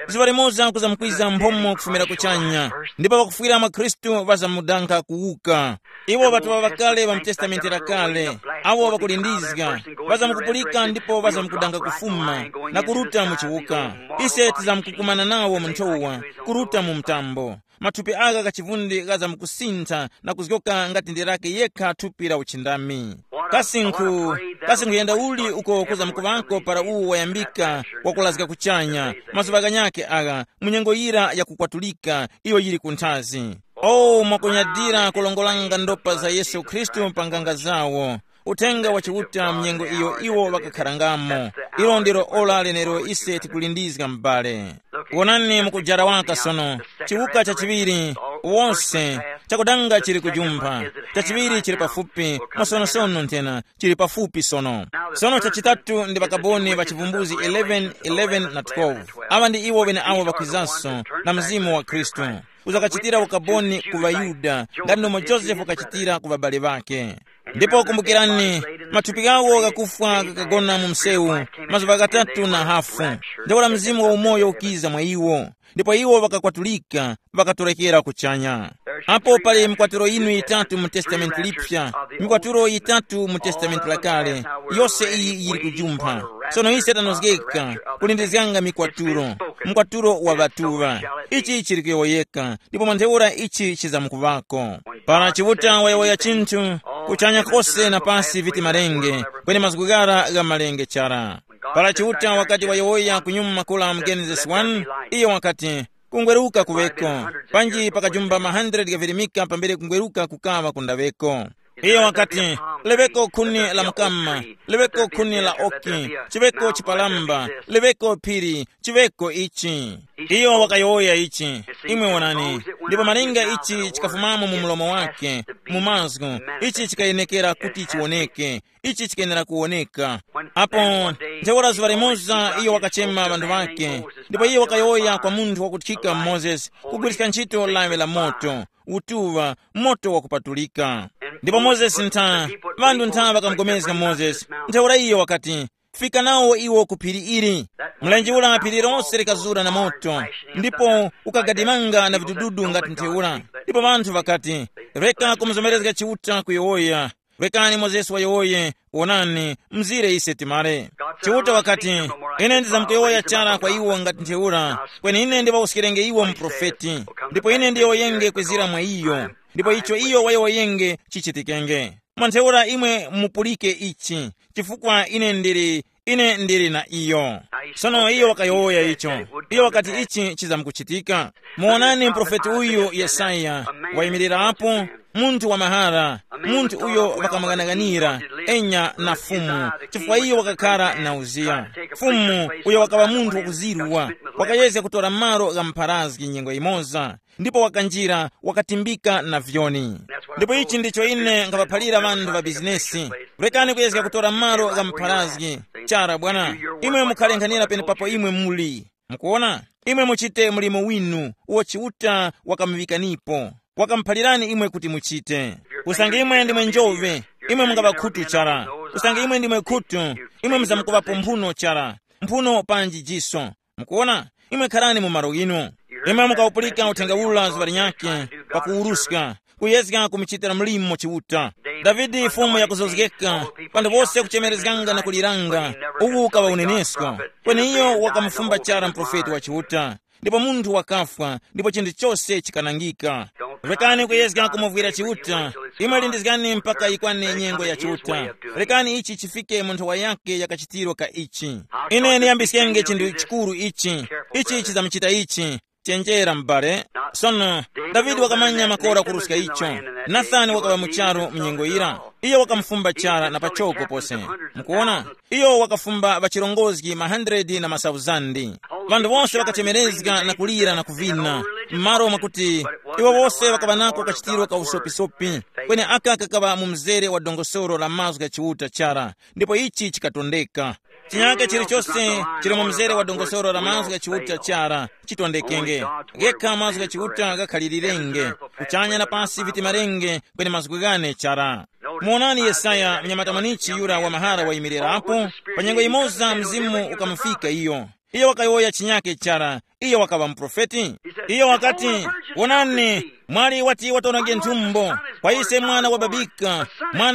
zuwa limodzi kuzamkwiza mphomo kufumira kuchanya, ndipo pakufwira mwa Khristu vazamudankha kuuka. Iwo batu bakale ba mtestamenti la kale awo bakulindizika vazamukupulika ndipo vazamukudankha kufuma na kuruta muchiwuka. Ise tizamukukumana nawo munthowa kuruta mu mtambo. Mathupi aka kachivundi gazamukusintha na kuzikoka ngati ndirake yekha thupi la uchindami. Kasinkhu yenda uli uko kuzamukuvanko para uwu wayambika wakulazika kuchanya mazuva kanyake aga munyengo ira ya kukwatulika iyo yili kunthazi. Mwakunyadira kulongolanga ndopa za Yesu Khristu panganga zawo. Uthenga wachiuta mnyengo iyo iwo wakakharangamo. Ilo ndiro ola lenero ise tikulindizika mbale. Wonani mukujara waka sono. Chiwuka chachiviri wonse chakudanga chiri kujumba. Chachiviri chiri pafupi masono ntena chiri pafupi sono chachitatu ndi bakaboni bachivumbuzi 11, 11 na 12. Ava ndi iwo bene awo bakwizaso na mzimu wa Khristu. Uzakachitira ukaboni kuva Yuda ngati nomwe Josefu kachitira kuva bale bake. Ndipo kumbukirani mathupi gawo kakufwa kakagona mu msewu mazuva katatu na hafu. Ndipo la mzimu wa umoyo ukiza mwa iwo, ndipo iwo bakakwatulika bakatorekera kuchanya. Apo pali mikwaturo inu itatu mu testamenti lipya, mikwaturo itatu mu testamenti la kale, yose iyi yili kujumpha. Sono ise tanozgeka kulindizanga mkwaturo wa batuva. Ichi chiri kuyoyeka, ndipo mantheura ichi chizamukuvako. Para chivuta wayawaya chinthu, kuchanya kose na pasi viti marenge, kwenye mazugugara ga malenge chara. Para chiuta wakati wayowoya kunyuma kula Genesis 1, iyo wakati kungweruka kuveko. Panji pakajumba 100 gavirimika pambele kungweruka kukawa kundaveko. Iyo wakati leveko kuni la mkama, leveko kuni la oki, chiveko chipalamba, leveko piri, chiveko ichi. Iyo wakayoya ichi, imwe wanani. Ndipo maringa ichi chikafumamo mu mlomo wake, mu mazgu, ichi chikayenekera kuti chiwoneke, ichi chikayenera kuoneka. Apo ntheura zivarimoza iyo wakachema bandu bake, ndipo iyo wakayoya kwa munthu wakuthika Moses kugwirisika ntchito lawe la moto, utuva moto wakupatulika. Ndipo Moses vandu vakamgomeza Moses. Ntheura iyo wakati fika nawo iwo kuphiri ili. Mlenji ula phiri lonse likazura na moto, ndipo ukagadimanga na vitududu ngati ntheura. Ndipo vanthu vakati reka kumuzomerezeka chiuta kuyowoya. Rekani Moses wayowoye, wonani mzire ise timare. Chiuta wakati ine ndizamkuyowoya chara kwa iwo ngati ntheura, kweni ine ndivausikirenge iwo mprofeti, ndipo ine ndiyo yenge kwezira mwa iyo, ndipo icho iyo wayowoyenge chichitikenge. Mwantheura imwe mupulike ichi, chifukwa ine ndiri na iyo. Sono iyo wakayowoya icho, iyo wakati ichi chizamkuchitika. Muonani mprofeti uyu Yesaya wayimirira apo, munthu wa mahara, munthu uyo wakamanganaganira enya na fumu, chifukwa iyo wakakhala na Uziya. Fumu uyo wakaba munthu wakuziruwa, wakayeza kutora maro ga mpharazgi nyengo imoza, ndipo wakanjira wakatimbika na vyoni. Ndipo ichi ndicho ine ngapaphalira vandu va bizinesi. Rekani kuyezeka kutora maro ga mpharazgi chara bwana. Imwe mukhalenganira pene papo imwe muli. Mukuona? Imwe muchite mulimo winu uwo chiuta wakamvikanipo. Wakamphalirani imwe kuti muchite. Usange imwe ndimwe njove, imwe mungava khutu chara. Usange imwe ndimwe khutu, imwe mzamukuvapo mphuno chara. Mphuno panji jiso. Mukuona? Imwe kharani mu maro inu. Imwe mukaupulika uthenga ula zibali nyake pakuuruska, kuyezeka kumichitira mlimo chiuta. Davidi fumu ya kuzozgeka, pandu vose kuchemerezganga na kuliranga, uwu ukawa unenesko. Kweni iyo wakamufumba chara mprofeti wa chiuta. Ndipo munthu wakafwa, ndipo chinthu chose chikanangika. Rekani kuyezeka kumuvwira chiuta, imwe lindizgani mpaka ikwane nyengo ya chiuta. Rekani ichi chifike munthu wa yake yakachitiro ka ichi. Ine niyambiskenge chinthu chikuru ichi chizamuchita ichi. Chenjera mbale. Sono Davidi wakamanya makora kurusika icho. Nathani wakaba mucharo mnyengo ira. Iyo wakamfumba chara na pachoko pose. Mukuona? Iyo wakafumba bachirongozi 100 na masauzandi. Vandu wose wakachemerezga na kulira na kuvina. Maro makuti iwo wose wakabanako kachitiro ka usopi-sopi. Kwenye aka kakaba mumzere wa dongosoro la mazu ga chiuta chara. Ndipo ichi chikatondeka. Chinyake chiri chose chiri mumzere wa dongosoro la mazu ga chiuta chara chitondekenge. Geka mazu ga chiuta gakhalilirenge. Kuchanya na pasi viti marenge kwenye mazugugane chara. Muonani Yesaya mnyamatamanichi yura wa mahara wa imirira hapo. Panyengo imoza mzimu ukamufika iyo. iyo wakayoya chinyake chara, iyo wakava mprofeti. Iyo wakati, wonani, mwali wati watonage ntumbo, kwa ise mwana wababika,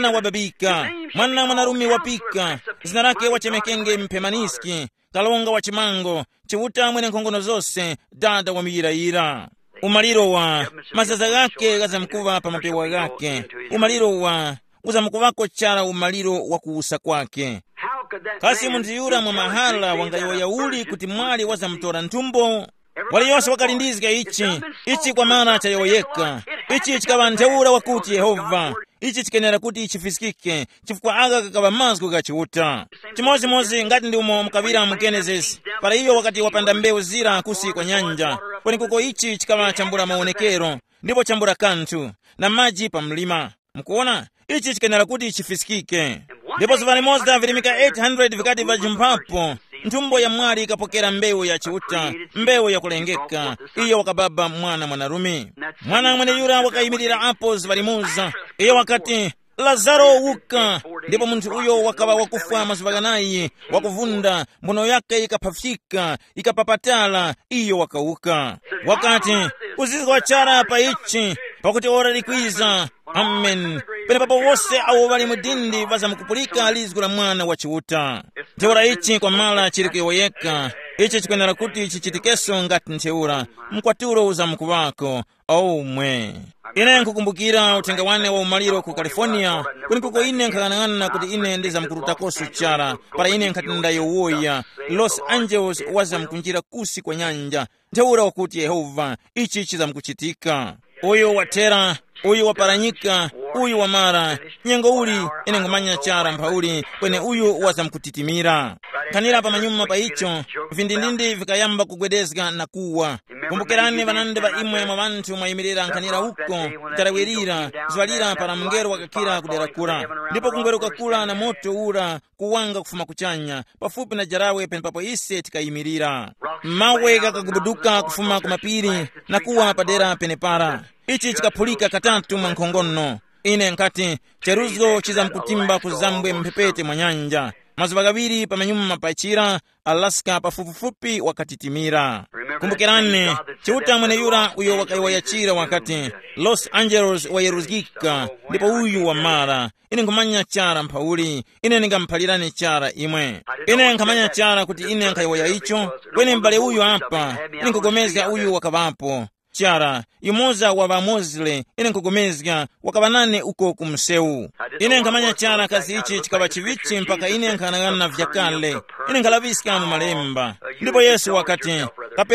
mwana mwanarumi wapika, zina lake wachemekenge mpemaniski, kalonga wachimango, chivuta mwene nkongono zose, dada wa miyira. Umaliro wa mazaza gake gaza mkuva pa mapewa gake, umaliro wa uza mkuvako chara umaliro wa kuusa kwake. Kasi muntu yura mu mahala wangayoya uli kuti mwali waza mtora ntumbo. Wali yose wakalindizika ichi kwa maana chayoyeka. Ichi chikava nteura wakuti Yehova. Ichi chikenera kuti chifisikike, chifukwa aga kakava mazgu gachiuta. Chimozi ngati ndi umo mkavira mu Genesis. Para iyo wakati wapanda mbeu zira kusi kwa nyanja. Kwani kuko ichi chikava chambura maonekero, ndipo chambura kantu, na maji pa mlima. Mkuona? Ichi chikenera kuti chifisikike. Ndipo zivani moza vilimika 800 vikati vajimpapo. Ntumbo ya mwali ikapokera mbeu ya chiuta, mbeu ya kulengeka. Iyo wakababa mwana mwanarumi. Mwana mwene yura wakayimirira apo zivalimuza. Iyo wakati Lazaro wuka, ndipo muntu uyo wakaba wakufa mazivaganayi, wakuvunda, mbono yake ikapafika, ikapapatala, iyo wakauka. Wakati, uzizi kwa chara pa ichi, pakuti ora likwiza. Amen. Pene papo wose awo wali mudindi vaza mkupulika alizgula mwana wa chiuta. Teura ichi kwa mala chirikuyoyeka. Ichi chikwenera kuti chichitikeso ngati nteura. Mkwaturo uza mkuvako. Mwe. Ine nkukumbukira utenga wane wa umaliro ku California. Kuni kuko ine nkakanangana kuti ine ndiza mkuruta kosu chara. Para ine nkatinda yowoya. Los Angeles waza mkunjira kusi kwa nyanja. Teura wakuti Yehova. Ichi chiza mkuchitika. Uyu watera, uyu waparanyika, uyu wamara, nyengo uli, ine ngumanya chara mpauli, kwene uyu waza mkutitimira. Kanira pa manyuma pa icho, vindindindi vikayamba kugwedezga na kuwa. Kumbukirani vanande va imwe mwa vantu mwayimirira nkanira huko, tarawirira, zwalira para mngero wakakira kudera kura. Ndipo kungwero kakula na moto ura, kuwanga kufuma kuchanya, pafupi na jarawe penipapo ise tikayimirira. Mawe kakagubuduka kufuma kumapiri, na kuwa padera penepara. Ichi chikapulika katatu mankongono. Ine nkati, cheruzo chiza mkutimba kuzambwe mpepete mwa nyanja. Mazubagaviri pa manyuma pachira, Alaska pafufufupi wakatitimira. Kumbukirane, chiuta mwene yura uyo wakaiwayachira wakati, Los Angeles wayeruzgika, ndipo uyu wa mara. Ine nkumanya chara mpauli, ine ningampalirane chara imwe. Ine nkamanya chara kuti ine nkaiwaya icho, kwene mbale uyu hapa, ine nkugomezga uyu wakavapo. Chara, yumoza wa vamozile, ine nkugomezga, wakabanane uko kumseu. Ine nkamanya chara kazi ichi chikaba chivichi mpaka ine nkanagana vyakale. Ine nkalaviska mu malemba. Ndipo Yesu wakati,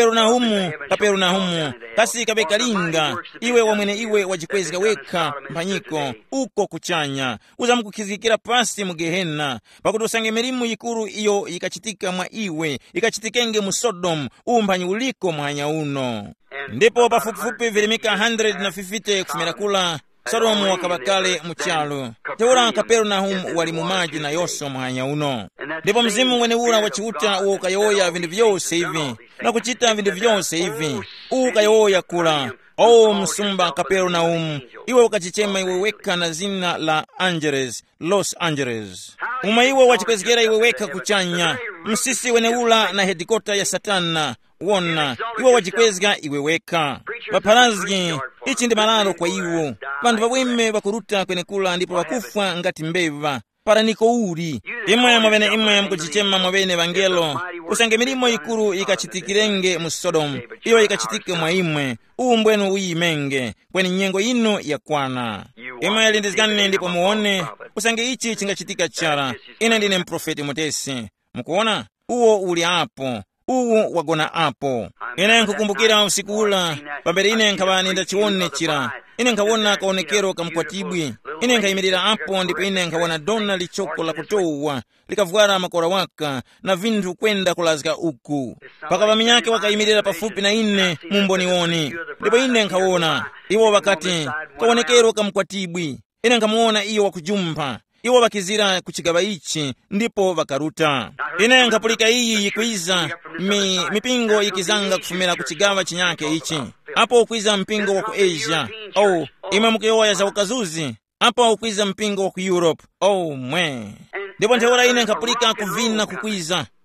Kaperunahumu, kasi kabekalinga, iwe wamwene iwe wajikwezga weka, mpanyiko, uko kuchanya. Uza mkukizikira pasi mugehena, pakutusange mirimu yikuru iyo ikachitika mwa iwe, ikachitikenge mu Sodom, umpanyi uliko mwanya uno. Ndipo pafupifupi vilimika 150 kufumira kula, Sodomu wakabakale muchalo. Teura Kaperunahumu wali mumaji na yoso mwanya uno. Ndipo mzimu wene ura wachiuta uo kayoya vindu vyose hivi, na kuchita vindu vyose hivi. Kayoya kula. Msumba Kaperunahumu, iwe wakachichema iwe weka na zina la Angeles, Los Angeles. Iwe wachikwezgera iwe weka kuchanya, msisi wene ula na hedikota ya Satana. Wona, iwe wajikwezga iwe weka. Paparazgi, ichi ndi malaro kwa iwo. Vandu vawime wakuruta kwene kula ndipo wakufa ngati mbeva. Para niko uri. Imwe mkuchichema mwabene vangelo. Usange milimo ikuru ikachitikirenge mu Sodom. Iyo ikachitike mwa imwe. Mbwenu uyimenge. Kweni nyengo ino ya kwana. Imwe lindizgane ndipo muone. Usange ichi chingachitika chara. Ine ndine mprofeti mutesi. Mkuona? Uo uli apo. Wagona apo. Ine nkukumbukira usiku ula, pambere ine nkaba ninda chione chira. Ine nkawona kaonekero kamkwatibwi. Ine nkayimirira apo ndipo ine nkawona dona lichoko la kutowa, likavwara makora waka, na vindu kwenda kulazika uku. Pakava minyake wakayimirira pafupi na ine mumboni woni. Ndipo ine nkawona, iwo wakati, kaonekero kamkwatibwi. Ine nkamuona iyo wakujumpa. Iwo wakizira kuchigaba ichi, ndipo wakaruta. Ine nkapulika iyi yikuiza, mipingo ikizanga kufumira kuchigaba chinyake ichi. Apo ukwiza mpingo waku Asia. Ime mukiyoya za ukazuzi. Apo ukwiza mpingo waku Europe. Mwe. Ndipo nteora ine nkapulika kuvina kukwiza.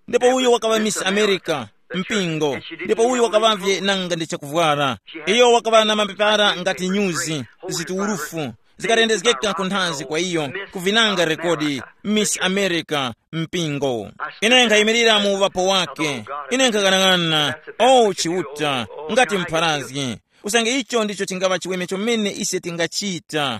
ndipo uyo wakava Miss America mpingo, ndipo uyo wakavavye nanga ndi chakuvwala. Iyo wakava na mapepara ngati nyuzi zituurufu zikatendezekeka kunthazi, kwa iyo kuvinanga rekodi Miss America mpingo. Ine nkhayimirira mu uvapo wake, ine nkakanang'ana, chiuta ngati mphalazi. Usange icho ndicho chingava chiweme chomene ise tingachita.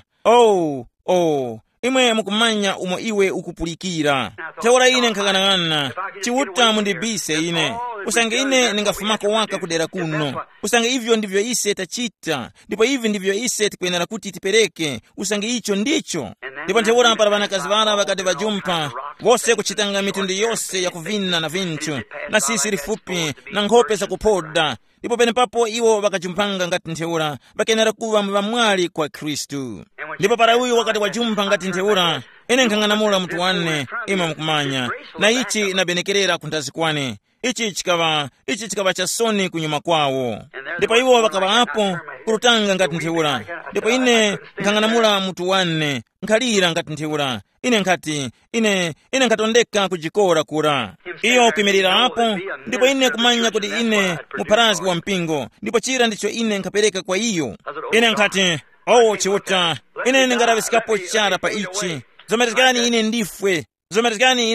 Imwe mukumanya umo iwe ukupulikira. Teora ine nkakanang'ana, chiuta mundibise ine. Usange ine ningafumako waka kudera kuno. Usange ivyo ndivyo ise tachita, ndipo ivi ndivyo ise tikuyenera kuti tipereke. Usange icho ndicho. Ndipo nteora para vanakazi vara vakati vajumpa vose kuchitanga mitundu yose ya kuvina na vinthu na sisi rifupi na nkhope za kupoda. Ndipo penepapo iwo vakajumpanga ngati ntheura vakenera kuva vamwali kwa Khristu. Ndipo para uyu wakati wajumpa ngati ntheura, ine nkhang'anamula mutu wane ima mukumanya, na ichi nabenekerera kuntazi kwane. Ichi chikava chasoni kunyuma kwawo. Ndipo iwo vakava apo kurutanga ngati ntheura. Ndipo ine nkhang'anamula mutu wane, nkhalira ngati ntheura. Ine nkatondeka kujikora kura. Iyo kuimirira apo, ndipo ine kumanya kuti ine muphalazi wa mpingo, ndipo chira ndicho ine nkapereka kwa iyo. Ine nkati, chiuta, ine ningaravisikapo chara pa ichi. Zomerekani ine ndifwe, zomerekani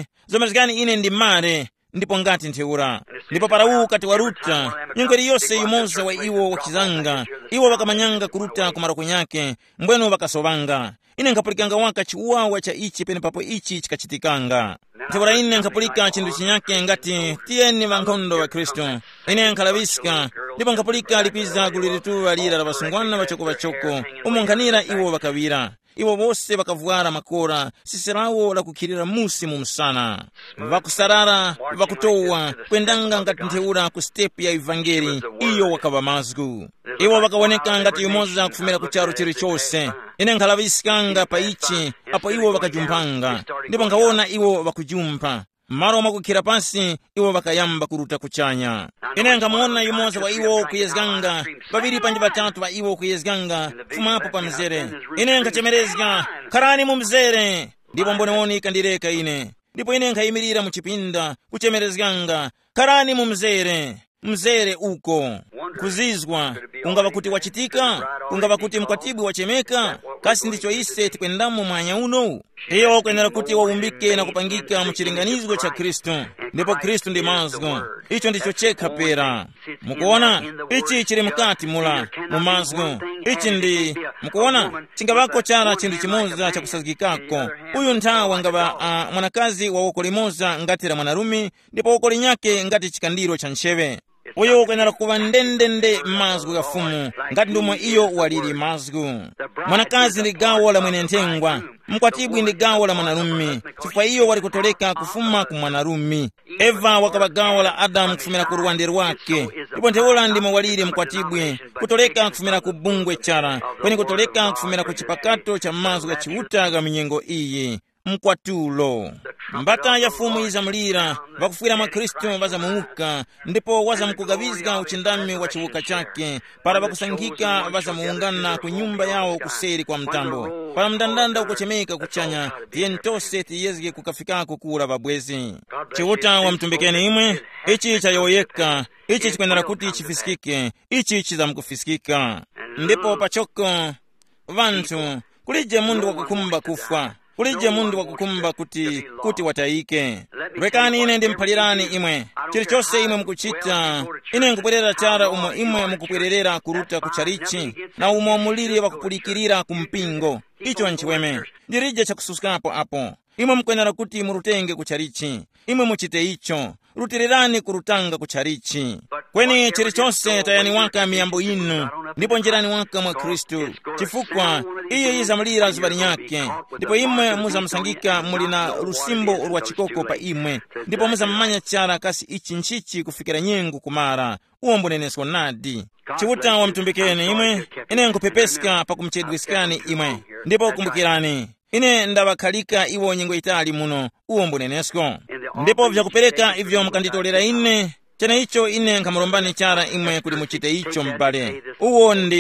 ine ndimare. Ndipo ngati ntheura. Ndipo para kati waruta nyengweri yose yumoza wa iwo wakizanga, iwo wakamanyanga kuruta kumaroko nyake, mbweno wakasovanga. Ine nkapulikanga waka chiuwawa cha ichi penepapo ichi chikachitikanga. Ntheura ine nkapulika chindu chinyake ngati tiyeni vankhondo wa Kristo. Ine nkalavisika, ndipo nkapulika lipiza kulirituwa lira la vasungwana vachoko umonkhanira iwo vakawira. Iwo bose vakavwara makora, sisirawo la kukhirira musi mu msana. Vakusarara, vakutowa, kwendanga ngati ntheura ku stepu ya evangeli, iyo wakava mazgu. Iwo vakawoneka ngati yumoza kufumira kucharo chilichonse. Ine nkhalavisikanga pa ichi, apo iwo vakajumpanga. Ndipo nkawona iwo vakujumpa. Maro makukhira pasi, iwo vakayamba kuruta kuchanya. Ine nkamuona yumoza wa iwo kuyezganga, vaviri panji vatatu va iwo kuyezganga, fumapo pa mzere. Ine nkachemerezga, kharani mu mzere. Ndipo mbonewoni ikandireka ine. Ndipo ine nkhayimirira mu chipinda, kuchemerezganga, kharani mu mzere. Mzere uko kuzizwa kungava kuti wachitika, kungava kuti mkwatibwi wachemeka, kasi ndicho ise tikwendamo mwanya uno. Iyo kuyenera kuti waumbike na kupangika mu chilinganizo cha Kristo, ndipo Kristu ndi mazgu. Icho ndicho chekha pera. Mukuona ichi chili mkati mula mu mazgu. Ichi ndi mukuona chingavako chara chindu chimoza cha kusazikikako. Uyu nthawa ngava mwanakazi wa woko limoza ngati la mwanarumi, ndipo woko linyake ngati chikandiro cha ncheve. Uyo ukenera kuva ndendende mazgu ga fumu, ngati ndumo iyo walili mazgu. Mwanakazi ndi gawo la mwene nthengwa, mkwatibwi ndi gawo la mwanarumi, chifukwa iyo wali kutoleka kufuma ku mwanarumi. Eva wakava gawo la Adamu kufumira ku ruwande rwake, ndipo ntheula ndimo walili mkwatibwi, kutoleka kufumira ku bungwe chara, kweni kutoleka kufumira ku chipakato cha mazgu ga chiuta ga minyengo iyi. Mkwatulo mbata ya fumu izamulira, vakufwira mwa Kristo vazamuuka, ndipo wazamukugavizga uchindami wa chiwuka chake, para vakusangika vazamuungana ku nyumba yawo kuseri kwa mtambo. Para mndandanda ukuchemeka kuchanya, tiyentose tiyezge kukafikako kula vabwezi. Chiwuta wa mtumbikeni imwe, ichi chayoyeka, ichi chikwendera kuti chifisikike, ichi chizamukufisikika. Ndipo pachoko vantu kulije mundu wakukumba kufa, kulije mundu wakukumba kuti watayike. Rekani ine ndimphalirani imwe, chilichonse imwe mukuchita. Ine nkupwerera chara umo imwe mukupwererera kuruta kucharichi, na umo muliri wakupulikirira kumpingo. Icho nchiweme ndirije chakususkapo apo. Imwe mkwenera kuti murutenge kucharichi, imwe muchite icho. Rutirirani kurutanga kucharichi. Kweni chilichonse tayani waka miyambo inu, ndipo njirani waka mwa Kristu, chifukwa iye izamulira zubali nyake. Ndipo imwe muzamusangika muli na lusimbo lwa chikoko pa imwe, ndipo muzammanya chara kasi ichi nchichi kufikira nyengu kumara. Uwo mbuneneso nadi. Chiwuta wa mtumbikeni imwe, ine nkupepeska pa kumchedwisikani imwe. Ndipo kumbukirani, ine ndavakhalika iwo nyengo itali muno. Uwo mbunenesko. Ndipo vyakupereka ivyo mkanditolera ine, chena icho ine nkamulombani chara imwe kuli muchite icho mbale. Uwo ndi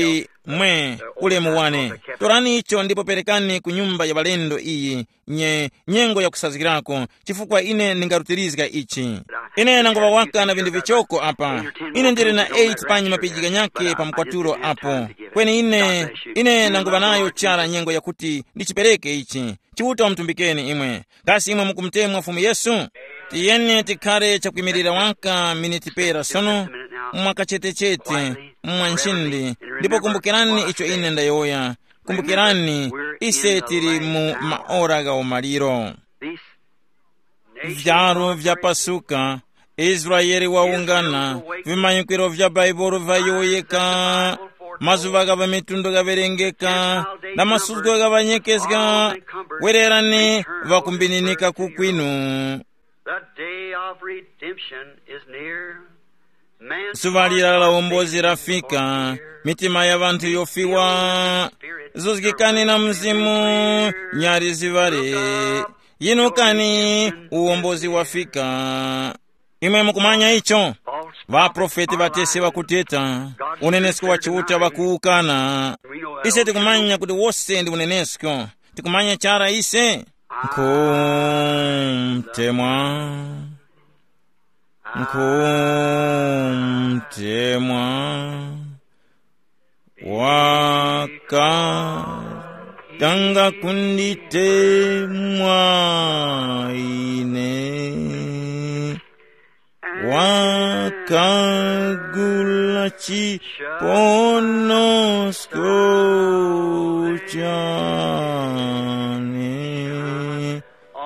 mwe ulemu wane. Torani icho ndipo perekani ku nyumba ya balendo iyi nyengo ya kusazikirako, chifukwa ine ningarutirizika ichi. Ine nangova waka na vindu vichoko apa. Ine ndiri na 8 panyi mapijika nyake pa mkwaturo apo. Kweni ine nangova nayo chara nyengo ya kuti ndichipereke ichi. Chiuta mtumbikeni imwe. Kasi imwe mukumtemwa Mfumu Yesu. Tiyeni tikhale chakuimirira waka miniti pera sono mwakachetechete mwanchindi. Ndipo kumbukirani icho ine ndayoya. Kumbukirani ise tiri mu maora ga umaliro. Vyaro vyapasuka, Israeli waungana, vimanyikiro vya Baibulu vayoyeka, mazuva gava mitundu gaverengeka, na masuzgo gavanyekezga, wererani vakumbininika kukwinu. Suvalira la umbozi rafika, mitima ya vantu yofiwa, zuzgikani na mzimu, nyari zivare, yinukani uombozi wafika. Imwe mukumanya icho, vaprofeti vatese vakuteta, unenesko wachiuta vakuukana. Ise tikumanya kuti wose ndi unenesko, tikumanya chara ise. Nkumtemwa wakatanga kunditemwa ine wakagula chiponosko chane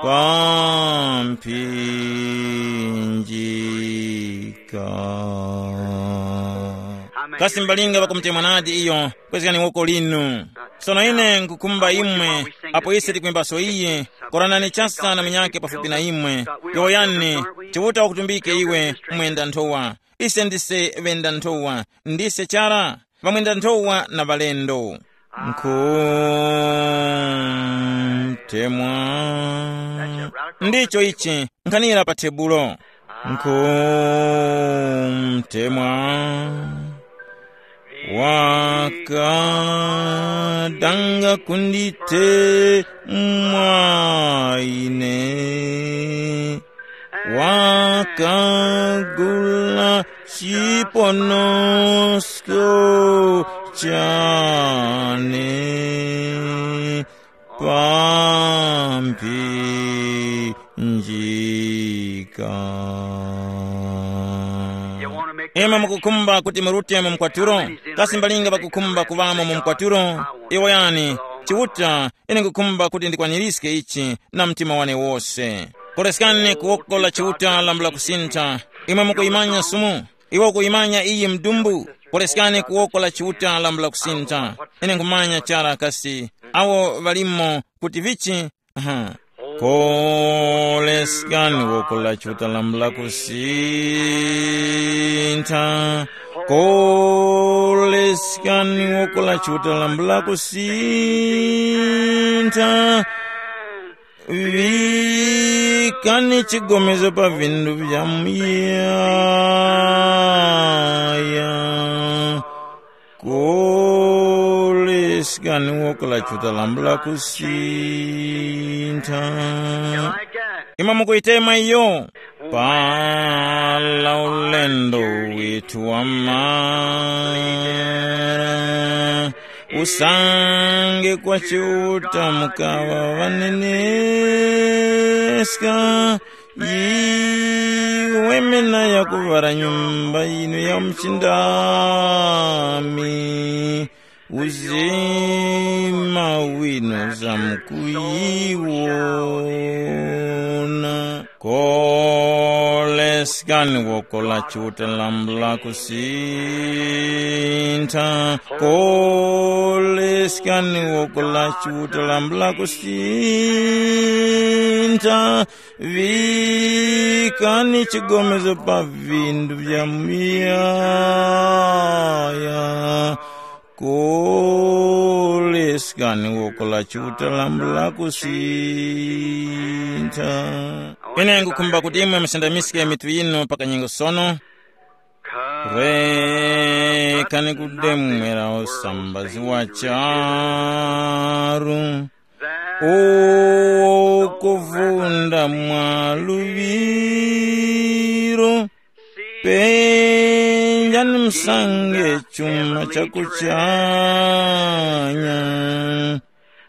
pampinjika. Kasi mbalinga bakumtemwa nadi iyo kwezikani woko linu. Sono ine nkukumba imwe apo ise tikuimba so iye koranani chasa na minyake pafupi na imwe yoyani chivuta wakutumbike iwe mwenda ntowa. Ise ndise venda ntowa ndise chara vamwenda ntowa na valendo. Nkumtemwa ndicho ichi nkanira pa tebulo. Nkumtemwa wakadanga kunditemwa ine wakagula chiponosko chane pampinjika. Ema mukukumba kuti murute mu mkwaturo, kasi mbalinga bakukumba kuvamo mu mkwaturo. Iwo yani chiuta ine kukumba kuti ndikwanirisike ichi na mtima wane wose. Koreskane kuokola chiuta lambula kusinta. Imwe mukuimanya sumu, iwo kuimanya iyi mdumbu. Koreskane kuokola chiuta lambula kusinta. Ine kumanya chara kasi awo valimo kuti vichi. Koleskani wokola chuta lambula kusinta. Koleskani wokola chuta lambula kusinta. Vikani chigomezo pa vindu vya miyaya. Koleskani wokola chuta lambula kusinta. Ima mukuitema iyo pala ulendo witu amara usange kwa chiuta mukawa vaneneska iwemena ya kuvara nyumba ino ya mchindami uzima wino za mkuiwona. Koleskani wokola chuta lambula kusinta. Koleskani wokola chuta lambula kusinta. Vikani chigomezo pa vindu vya miyaya. Koleskani wokola chuta lambula kusinta. Ine ngukumba kuti imwe msendamisike mitu ino paka nyengo sono. rekani kudemwera osambazi wa charu okuvunda mwaluviro penjani msange chuma chakuchanya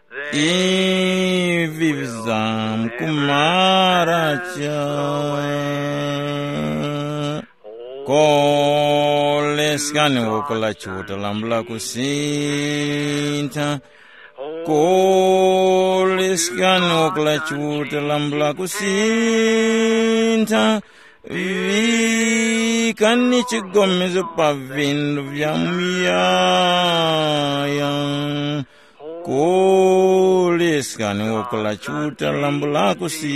ivi vizamkumara cha koleskani wokola chuta lambula kusinta koleskani wokola chuta lambula kusinta vikani chigomezo pavindu vya muyaya koleskani wokola chuta lambula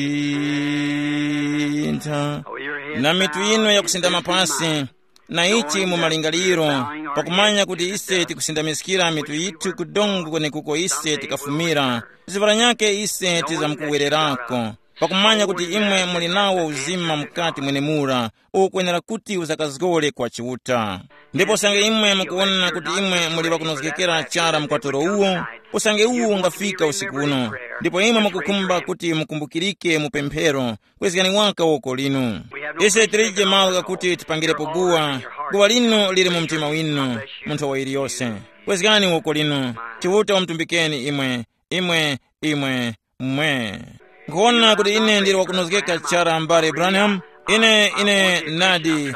kusinta na mitu ino ya kusinda mapasi na ichi mu malingaliro pakumanya kuti ise tikusindamisikira mitu itu kudongo kwenye kuko ise tikafumira zivala nyake ise tizamkuwererako pakumanya kuti imwe mulinawo uzima mkati mwene mura ukwenera kuti uzakazgole kwa chiuta ndipo sange imwe mukuona kuti imwe muliva kunozikekera chara mkwatoro uwo usange uwu ungafika usiku uno ndipo imwe mukukumba kuti mukumbukirike mupemphero kwezikani waka woko linu ise tirije malga kuti tipangirepo guwa lino lili mu mtima winu munthu wa iliyonse kwezikani woko linu chiuta wamtumbikeni imwe nkuona kuti ine ndiri wakunozikeka chara mbale Branham ine nadi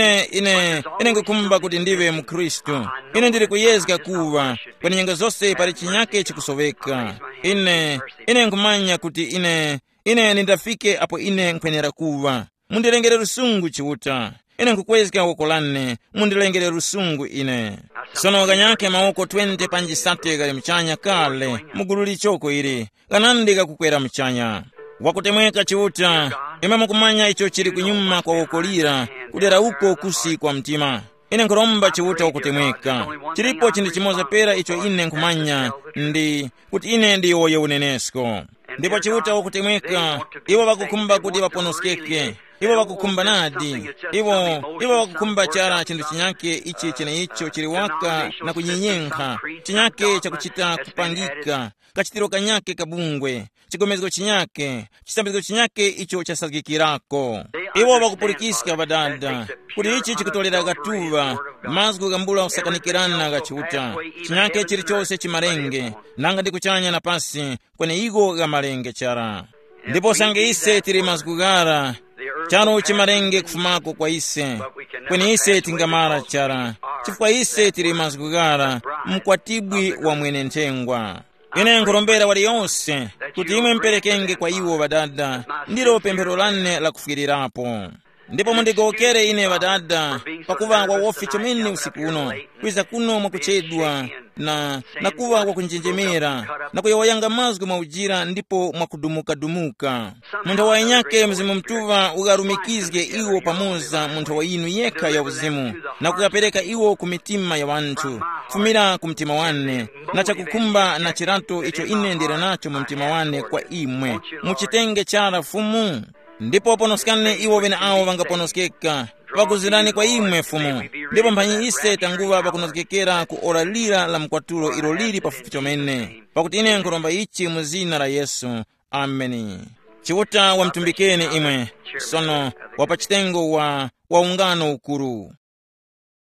ine ngukumba kuti ndive mkristu ine ndiri kuyezga kuva kwenye nyanga zonse pali chinyake chikusoveka ine nkumanya kuti ine nindafike apo ine nkwenera kuva mundilengere rusungu chiuta ine nkukwezga wokolane mundilengere rusungu ine sono wakanyake maoko 20 panjisate gali mchanya kale mugulu lichoko ili kanandika kukwera mchanya wakutemweka chiuta ime mukumanya icho chiri kunyuma kwa wokolira kudera uko kusi kwa mtima ine nkuromba chiuta wakutemweka chilipo chindi chimoza pera icho ine nkumanya ndi kuti ine ndi oye unenesko ndipo chiuta wakutemweka iwo wakukumba kuti waponoskeke iwo wakukumba nadi iwo wakukumba chara chindu chinyake ichi chene icho chiliwaka na kunyenyenka chinyake chakuchita kupangika kachitiro kanyake kabungwe chigomezgo chinyake chisambizo chinyake icho chasagikirako iwo wakupulikisika badada kuti ichi chikutolera gatuva mazgu gambula usakanikirana gachuta chinyake chili chose chimarenge nanga ndikuchanya na pasi kwene igo gamarenge chara ndipo sange ise tiri mazgu gara chano chimarenge kufumako kwa ise kwene ise tingamara chara chifukwa ise tiri mazgu gara mkwatibwi wa mwene ntengwa ine nkurombera wali yonse kuti imwe mperekenge kwa iwo badada ndilo pemphero lane la kufirirapo ndipo mundigokere ine badada pakuva kwa wofi chomini usiku uno kwiza kuno mwakuchedwa na kuva kwa kunjenjemera na kuyawayanga mazgu maujira ndipo mwakudumuka munthu wa inyake mzimu mtuva ugarumikizge iwo pamoza munthu wa inu yeka ya uzimu na kukapereka iwo kumitima ya wantu fumira kumtima wane na chakukumba na chirato icho ine ndira nacho mumtima wane kwa imwe muchitenge chara fumu ndipo ponoskane iwo vena awo vangaponoskeka vakuzirani kwa imwe fumu ndipo mphanyi ise tanguva vakunoskekera ku ora lira la mkwatulo ilo lili pafupi chomene pakuti ine nkuromba ichi muzina la Yesu ameni chiuta wamtumbikeni imwe sono wapachitengo wa ungano ukuru